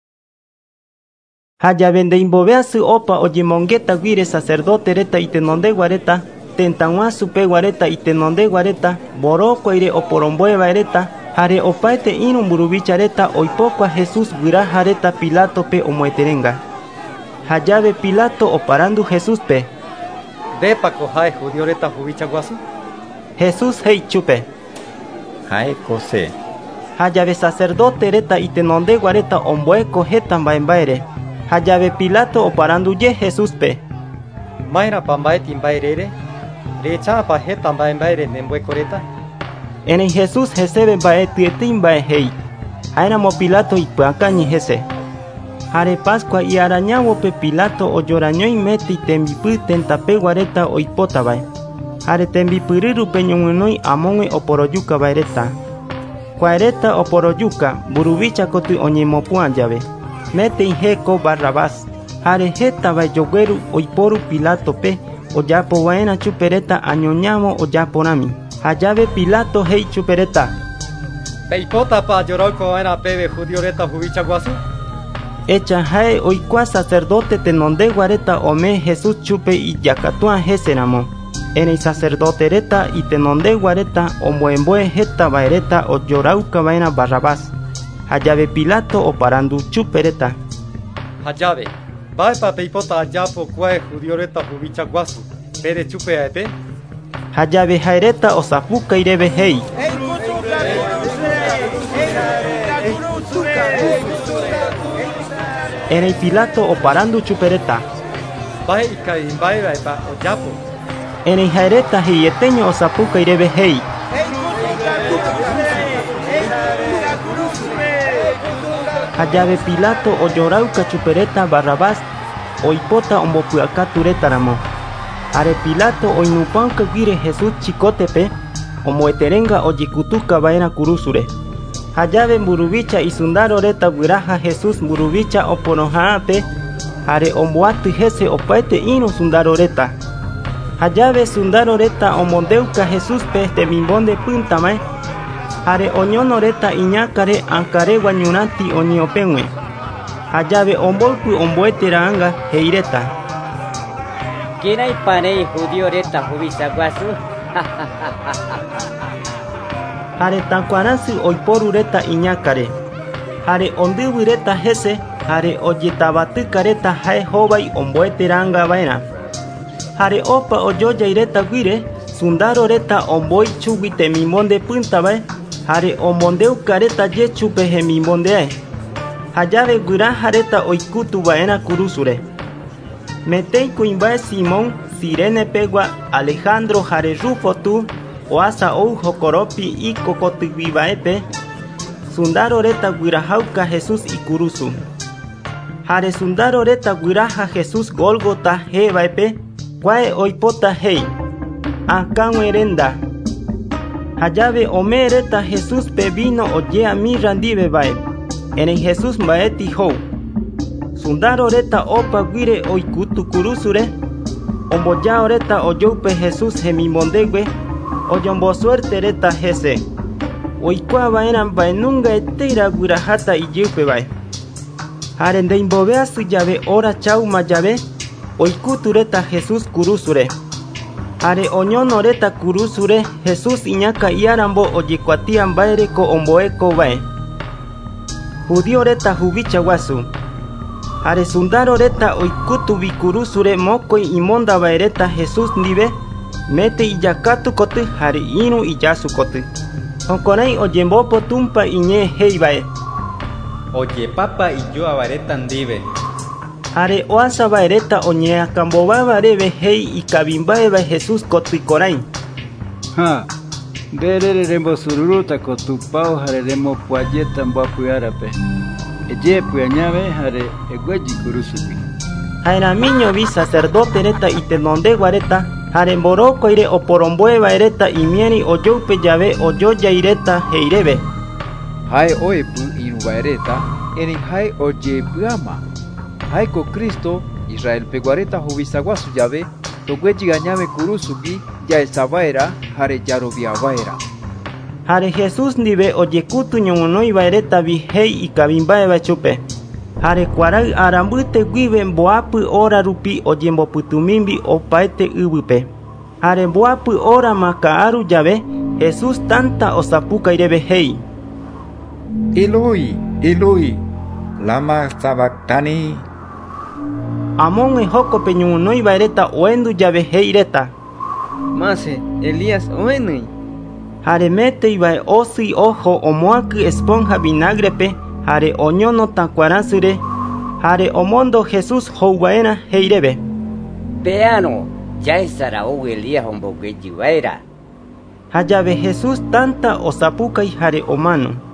Hajave ndeimboveasy opa ojemongeta guire sacerdote reta itenondegua reta, tentaguasupegua reta itenondegua reta, mborokuaire oporomboevae reta, hare opaete iru mburuvicha reta oipokua Jesús guiraja reta Pilátope omoeterenga. Hajave Pilato oparandu Jesúspe. Ndépako jae judío reta huvicha guasu? Jesús hei chupe. Jaeko se. Hajave sacerdote reta itenondegua reta omboeko heta mbaembaere. Hajave Pilato oparanduje Jesúspe. Maérapa mbaeti mbaerere? Rechápa heta mbaembaere nemboeko reta? Erei Jesús heseve mbaetýetei mbae hei. Ha'éramo Pilato ipy'akãñi hese. Hare Pascua y arañawope Pilato oyorañoi meti tembipy tentapeguareta oipotavae. Hare tembipyryrupe ñoguinoi amógue oporojukavaereta. Kuaereta oporojuka mburuvicha koty oñemopu'ã jave. Metei héko Barrabás. Hare hétavae joguéru oiporu Pilatope ojapova'erã chupereta añoñávo ojaporãmi. Hajave Pilato hei chupereta: Peipótapa ajorákova'erã peve judioreta huvicha guasu. Echa hae oikua sacerdote tenondeguareta ome Jesús chupe ijakatu'ã héseramo. Erei sacerdote reta itenondeguareta omboemboe hetavaereta ojoraukava'erã Barrabás. Hajave Pilato oparandu chupereta: Hajave, mba'épa peipota ajápo kuae judioreta huvicha guasu pére chupe'aete? Hajave haereta osapukai reve hei: Erei Pilato oparandu chupereta: Mba'e ikavimba'eva'epa ojápo. Erei haereta heietéño osapukai reve hei: Hajave Pilato ojoráuka chupereta Barrabás oipota ombopy'akaturétaramo. Hare Pilato oinupãukaguyre Jesús chikótepe ombo'eterénga ojekutúkava'erã kurusure. Hajave mburuvicha isundaro reta guiraha Jesús mburuvicha oporoha'ãpe hare omboaty hese opaite írũ sundaro reta. Hajave sundaro reta omondeuka Jesúspe temimbonde pýntamae hare oñono reta iñákare ãkaregua ñurãti oñe'õpegui. Hajave omboypy omboetera'ãnga heireta: Kirai parei judío reta huvicha guasu. Hare takuarasy oiporu reta iñákare. Hare ondyvy reta hese hare ojetavatýka reta hae hóvai omboeterãngava'erã. Hare opa ojojai reta guire sundaro reta omboi chúgui temimbonde pýntavae hare omondeuka reta je chupe hemimbondeae. Hajave guiraha reta oikutuva'erã kurusure. Metei kuimba'e Simón Cirenepegua Alejandro hare Rufo tu oasa ou jokoropi ikokotyguiva'épe sundaro reta guiraháuka Jesús ikurusu. Hare sundaro reta guiraha Jesús Gólgota héva'épe kuae oipota hei: Akãguerenda. Hajave ome reta Jesús pe vino ojea mirra ndíveva'e, erei Jesús mba'éti hou. Sundaro reta opa guire oikutu kurusure ombojao reta ojoupe Jesús hemimbondégue ojombosuerte reta hese. Oikuaava'erã mba'enunga etéira guiraháta ijýpevae. Hare ndeimboveasy jave ora cháuma jave oikutu reta Jesús kurusure. Hare oñono reta kurusure Jesús iñakã'iarambo ojekuatia mba'éreko omboekova'e. Judío reta huvicha guasu. Hare sundaro reta oikutuvi kurusure mokõi imóndava'ereta Jesús ndive mete ijakatu koty hare írũ ijasu koty. Jukurai ojembópo túmpa iñé heiva'e: Ojepápa ijoava'ereta ndive. Hare oasava'ereta oñeakambováva reve hei ikavimba'evae Jesús kotykorãi: Ha, ndérere rembosururúta ko tupão hare remopuajéta mboapy'árape. Ejépy añave hare eguéji kurusúgui. Ha'eramiñovi sacerdote reta itenondegua reta hare mborokóire oporomboeva'ereta imiari ojóupe jave ojojai reta heireve: Hae oepy irũva'ereta, erei hae ojepy'áma. Haeko Kristo Israel peguareta huvicha guasu jave toguéji añave kurusúgui jaesava'erã hare jaroviava'erã. Hare Jesús ndive ojekutu ñoguõnoiva'eretavi hei ikavimba'evae chupe. Hare kuarai arambýte guive mboapy ora rupi ojembopytũmímbi opaite yvype. Hare mboapy órama ka'aru jave Jesús tanta osapukai reve hei: Eloi, Eloi, lama sabactani. Amóngue jókope ñoguõnoiva'ereta oendu jave hei reta: Mase, Elías oenýi. Hare méteivae osy oho omoaky esponja vinagrepe hare oñono takuarasýre hare omóndo Jesús houva'erã heireve: Peano, jaesara ou Elías omboguejyva'erã. Hajave Jesús tanta osapukai hare ománo.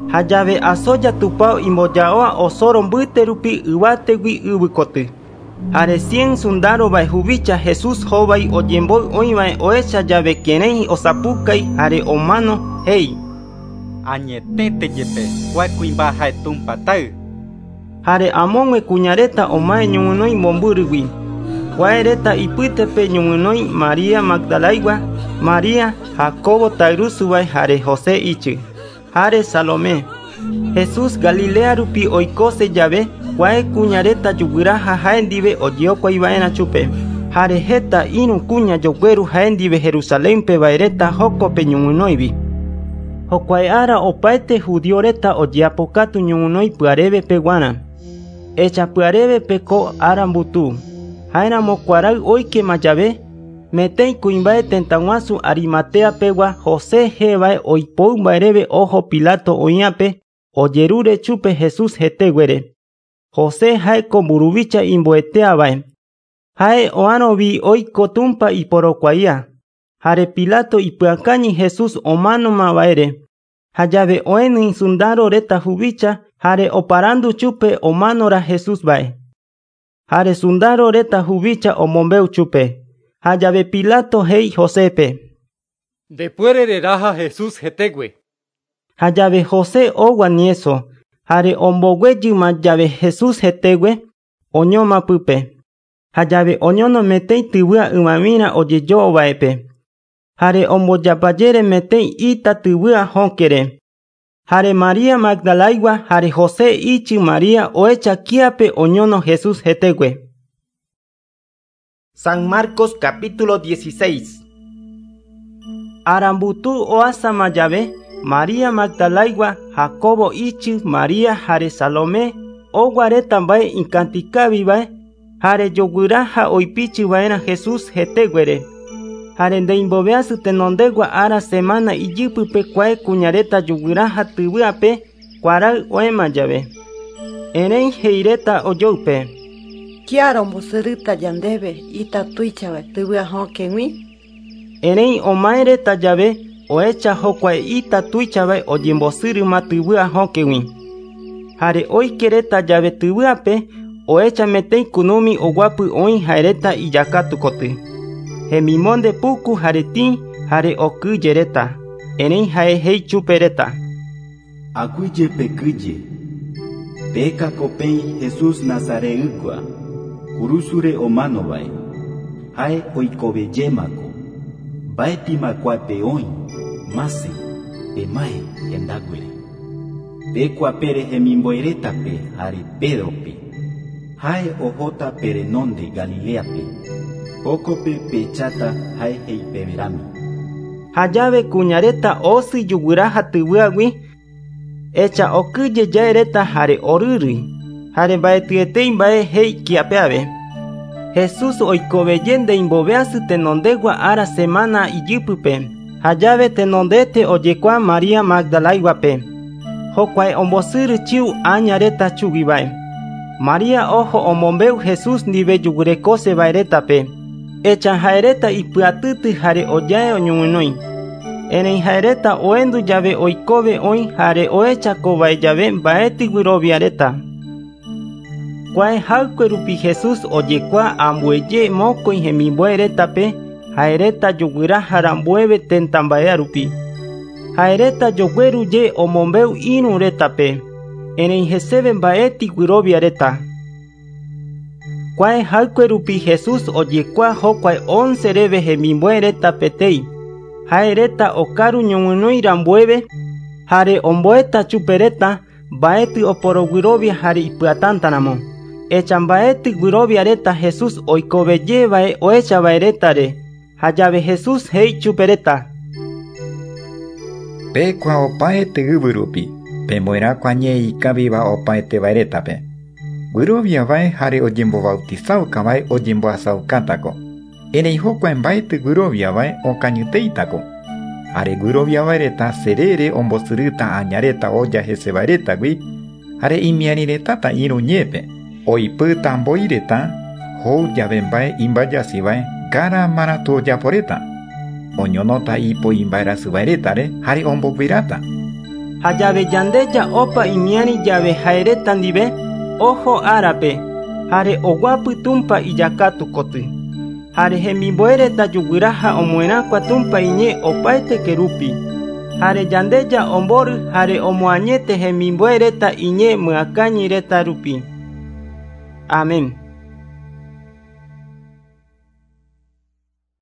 Hajave asoya tupao imboyaoa osoro mbyte rupi yvategui yvykoty. Hare cien sundaro vae huvicha Jesús hovai ojemboi oĩvae oecha jave kẽrẽi osapukái hare omano hei. Añetéte jepe kua kuimba hae tumpa tay. Hare amóngue kuñareta omae ñoguinoi mombyrygui. Kuae reta ipytepe ñoguinoi María Magdalaigua, María, Jacobo tayrusuvae hare José ichy, hare Salomé. Jesús Galilea rupi oikose jave, kuae kuñareta juguiraha jae ndive ojeokuaiva'erã chupe. Hare heta irũ kuña jogueru jae ndive Jerusalénpe vaereta jókope ñoguinoivi. Jokuae ára opaete judío reta ojeapokatu ñoguinoi pyareve peguara. Echa pyareve ko ára mbutu. Jaéramo kuarai oikema jave, metei kuimbae tëtaguasu Arimatea pegua José jevae oipou mbaereve ojo Pilato oĩape ojerure chupe Jesús heteguere. José jaeko mburuvicha imboeteavae. Jae oãrovi oiko tumpa iporokuaia. Hare Pilato ipyakañi Jesús ománoma vaere. Hajave oenýi sundaro reta huvicha hare oparandu chupe ománora Jesús vae. Hare sundaro reta huvicha omombeu chupe. Hajave Pilato hei Josépe: Depuerereraha Jesús hetegue. Hajave José ogua nieso. Hare omboguejýma jave Jesús hetegue oñóma pype. Hajave oñono metei tyvýa ymamíra ojejovaépe. Hare ombojapajére metei ita tyvýa hókere. Hare María Magdalaigua hare José ichy María oecha kiape oñono Jesús hetegue. San Marcos capítulo dieciséis. Arambutu oasama jave, María Magdalaigua, Jacobo ichy María hare Salomé oguareta mbae ikãtikavivae hare joguiraha oipichy vaera Jesús heteguere. Hare ndeimboveasy tenondegua ára semana ijýpype kuae kuñareta joguiraha tyvyape kuarai oẽma jave. Erei heireta ojoype: Kiara ombosyrýta yandéve itatuichavae tyvya hókegui. Erei omaereta jave oecha jokuae itatuichavae ojembosýryma tyvya hókegui. Hare oikereta jave tyvyape oecha metei kunumi oguapy oĩ haereta ijakatu koty. Hemimonde puku hare tĩ hare okyjereta. Erei jae hei chupereta: Aguyjepe kyje. Pékako peĩ Jesús Nazare'ỹkua, kurusure ománovae. Jae oikovejémako. Mba'étima kuápe oĩ. Mase, emae hendáguere. Pekuapére hemimbo'erétape hare Pedrope. Jae ohóta perenonde Galileape. Jókope pecháta jae heipeverami. Hajave kuñareta osy juguiraha tyvyagui, echa okyjejaereta hare orýri, hare mbaetýetei mbae hei kiapeave. Jesús oikoveje ndeimboveasy tenondegua ára semana ijýpype. Hajave tenondete ojekua María Magdalaiguape. Jokuae ombosýry chiu añareta chuguivae. María ojo omombeu Jesús ndive jugurekose vaeretape. Echa jaereta ipyatýty hare ojae oñoguinoi. Erei jaereta oendu jave oikove oĩ hare oechakovae jave mbaetɨ guiroviareta. Kuae jaykue rupi Jesús ojekua ambueje mokõi hemimbo'eretape jaereta joguiraha rambueve tentambaea rupi. Jaereta jogueruje omombeu irũ retape, erei heseve mbaetɨ guiroviareta. Kuae jaykue rupi Jesús ojekua jokuae once reve hemimbo'ereta petei. Jaereta okaru ñoguinoi rambueve hare omboeta chupereta mbaetɨ oporoguirovia hare ipyatãtaramo. Echa mbaetɨ guiroviareta Jesús oikovejevae oecha vaeretare. Hajave Jesús hei chupereta: Pekua opaete yvy rupi, pembo'erakua ñe ikaviva opaete vaeretape. Guiroviavae hare ojembobautizauka vae ojemboasaukátako. Erei jokuae mbaetɨ guiroviavae okañyteítako. Hare guiroviavaereta serére ombosyrýta añareta oja hese vaeretagui, hare imiariretata irũ ñépe. Oipýta mbo'ireta hou jave mbae imbajasývae ngara maratu ojaporeta. Oñonota ipo imbaerasy vaeretare hare omboguirata. Hayave yandeya opa imiani llave jaereta ndive ojo arape hare oguapy tumpa iyakatu koty hare hemimbo'ereta juguiraha omoerakua tumpa iñe opaite kerupi hare yandeya ombory hare omoañete hemimbo'ereta iñe myakañy reta rupi. Amén.